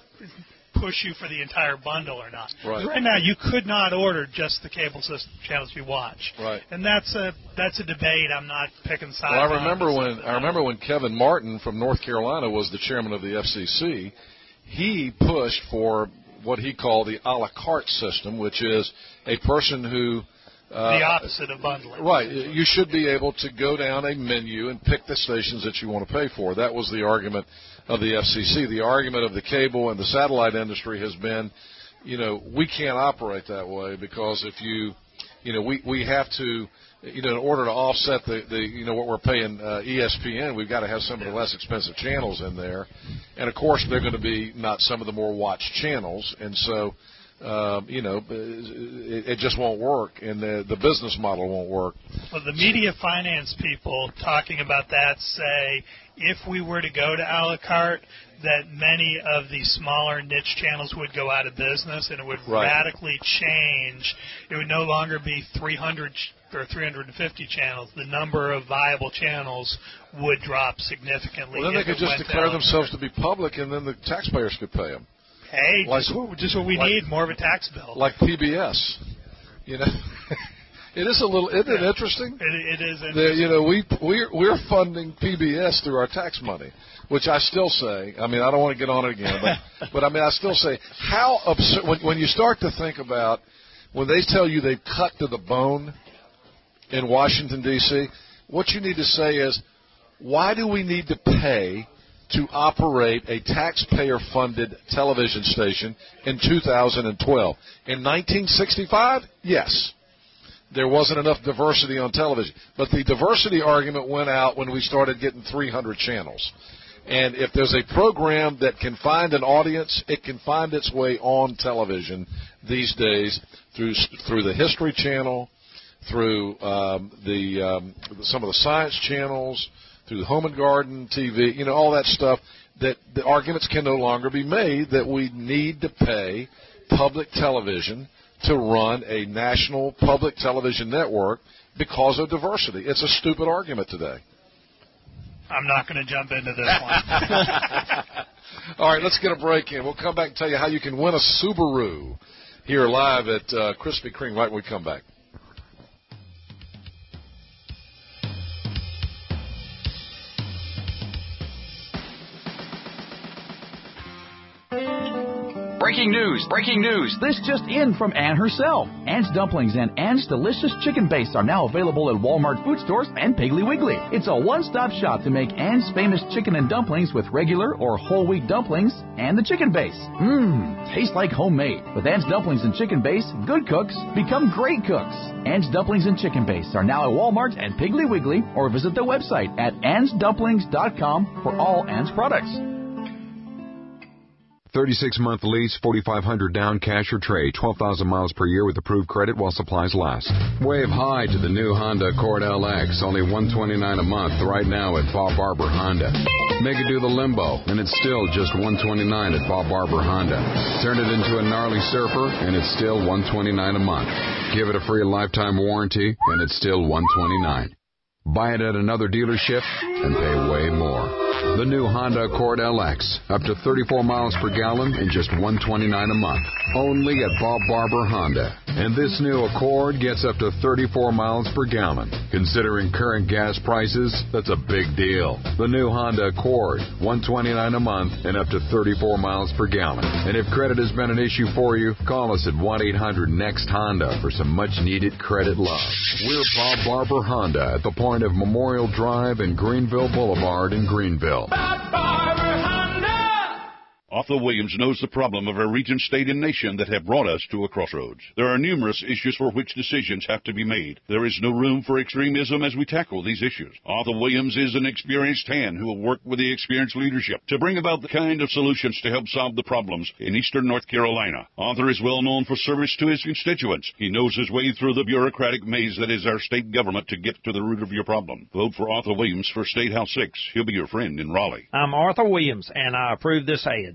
push you for the entire bundle or not. Right. Right now, you could not order just the cable system channels you watch. Right. And that's a that's a debate. I'm not picking sides. Well, I on. remember when I remember when Kevin Martin from North Carolina was the chairman of the F C C. He pushed for what he called the a la carte system, which is a person who uh, the opposite of bundling. Right. You should be able to go down a menu and pick the stations that you want to pay for. That was the argument of the F C C. The argument of the cable and the satellite industry has been, you know, we can't operate that way because if you, you know, we, we have to, you know, in order to offset the, the you know, what we're paying uh, E S P N, we've got to have some of the less expensive channels in there. And, of course, they're going to be not some of the more watched channels. And so Um, you know, it, it just won't work, and the, the business model won't work. Well, the media finance people talking about that say if we were to go to a la carte, that many of the smaller niche channels would go out of business, and it would right. radically change. It would no longer be three hundred or three hundred fifty channels. The number of viable channels would drop significantly. Well, then they could just declare themselves to be public, and then the taxpayers could pay them. Hey, like, just, what, just what we like, need, more of a tax bill. Like P B S, you know. It is a little, isn't it interesting? It, it is interesting. The, you know, we, we're, we're funding P B S through our tax money, which I still say, I mean, I don't want to get on it again, but, but I mean, I still say, how absurd, when, when you start to think about, when they tell you they've cut to the bone in Washington, D C, what you need to say is, why do we need to pay to operate a taxpayer-funded television station in two thousand twelve? In nineteen sixty-five, yes, there wasn't enough diversity on television. But the diversity argument went out when we started getting three hundred channels. And if there's a program that can find an audience, it can find its way on television these days through through the History Channel, through um, the um, some of the science channels, through the Home and Garden T V, you know, all that stuff, that the arguments can no longer be made that we need to pay public television to run a national public television network because of diversity. It's a stupid argument today. I'm not going to jump into this one. All right, let's get a break in. We'll come back and tell you how you can win a Subaru here live at uh, Krispy Kreme right when we come back. Breaking news, breaking news. This just in from Ann herself. Ann's Dumplings and Ann's Delicious Chicken Base are now available at Walmart food stores and Piggly Wiggly. It's a one-stop shop to make Ann's famous chicken and dumplings with regular or whole wheat dumplings and the chicken base. Mmm, tastes like homemade. With Ann's Dumplings and Chicken Base, good cooks become great cooks. Ann's Dumplings and Chicken Base are now at Walmart and Piggly Wiggly, or visit their website at anns dumplings dot com for all Ann's products. thirty-six month lease, forty-five hundred dollars down, cash or trade, twelve thousand miles per year with approved credit while supplies last. Wave hi to the new Honda Accord L X, only one hundred twenty-nine dollars a month right now at Bob Barber Honda. Make it do the limbo, and it's still just one hundred twenty-nine dollars at Bob Barber Honda. Turn it into a gnarly surfer, and it's still one hundred twenty-nine dollars a month. Give it a free lifetime warranty, and it's still one hundred twenty-nine dollars. Buy it at another dealership and pay way more. The new Honda Accord L X, up to thirty-four miles per gallon and just one hundred twenty-nine dollars a month. Only at Bob Barber Honda. And this new Accord gets up to thirty-four miles per gallon. Considering current gas prices, that's a big deal. The new Honda Accord, one hundred twenty-nine dollars a month and up to thirty-four miles per gallon. And if credit has been an issue for you, call us at one eight hundred next Honda for some much-needed credit love. We're Bob Barber Honda at the point of Memorial Drive and Greenville Boulevard in Greenville. Bob Barber Honda! Arthur Williams knows the problem of our region, state, and nation that have brought us to a crossroads. There are numerous issues for which decisions have to be made. There is no room for extremism as we tackle these issues. Arthur Williams is an experienced hand who will work with the experienced leadership to bring about the kind of solutions to help solve the problems in eastern North Carolina. Arthur is well known for service to his constituents. He knows his way through the bureaucratic maze that is our state government to get to the root of your problem. Vote for Arthur Williams for State House six. He'll be your friend in Raleigh. I'm Arthur Williams, and I approve this ad.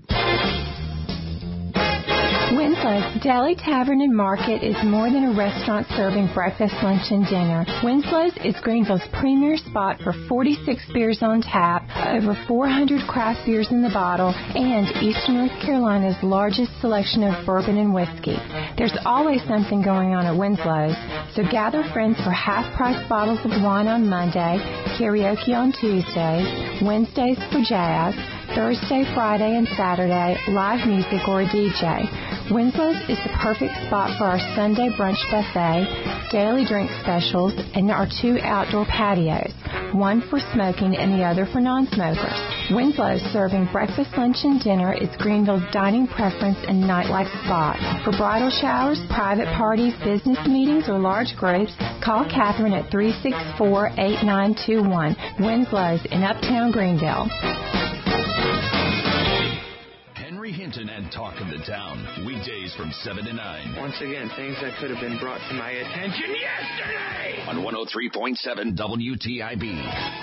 Winslow's Deli Tavern and Market is more than a restaurant serving breakfast, lunch, and dinner. Winslow's is Greenville's premier spot for forty-six beers on tap, over four hundred craft beers in the bottle, and Eastern North Carolina's largest selection of bourbon and whiskey. There's always something going on at Winslow's, so gather friends for half-price bottles of wine on Monday, karaoke on Tuesdays, Wednesdays for jazz, Thursday, Friday, and Saturday, live music or a D J. Winslow's is the perfect spot for our Sunday brunch buffet, daily drink specials, and our two outdoor patios, one for smoking and the other for non-smokers. Winslow's, serving breakfast, lunch, and dinner, is Greenville's dining preference and nightlife spot. For bridal showers, private parties, business meetings, or large groups, call Catherine at three six four, eight nine two one. Winslow's in Uptown Greenville. Henry Hinton and Talk of the Town. Weekdays from seven to nine. Once again, things that could have been brought to my attention yesterday. On one oh three point seven W T I B.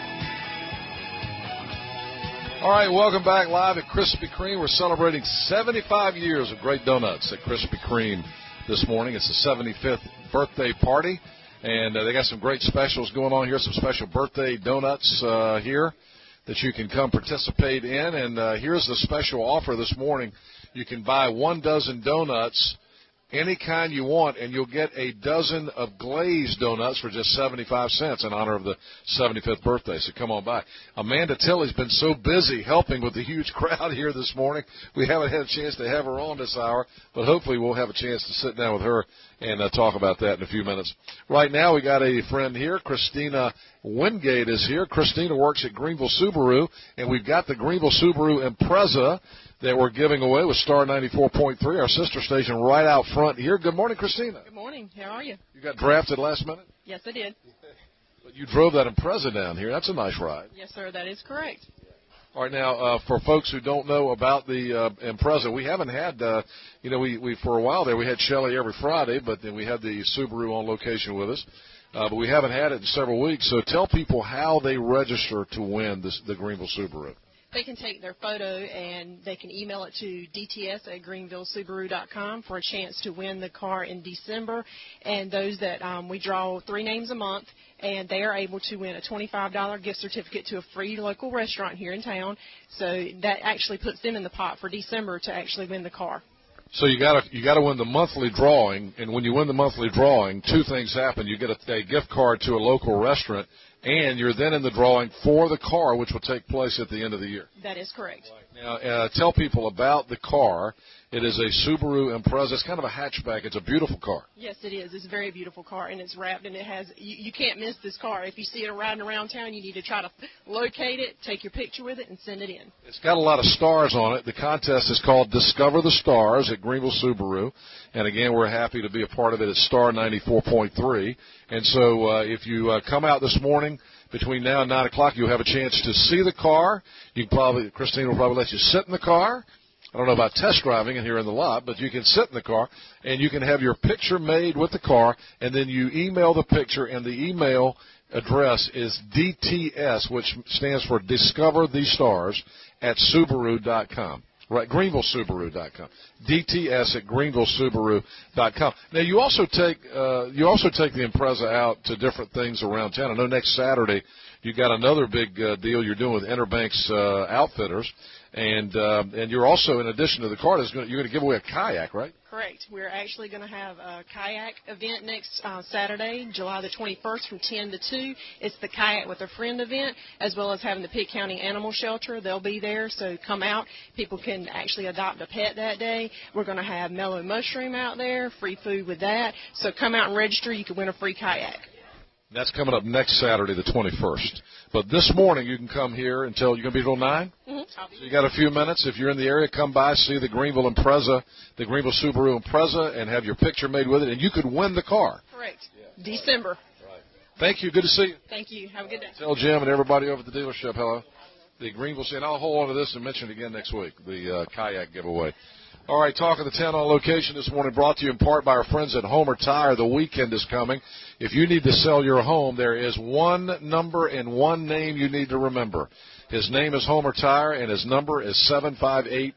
All right, welcome back live at Krispy Kreme. We're celebrating seventy-five years of great donuts at Krispy Kreme this morning. It's the seventy-fifth birthday party, and uh, they got some great specials going on here, some special birthday donuts uh, here that you can come participate in. And uh, here's the special offer this morning. You can buy one dozen donuts, any kind you want, and you'll get a dozen of glazed donuts for just seventy-five cents in honor of the seventy-fifth birthday. So come on by. Amanda Tilley's been so busy helping with the huge crowd here this morning, we haven't had a chance to have her on this hour, but hopefully we'll have a chance to sit down with her and uh, talk about that in a few minutes. Right now we got a friend here. Christina Wingate is here. Christina works at Greenville Subaru, and we've got the Greenville Subaru Impreza that we're giving away with Star ninety-four point three, our sister station right out front here. Good morning, Christina. Good morning. How are you? You got drafted last minute? Yes, I did. But you drove that Impreza down here. That's a nice ride. Yes, sir. That is correct. All right, now, uh, for folks who don't know about the uh, Impreza, we haven't had, uh, you know, we, we for a while there, we had Shelley every Friday, but then we had the Subaru on location with us. Uh, but we haven't had it in several weeks. So tell people how they register to win this, the Greenville Subaru. They can take their photo and they can email it to d t s at greenville subaru dot com for a chance to win the car in December. And those that um, we draw three names a month, and they are able to win a twenty-five dollars gift certificate to a free local restaurant here in town. So that actually puts them in the pot for December to actually win the car. So you got to you got to win the monthly drawing, and when you win the monthly drawing, two things happen. You get a, a gift card to a local restaurant, and you're then in the drawing for the car, which will take place at the end of the year. That is correct. Now, uh, tell people about the car. It is a Subaru Impreza. It's kind of a hatchback. It's a beautiful car. Yes, it is. It's a very beautiful car, and it's wrapped, and it has. You, you can't miss this car. If you see it riding around town, you need to try to locate it, take your picture with it, and send it in. It's got a lot of stars on it. The contest is called Discover the Stars at Greenville Subaru, and again, we're happy to be a part of it at Star ninety-four point three. And so, uh, if you uh, come out this morning between now and nine o'clock, you'll have a chance to see the car. You can probably, Christine will probably let you sit in the car. I don't know about test driving in here in the lot, but you can sit in the car, and you can have your picture made with the car, and then you email the picture, and the email address is D T S, which stands for Discover the Stars, at Subaru dot com. Right, Greenville Subaru dot com. D T S at Greenville Subaru dot com. Now, you also take uh, you also take the Impreza out to different things around town. I know next Saturday you got another big uh, deal you're doing with Interbanks uh, Outfitters. And uh, and you're also, in addition to the car, you're going to give away a kayak, right? Correct. We're actually going to have a kayak event next uh, Saturday, July the twenty-first, from ten to two. It's the Kayak with a Friend event, as well as having the Pitt County Animal Shelter. They'll be there, so come out. People can actually adopt a pet that day. We're going to have Mellow Mushroom out there, free food with that. So come out and register. You can win a free kayak. That's coming up next Saturday, the twenty-first. But this morning, you can come here until, you're going to be until nine? Mm-hmm. So you got a few minutes. If you're in the area, come by, see the Greenville Impreza, the Greenville Subaru Impreza, and have your picture made with it, and you could win the car. Correct. Yeah. December. Right. Thank you. Good to see you. Thank you. Have a good day. Tell Jim and everybody over at the dealership hello. The Greenville, and I'll hold on to this and mention it again next week, the uh, kayak giveaway. All right, Talk of the Town on location this morning, brought to you in part by our friends at Homer Tire. The weekend is coming. If you need to sell your home, there is one number and one name you need to remember. His name is Homer Tire, and his number is seven five eight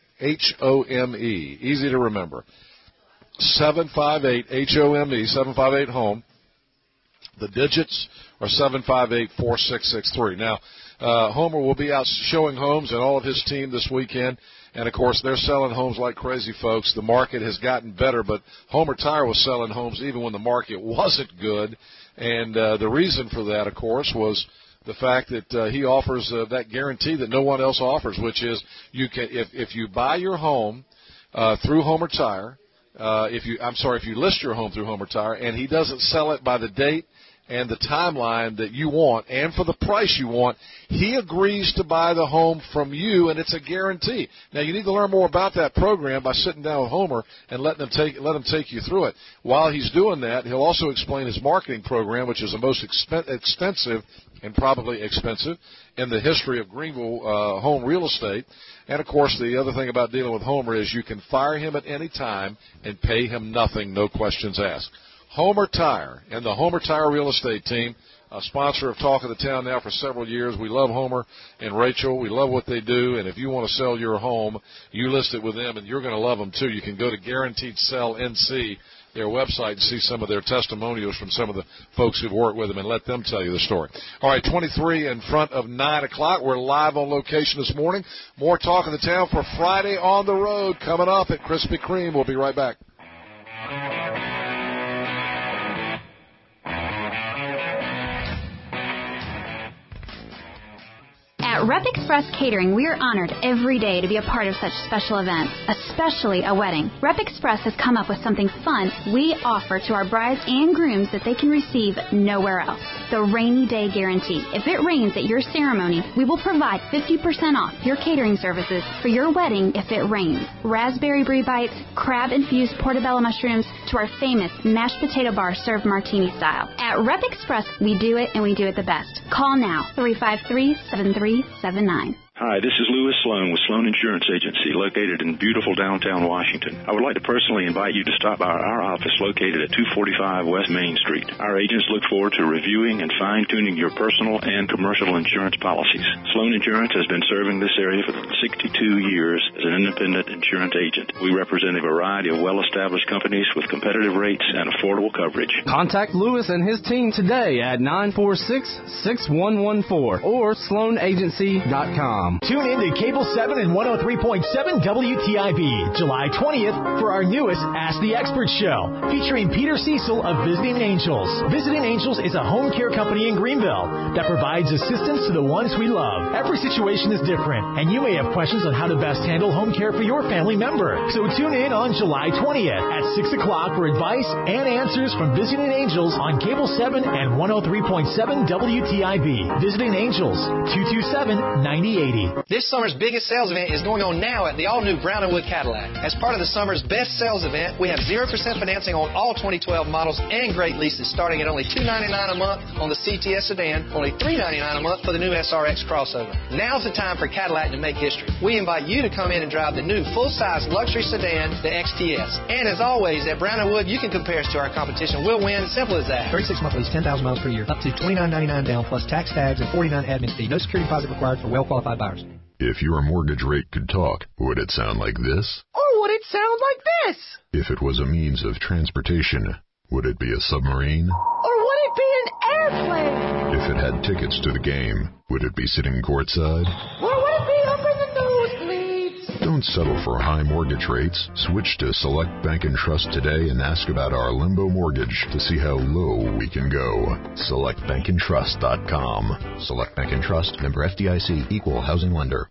H O M E. Easy to remember. seven five eight H O M E, seven five eight home. The digits are seven five eight four six six three. Now, uh, Homer will be out showing homes, and all of his team this weekend. And, of course, they're selling homes like crazy, folks. The market has gotten better, but Homer Tire was selling homes even when the market wasn't good. And uh, the reason for that, of course, was the fact that uh, he offers uh, that guarantee that no one else offers, which is you can if, if you buy your home uh, through Homer Tire, uh, if you I'm sorry, if you list your home through Homer Tire, and he doesn't sell it by the date and the timeline that you want and for the price you want, he agrees to buy the home from you, and it's a guarantee. Now, you need to learn more about that program by sitting down with Homer and letting him take, let him take you through it. While he's doing that, he'll also explain his marketing program, which is the most expen- extensive and probably expensive in the history of Greenville uh, home real estate. And, of course, the other thing about dealing with Homer is you can fire him at any time and pay him nothing, no questions asked. Homer Tire and the Homer Tire Real Estate Team, a sponsor of Talk of the Town now for several years. We love Homer and Rachel. We love what they do. And if you want to sell your home, you list it with them, and you're going to love them, too. You can go to Guaranteed Sell N C, their website, and see some of their testimonials from some of the folks who've worked with them and let them tell you the story. All right, twenty-three in front of nine o'clock. We're live on location this morning. More Talk of the Town for Friday on the road coming up at Krispy Kreme. We'll be right back. At Rep Express Catering, we are honored every day to be a part of such special events, especially a wedding. Rep Express has come up with something fun we offer to our brides and grooms that they can receive nowhere else. The Rainy Day Guarantee. If it rains at your ceremony, we will provide fifty percent off your catering services for your wedding if it rains. Raspberry brie bites, crab-infused portobello mushrooms, to our famous mashed potato bar served martini style. At Rep Express, we do it and we do it the best. Call now, three five three, seven three seven nine. Hi, this is Louis Sloan with Sloan Insurance Agency, located in beautiful downtown Washington. I would like to personally invite you to stop by our office located at two forty-five West Main Street. Our agents look forward to reviewing and fine-tuning your personal and commercial insurance policies. Sloan Insurance has been serving this area for sixty-two years as an independent insurance agent. We represent a variety of well-established companies with competitive rates and affordable coverage. Contact Louis and his team today at nine four six, six one one four or sloan agency dot com. Tune in to Cable seven and one oh three point seven W T I B July twentieth for our newest Ask the Expert show, featuring Peter Cecil of Visiting Angels. Visiting Angels is a home care company in Greenville that provides assistance to the ones we love. Every situation is different, and you may have questions on how to best handle home care for your family member. So tune in on July twentieth at six o'clock for advice and answers from Visiting Angels on Cable seven and one oh three point seven W T I B. Visiting Angels, two two seven, nine oh eight oh. This summer's biggest sales event is going on now at the all-new Brown and Wood Cadillac. As part of the summer's best sales event, we have zero percent financing on all twenty twelve models and great leases starting at only two ninety-nine a month on the C T S sedan, only three ninety-nine a month for the new S R X crossover. Now's the time for Cadillac to make history. We invite you to come in and drive the new full-size luxury sedan, the X T S. And as always, at Brown and Wood, you can compare us to our competition. We'll win. Simple as that. thirty-six month lease, ten thousand miles per year, up to twenty-nine ninety-nine down plus tax tags and forty-nine admin fee. No security deposit required for well-qualified buyers. If your mortgage rate could talk, would it sound like this? Or would it sound like this? If it was a means of transportation, would it be a submarine? Or would it be an airplane? If it had tickets to the game, would it be sitting courtside? Or would it be up in the nosebleeds? Don't settle for high mortgage rates. Switch to Select Bank and Trust today and ask about our Limbo Mortgage to see how low we can go. select bank and trust dot com. Select Bank and Trust, member F D I C, equal housing lender.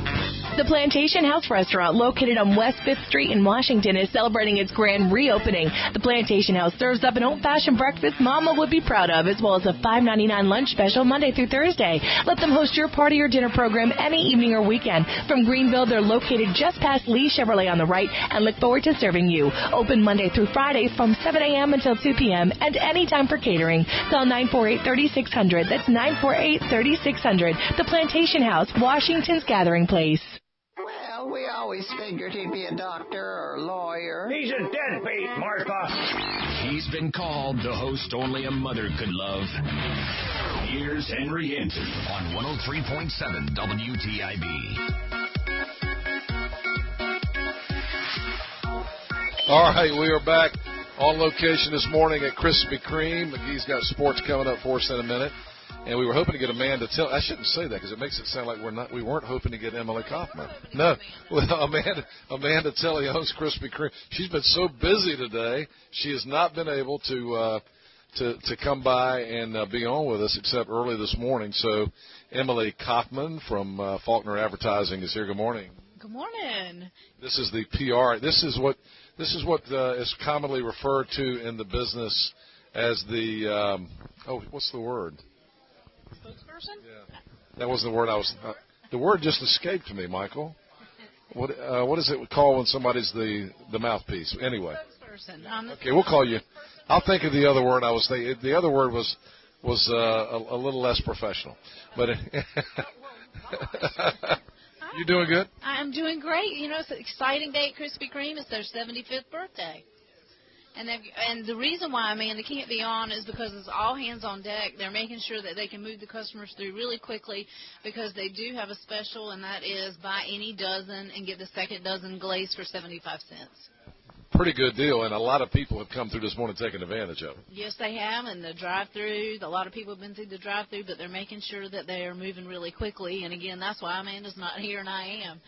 The Plantation House restaurant, located on West fifth Street in Washington, is celebrating its grand reopening. The Plantation House serves up an old-fashioned breakfast Mama would be proud of, as well as a five ninety-nine lunch special Monday through Thursday. Let them host your party or dinner program any evening or weekend. From Greenville, they're located just past Lee Chevrolet on the right and look forward to serving you. Open Monday through Friday from seven a.m. until two p.m. and anytime for catering. Call nine four eight, three six zero zero. That's nine four eight, three six zero zero. The Plantation House, Washington's gathering place. Well, we always figured he'd be a doctor or a lawyer. He's a deadbeat, Martha. He's been called the host only a mother could love. Here's Henry Hinton on one oh three point seven W T I B. All right, we are back on location this morning at Krispy Kreme. McGee's got sports coming up for us in a minute. And we were hoping to get Amanda Tilley. I shouldn't say that because it makes it sound like we're not. We weren't hoping to get Emily Kaufman. No, well, Amanda Amanda Tilley owns Krispy Kreme. She's been so busy today, she has not been able to uh, to to come by and uh, be on with us except early this morning. So Emily Kaufman from uh, Faulkner Advertising is here. Good morning. Good morning. This is the P R. This is what this is what uh, is commonly referred to in the business as the um, oh, what's the word? Spokesperson? Yeah. That wasn't the word I was. Uh, the word just escaped me, Michael. What uh, what is it called when somebody's the the mouthpiece? Anyway. Spokesperson. Um, okay, we'll call you. I'll think of the other word I was thinking. The other word was was uh, a, a little less professional, but. You doing good? I'm doing great. You know, it's an exciting day at Krispy Kreme. It's their seventy-fifth birthday. And and the reason why Amanda can't be on is because it's all hands on deck. They're making sure that they can move the customers through really quickly because they do have a special, and that is buy any dozen and get the second dozen glazed for seventy-five cents. Pretty good deal, and a lot of people have come through this morning taking advantage of it. Yes, they have, and the drive-through, a lot of people have been through the drive-through, but they're making sure that they are moving really quickly. And, again, that's why Amanda's not here and I am.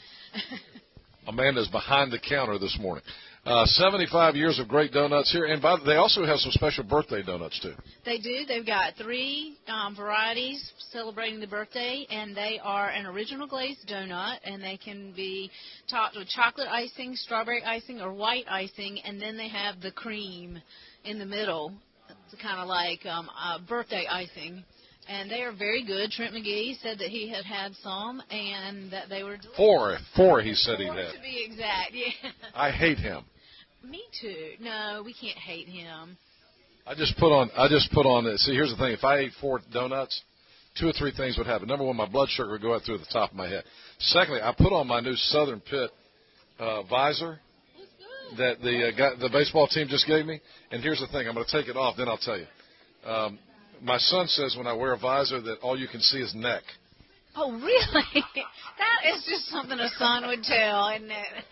Amanda's behind the counter this morning. Uh, seventy-five years of great donuts here, and by, they also have some special birthday donuts, too. They do. They've got three um, varieties celebrating the birthday, and they are an original glazed donut, and they can be topped with chocolate icing, strawberry icing, or white icing, and then they have the cream in the middle. It's kind of like um, uh, birthday icing. And they are very good. Trent McGee said that he had had some and that they were delicious. Four. Four, he said Four he had. to be exact, yeah. I hate him. Me too. No, we can't hate him. I just put on, I just put on, see, here's the thing. If I ate four donuts, two or three things would happen. Number one, my blood sugar would go out through the top of my head. Secondly, I put on my new Southern Pitt uh, visor that the uh, guy, the baseball team just gave me. And here's the thing. I'm going to take it off, then I'll tell you. Um, my son says when I wear a visor that all you can see is neck. Oh, really? That is just something a son would tell, isn't it?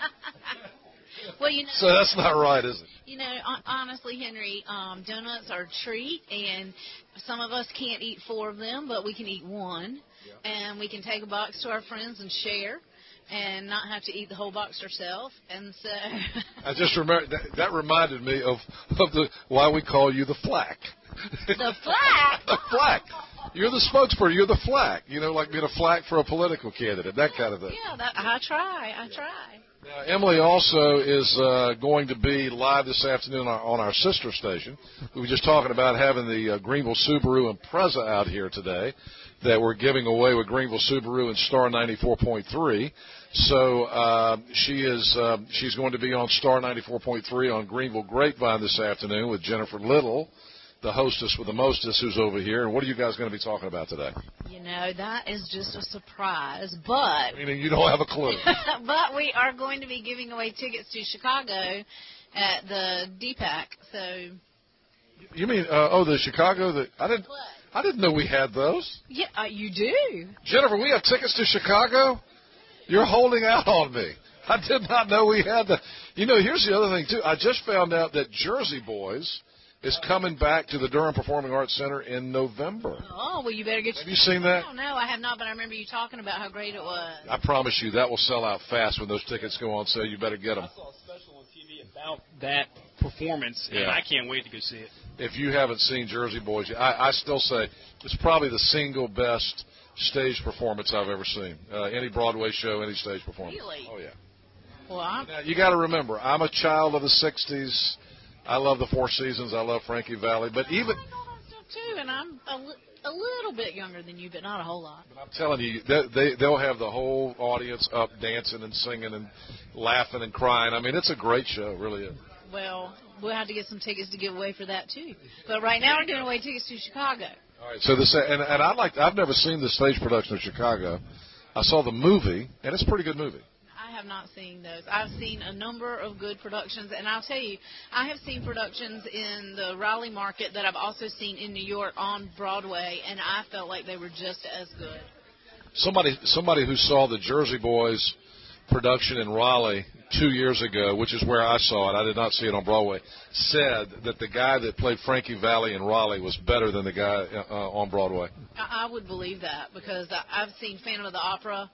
Well, you know. So that's not right, is it? You know, honestly, Henry, um, donuts are a treat, and some of us can't eat four of them, but we can eat one, yeah. And we can take a box to our friends and share, and not have to eat the whole box ourselves. And so. I just remember that, that reminded me of of the why we call you the Flack. The Flack. The Flack. You're the spokesperson. You're the Flack. You know, like being a flack for a political candidate, that kind of thing. Yeah, that, I try. I try. Now, Emily also is uh, going to be live this afternoon on our, on our sister station. We were just talking about having the uh, Greenville Subaru Impreza out here today that we're giving away with Greenville Subaru and Star ninety-four point three. So uh, she is uh, she's going to be on Star ninety-four point three on Greenville Grapevine this afternoon with Jennifer Little, the hostess with the mostest, who's over here. And what are you guys going to be talking about today? You know, that is just a surprise, but... Meaning you don't have a clue. But we are going to be giving away tickets to Chicago at the D PAC, so... You mean, uh, oh, the Chicago... The, I didn't I didn't know we had those. Yeah, uh, you do. Jennifer, we have tickets to Chicago? You're holding out on me. I did not know we had that. You know, here's the other thing, too. I just found out that Jersey Boys is coming back to the Durham Performing Arts Center in November. Oh, well, you better get... Have you seen that? I don't know. I have not, but I remember you talking about how great it was. I promise you, that will sell out fast when those tickets go on sale. You better get them. I saw a special on T V about that performance, yeah. And I can't wait to go see it. If you haven't seen Jersey Boys, I, I still say it's probably the single best stage performance I've ever seen. Uh, any Broadway show, any stage performance. Really? Oh, yeah. Well, I'm... Now, you got to remember, I'm a child of the sixties. I love the Four Seasons. I love Frankie Valli. But even... I know that stuff, too, and I'm a, li- a little bit younger than you, but not a whole lot. But I'm telling you, they, they, they'll have the whole audience up dancing and singing and laughing and crying. I mean, it's a great show. It really is. Well, we'll have to get some tickets to give away for that, too. But right now we're giving away tickets to Chicago. All right. So this, and, and I'd like to, I've never seen the stage production of Chicago. I saw the movie, and it's a pretty good movie. I have not seen those. I've seen a number of good productions, and I'll tell you, I have seen productions in the Raleigh market that I've also seen in New York on Broadway, and I felt like they were just as good. Somebody, somebody who saw the Jersey Boys production in Raleigh two years ago, which is where I saw it, I did not see it on Broadway, said that the guy that played Frankie Valli in Raleigh was better than the guy uh, on Broadway. I, I would believe that because I, I've seen Phantom of the Opera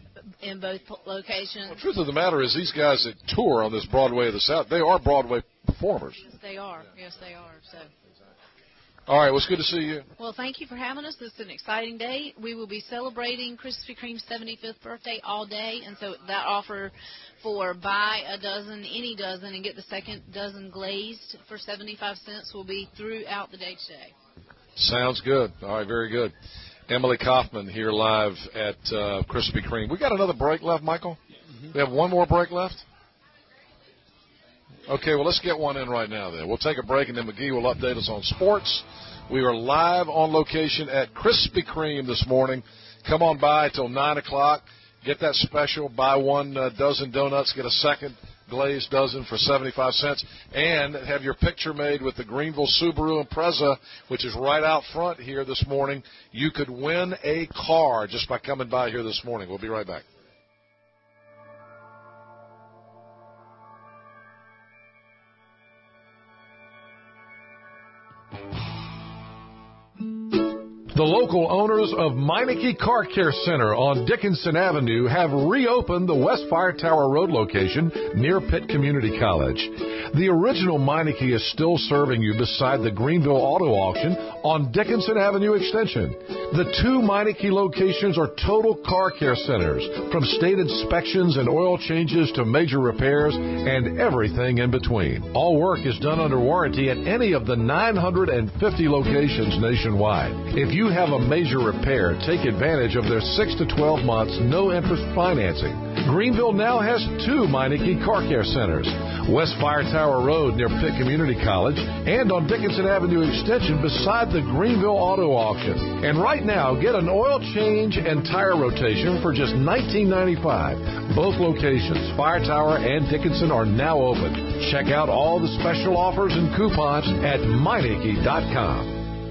in both locations. The truth of the matter is these guys that tour on this Broadway of the South, they are Broadway performers. Yes, they are. Yes, they are. So. All right, well, it's good to see you. Well, thank you for having us. This is an exciting day. We will be celebrating Krispy Kreme's seventy-fifth birthday all day, and so that offer for buy a dozen, any dozen, and get the second dozen glazed for seventy-five cents will be throughout the day today. Sounds good. All right, very good. Emily Kaufman here live at uh, Krispy Kreme. We got another break left, Michael? Mm-hmm. We have one more break left? Okay, well, let's get one in right now then. We'll take a break, and then McGee will update us on sports. We are live on location at Krispy Kreme this morning. Come on by till nine o'clock. Get that special. Buy one uh, dozen donuts, get a second glazed dozen for seventy-five cents, and have your picture made with the Greenville Subaru Impreza, which is right out front here this morning. You could win a car just by coming by here this morning. We'll be right back. The local owners of Meineke Car Care Center on Dickinson Avenue have reopened the West Fire Tower Road location near Pitt Community College. The original Meineke is still serving you beside the Greenville Auto Auction on Dickinson Avenue Extension. The two Meineke locations are total car care centers, from state inspections and oil changes to major repairs and everything in between. All work is done under warranty at any of the nine hundred fifty locations nationwide. If you have a major repair, take advantage of their six to twelve months no-interest financing. Greenville now has two Meineke Car Care Centers, West Fire Tower Road near Pitt Community College and on Dickinson Avenue Extension beside the Greenville Auto Auction. And right now, get an oil change and tire rotation for just nineteen ninety-five dollars. Both locations, Fire Tower and Dickinson, are now open. Check out all the special offers and coupons at Meineke dot com.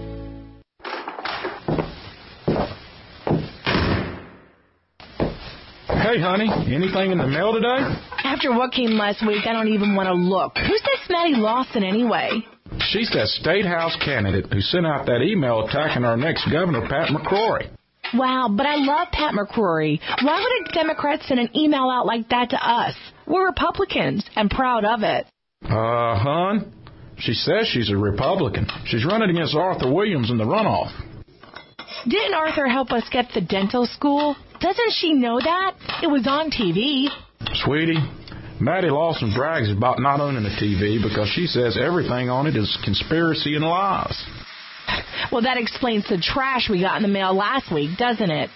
Hey, honey, anything in the mail today? After what came last week, I don't even want to look. Who's this Maddie Lawson anyway? She's that state house candidate who sent out that email attacking our next governor, Pat McCrory. Wow, but I love Pat McCrory. Why would a Democrat send an email out like that to us? We're Republicans and proud of it. Uh, hon, she says she's a Republican. She's running against Arthur Williams in the runoff. Didn't Arthur help us get the dental school? Doesn't she know that? It was on T V. Sweetie, Maddie Lawson brags about not owning a T V because she says everything on it is conspiracy and lies. Well, that explains the trash we got in the mail last week, doesn't it?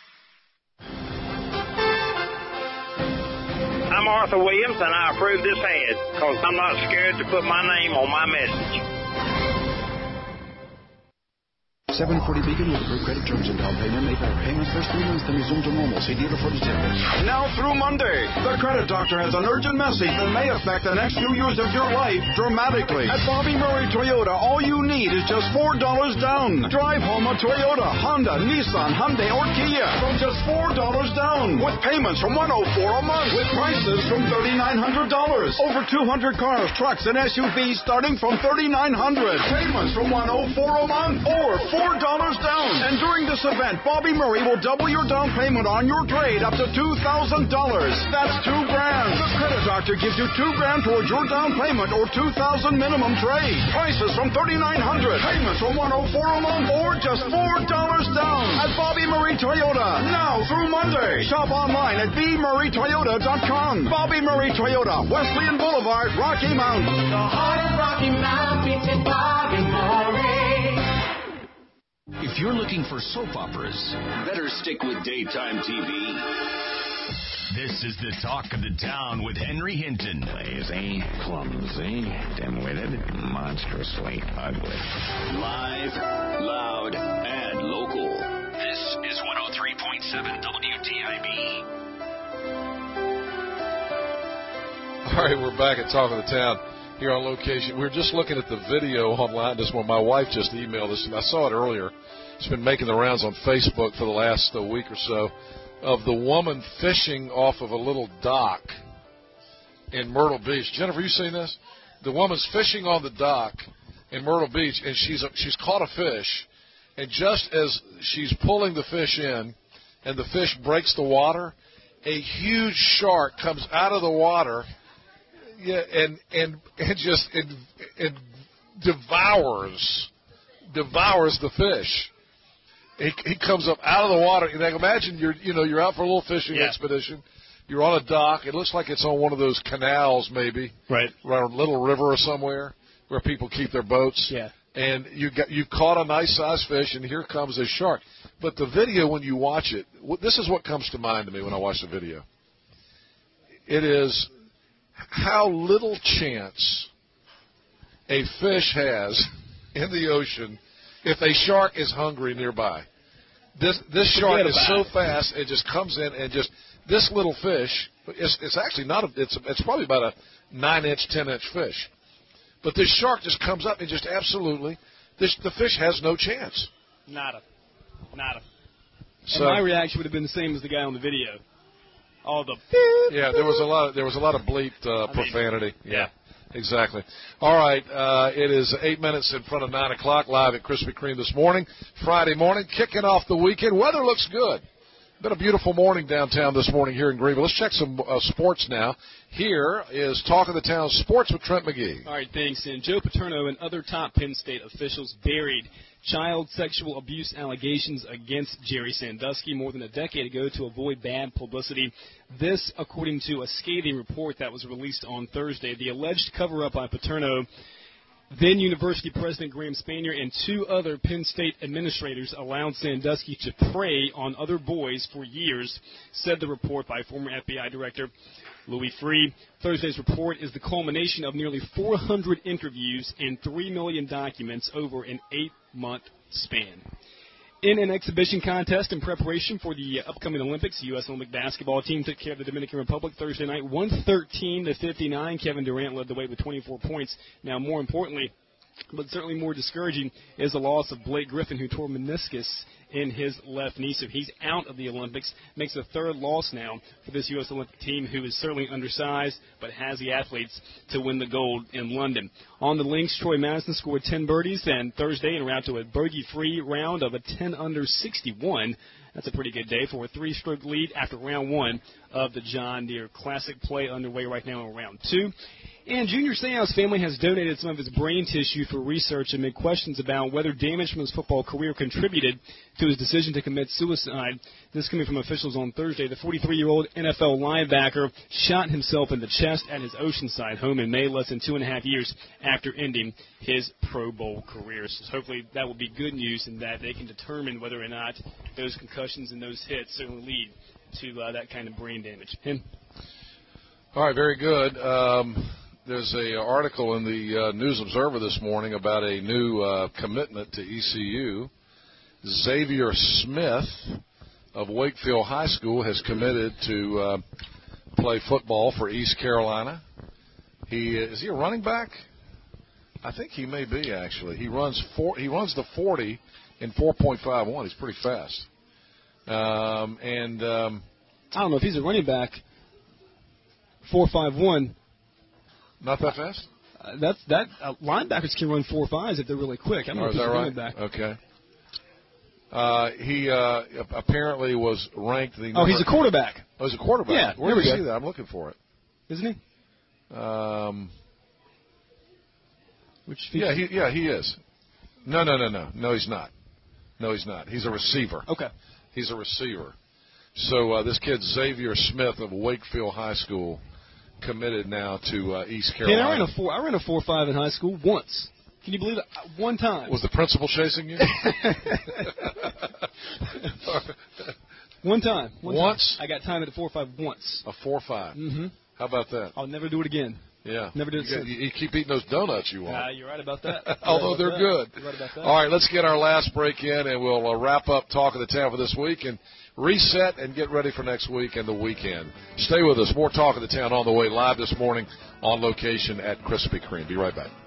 I'm Arthur Williams, and I approve this ad because I'm not scared to put my name on my message. seven forty Beacon with approved credit terms and down payment. Made by payments first three months, then resume to normal. See dealer for details. Now through Monday, the Credit Doctor has an urgent message that may affect the next few years of your life dramatically. At Bobby Murray Toyota, all you need is just four dollars down. Drive home a Toyota, Honda, Nissan, Hyundai, or Kia from just four dollars down. With payments from one hundred four dollars a month. With prices from three thousand nine hundred dollars. Over two hundred cars, trucks, and S U Vs starting from three thousand nine hundred dollars. Payments from one hundred four dollars a month. Or four dollars down. And during this event, Bobby Murray will double your down payment on your trade up to two thousand dollars. That's two grand. The Credit Doctor gives you two grand towards your down payment or two thousand minimum trade. Prices from three thousand nine hundred dollars. Payments from one hundred four dollars a month or just four dollars down at Bobby Murray Toyota. Now through Monday. Shop online at b murray toyota dot com. Bobby Murray Toyota, Wesleyan Boulevard, Rocky Mount. The heart of Rocky Mount beats in Bobby Murray. If you're looking for soap operas, better stick with daytime T V. This is the talk of the town with Henry Hinton. Lazy, clumsy, dim-witted, monstrously ugly. Live, loud, and local. This is one oh three point seven W T I B. All right, we're back at Talk of the Town here on location. We were just looking at the video online this morning. My wife just emailed us, and I saw it earlier. It's been making the rounds on Facebook for the last uh, week or so, of the woman fishing off of a little dock in Myrtle Beach. Jennifer, you seen this? The woman's fishing on the dock in Myrtle Beach, and she's she's caught a fish, and just as she's pulling the fish in and the fish breaks the water, a huge shark comes out of the water yeah, and and and just and, and devours devours the fish. He, he comes up out of the water. Like, imagine you're, you know, you're out for a little fishing yeah. expedition. You're on a dock. It looks like it's on one of those canals, maybe, right, around a little river or somewhere where people keep their boats. Yeah. And you got you caught a nice sized fish, and here comes a shark. But the video, when you watch it, this is what comes to mind to me when I watch the video. It is how little chance a fish has in the ocean if a shark is hungry nearby. This this shark is so fast, it just comes in and just this little fish. It's, it's actually not a. It's it's probably about a nine inch, ten inch fish. But this shark just comes up and just absolutely, this, the fish has no chance. Nada. Nada. So, and my reaction would have been the same as the guy on the video. All the yeah, there was a lot of there was a lot of bleat uh, profanity. Mean, yeah, exactly. All right, uh, it is eight minutes in front of nine o'clock, live at Krispy Kreme this morning, Friday morning, kicking off the weekend. Weather looks good. Been a beautiful morning downtown this morning here in Greenville. Let's check some uh, sports now. Here is Talk of the Town Sports with Trent McGee. All right, thanks. And Joe Paterno and other top Penn State officials buried child sexual abuse allegations against Jerry Sandusky more than a decade ago to avoid bad publicity. This, according to a scathing report that was released on Thursday. The alleged cover-up by Paterno, then University President Graham Spanier, and two other Penn State administrators allowed Sandusky to prey on other boys for years, said the report by former F B I Director Louis Freeh. Thursday's report is the culmination of nearly four hundred interviews and three million documents over an eight-month span. In an exhibition contest in preparation for the upcoming Olympics, the U S Olympic basketball team took care of the Dominican Republic Thursday night, one thirteen to fifty-nine. Kevin Durant led the way with twenty-four points. Now, more importantly, but certainly more discouraging, is the loss of Blake Griffin, who tore meniscus in his left knee. So he's out of the Olympics. Makes a third loss now for this U S Olympic team, who is certainly undersized but has the athletes to win the gold in London. On the links, Troy Madison scored ten birdies and Thursday and round to a bogey-free round of a ten under sixty-one. That's a pretty good day for a three-stroke lead after round one of the John Deere Classic. Play underway right now in round two. And Junior Seau's family has donated some of his brain tissue for research amid questions about whether damage from his football career contributed to his decision to commit suicide. This coming from officials on Thursday. The forty-three-year-old N F L linebacker shot himself in the chest at his Oceanside home in May, less than two and a half years after ending his Pro Bowl career. So hopefully that will be good news in that they can determine whether or not those concussions and those hits certainly lead to uh, that kind of brain damage. Him. All right, very good. Um, there's an article in the uh, News Observer this morning about a new uh, commitment to E C U. Xavier Smith of Wakefield High School has committed to uh, play football for East Carolina. He is he a running back? I think he may be, actually. He runs four. He runs the forty in four point five one. He's pretty fast. Um, and um, I don't know if he's a running back. four five one. Not that fast? Uh, that's that. Uh, linebackers can run four fives if they're really quick. I don't oh, know if is he's that a right? running back. Okay. Uh, he uh, apparently was ranked the. Oh, he's a quarterback. Oh, he's a quarterback. Yeah, where do you go. see that? I'm looking for it. Isn't he? Um. Which? Yeah, he yeah he is. No, no, no, no, no. He's not. No, he's not. He's a receiver. Okay. He's a receiver. So uh, this kid Xavier Smith of Wakefield High School committed now to uh, East Carolina. Yeah, I ran a four. I ran a four five in high school once. Can you believe it? One time. Was the principal chasing you? One time. One once? Time. I got time at a four five once. A four five. Mm-hmm. How about that? I'll never do it again. Yeah. Never did it you, since. You keep eating those donuts you want. Uh, you're right about that. Although right they're about good. You're right about that. All right, let's get our last break in, and we'll uh, wrap up Talk of the Town for this week and reset and get ready for next week and the weekend. Stay with us. More Talk of the Town on the way, live this morning on location at Krispy Kreme. Be right back.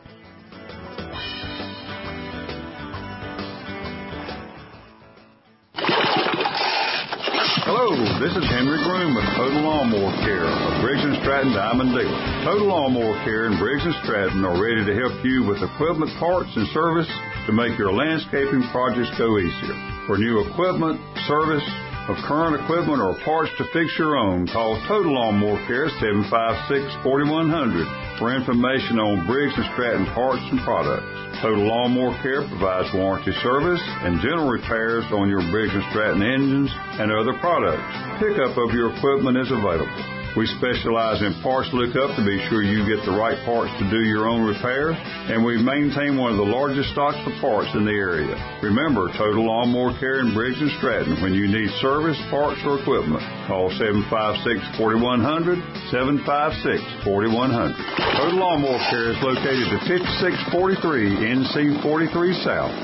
Hello, this is Henry Groom with Total Lawnmower Care of Briggs and Stratton Diamond Dealer. Total Lawnmower Care and Briggs and Stratton are ready to help you with equipment, parts, and service to make your landscaping projects go easier. For new equipment, service of current equipment, or parts to fix your own, call Total Lawnmower Care seven five six, four one zero zero. for information on Briggs and Stratton parts and products. Total Lawnmower Care provides warranty service and general repairs on your Briggs and Stratton engines and other products. Pickup of your equipment is available. We specialize in parts lookup to be sure you get the right parts to do your own repair, and we maintain one of the largest stocks of parts in the area. Remember, Total Lawnmower Care in Briggs and Stratton. When you need service, parts, or equipment, call seven five six, four one zero zero, seven five six, four one zero zero. Total Lawnmower Care is located at fifty-six forty-three N C forty-three South.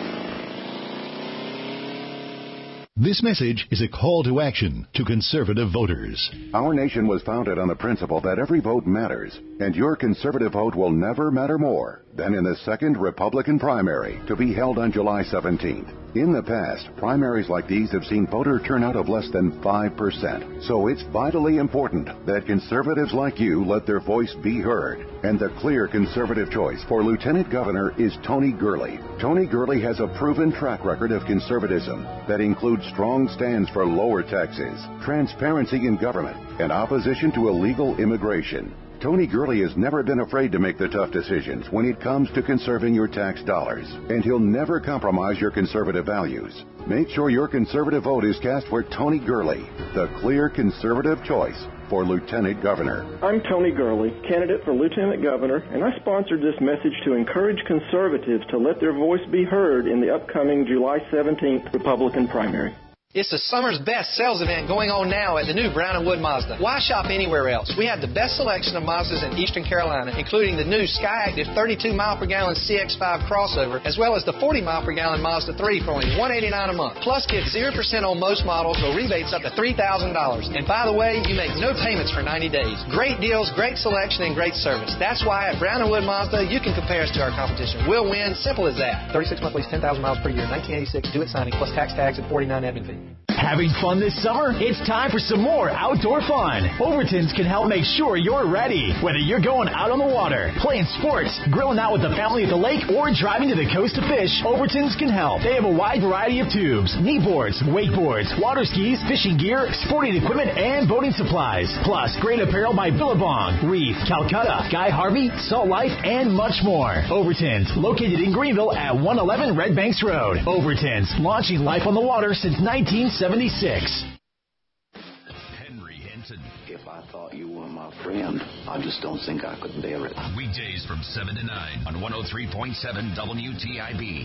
This message is a call to action to conservative voters. Our nation was founded on the principle that every vote matters, and your conservative vote will never matter more than in the second Republican primary to be held on July seventeenth. In the past, primaries like these have seen voter turnout of less than five percent. So it's vitally important that conservatives like you let their voice be heard. And the clear conservative choice for Lieutenant Governor is Tony Gurley. Tony Gurley has a proven track record of conservatism that includes strong stands for lower taxes, transparency in government, and opposition to illegal immigration. Tony Gurley has never been afraid to make the tough decisions when it comes to conserving your tax dollars, and he'll never compromise your conservative values. Make sure your conservative vote is cast for Tony Gurley, the clear conservative choice for Lieutenant Governor. I'm Tony Gurley, candidate for Lieutenant Governor, and I sponsored this message to encourage conservatives to let their voice be heard in the upcoming July seventeenth Republican primary. It's the summer's best sales event going on now at the new Brown and Wood Mazda. Why shop anywhere else? We have the best selection of Mazdas in Eastern Carolina, including the new Skyactiv thirty-two mile per gallon C X five crossover, as well as the forty mile per gallon Mazda three for only one hundred eighty-nine dollars a month. Plus, get zero percent on most models or rebates up to three thousand dollars. And by the way, you make no payments for ninety days. Great deals, great selection, and great service. That's why at Brown and Wood Mazda, you can compare us to our competition. We'll win. Simple as that. thirty-six month lease, ten thousand miles per year, nineteen eighty-six, do it signing, plus tax tags and forty-nine admin fee. Having fun this summer? It's time for some more outdoor fun. Overton's can help make sure you're ready. Whether you're going out on the water, playing sports, grilling out with the family at the lake, or driving to the coast to fish, Overton's can help. They have a wide variety of tubes, knee boards, wakeboards, water skis, fishing gear, sporting equipment, and boating supplies. Plus, great apparel by Billabong, Reef, Calcutta, Guy Harvey, Salt Life, and much more. Overton's, located in Greenville at one eleven Red Banks Road. Overton's, launching life on the water since nineteen seventy-six. Henry Hinton. If I thought you were my friend, I just don't think I could bear it. Weekdays from seven to nine on one oh three point seven W T I B.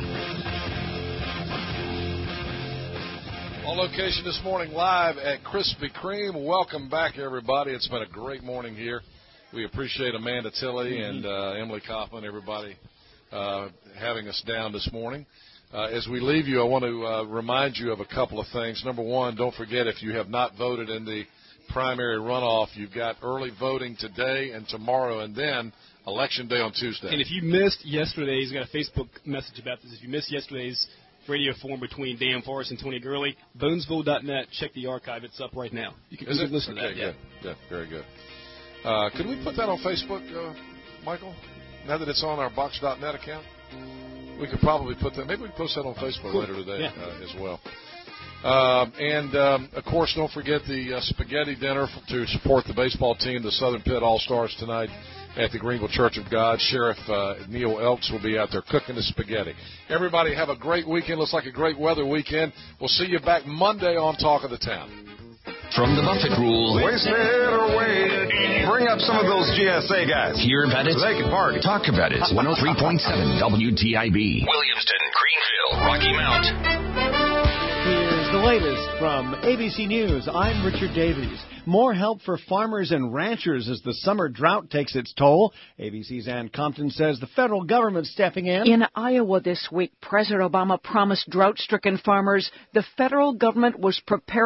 On location this morning live at Krispy Kreme. Welcome back, everybody. It's been a great morning here. We appreciate Amanda Tilley and uh, Emily Kaufman, everybody, uh, having us down this morning. Uh, as we leave you, I want to uh, remind you of a couple of things. Number one, don't forget, if you have not voted in the primary runoff, you've got early voting today and tomorrow, and then Election Day on Tuesday. And if you missed yesterday's, got a Facebook message about this, if you missed yesterday's radio forum between Dan Forrest and Tony Gurley, bonesville dot net, check the archive. It's up right now. You can, Is you it? can listen okay, to that. Good. Yeah. Good. Very good. Uh, could we put that on Facebook, uh, Michael, now that it's on our box dot net account? We could probably put that. Maybe we can post that on Facebook cool. later today yeah. uh, as well. Um, and, um, of course, don't forget the uh, spaghetti dinner f- to support the baseball team, the Southern Pitt All-Stars, tonight at the Greenville Church of God. Sheriff uh, Neil Elks will be out there cooking the spaghetti. Everybody have a great weekend. Looks like a great weather weekend. We'll see you back Monday on Talk of the Town. From the Buffett Rule. Waste it away. Bring up some of those G S A guys. Hear about it. So they can party. Talk about it. one oh three point seven W T I B. Williamston, Greenville, Rocky Mount. Here's the latest from A B C News. I'm Richard Davies. More help for farmers and ranchers as the summer drought takes its toll. A B C's Ann Compton says the federal government stepping in. In Iowa this week, President Obama promised drought-stricken farmers the federal government was preparing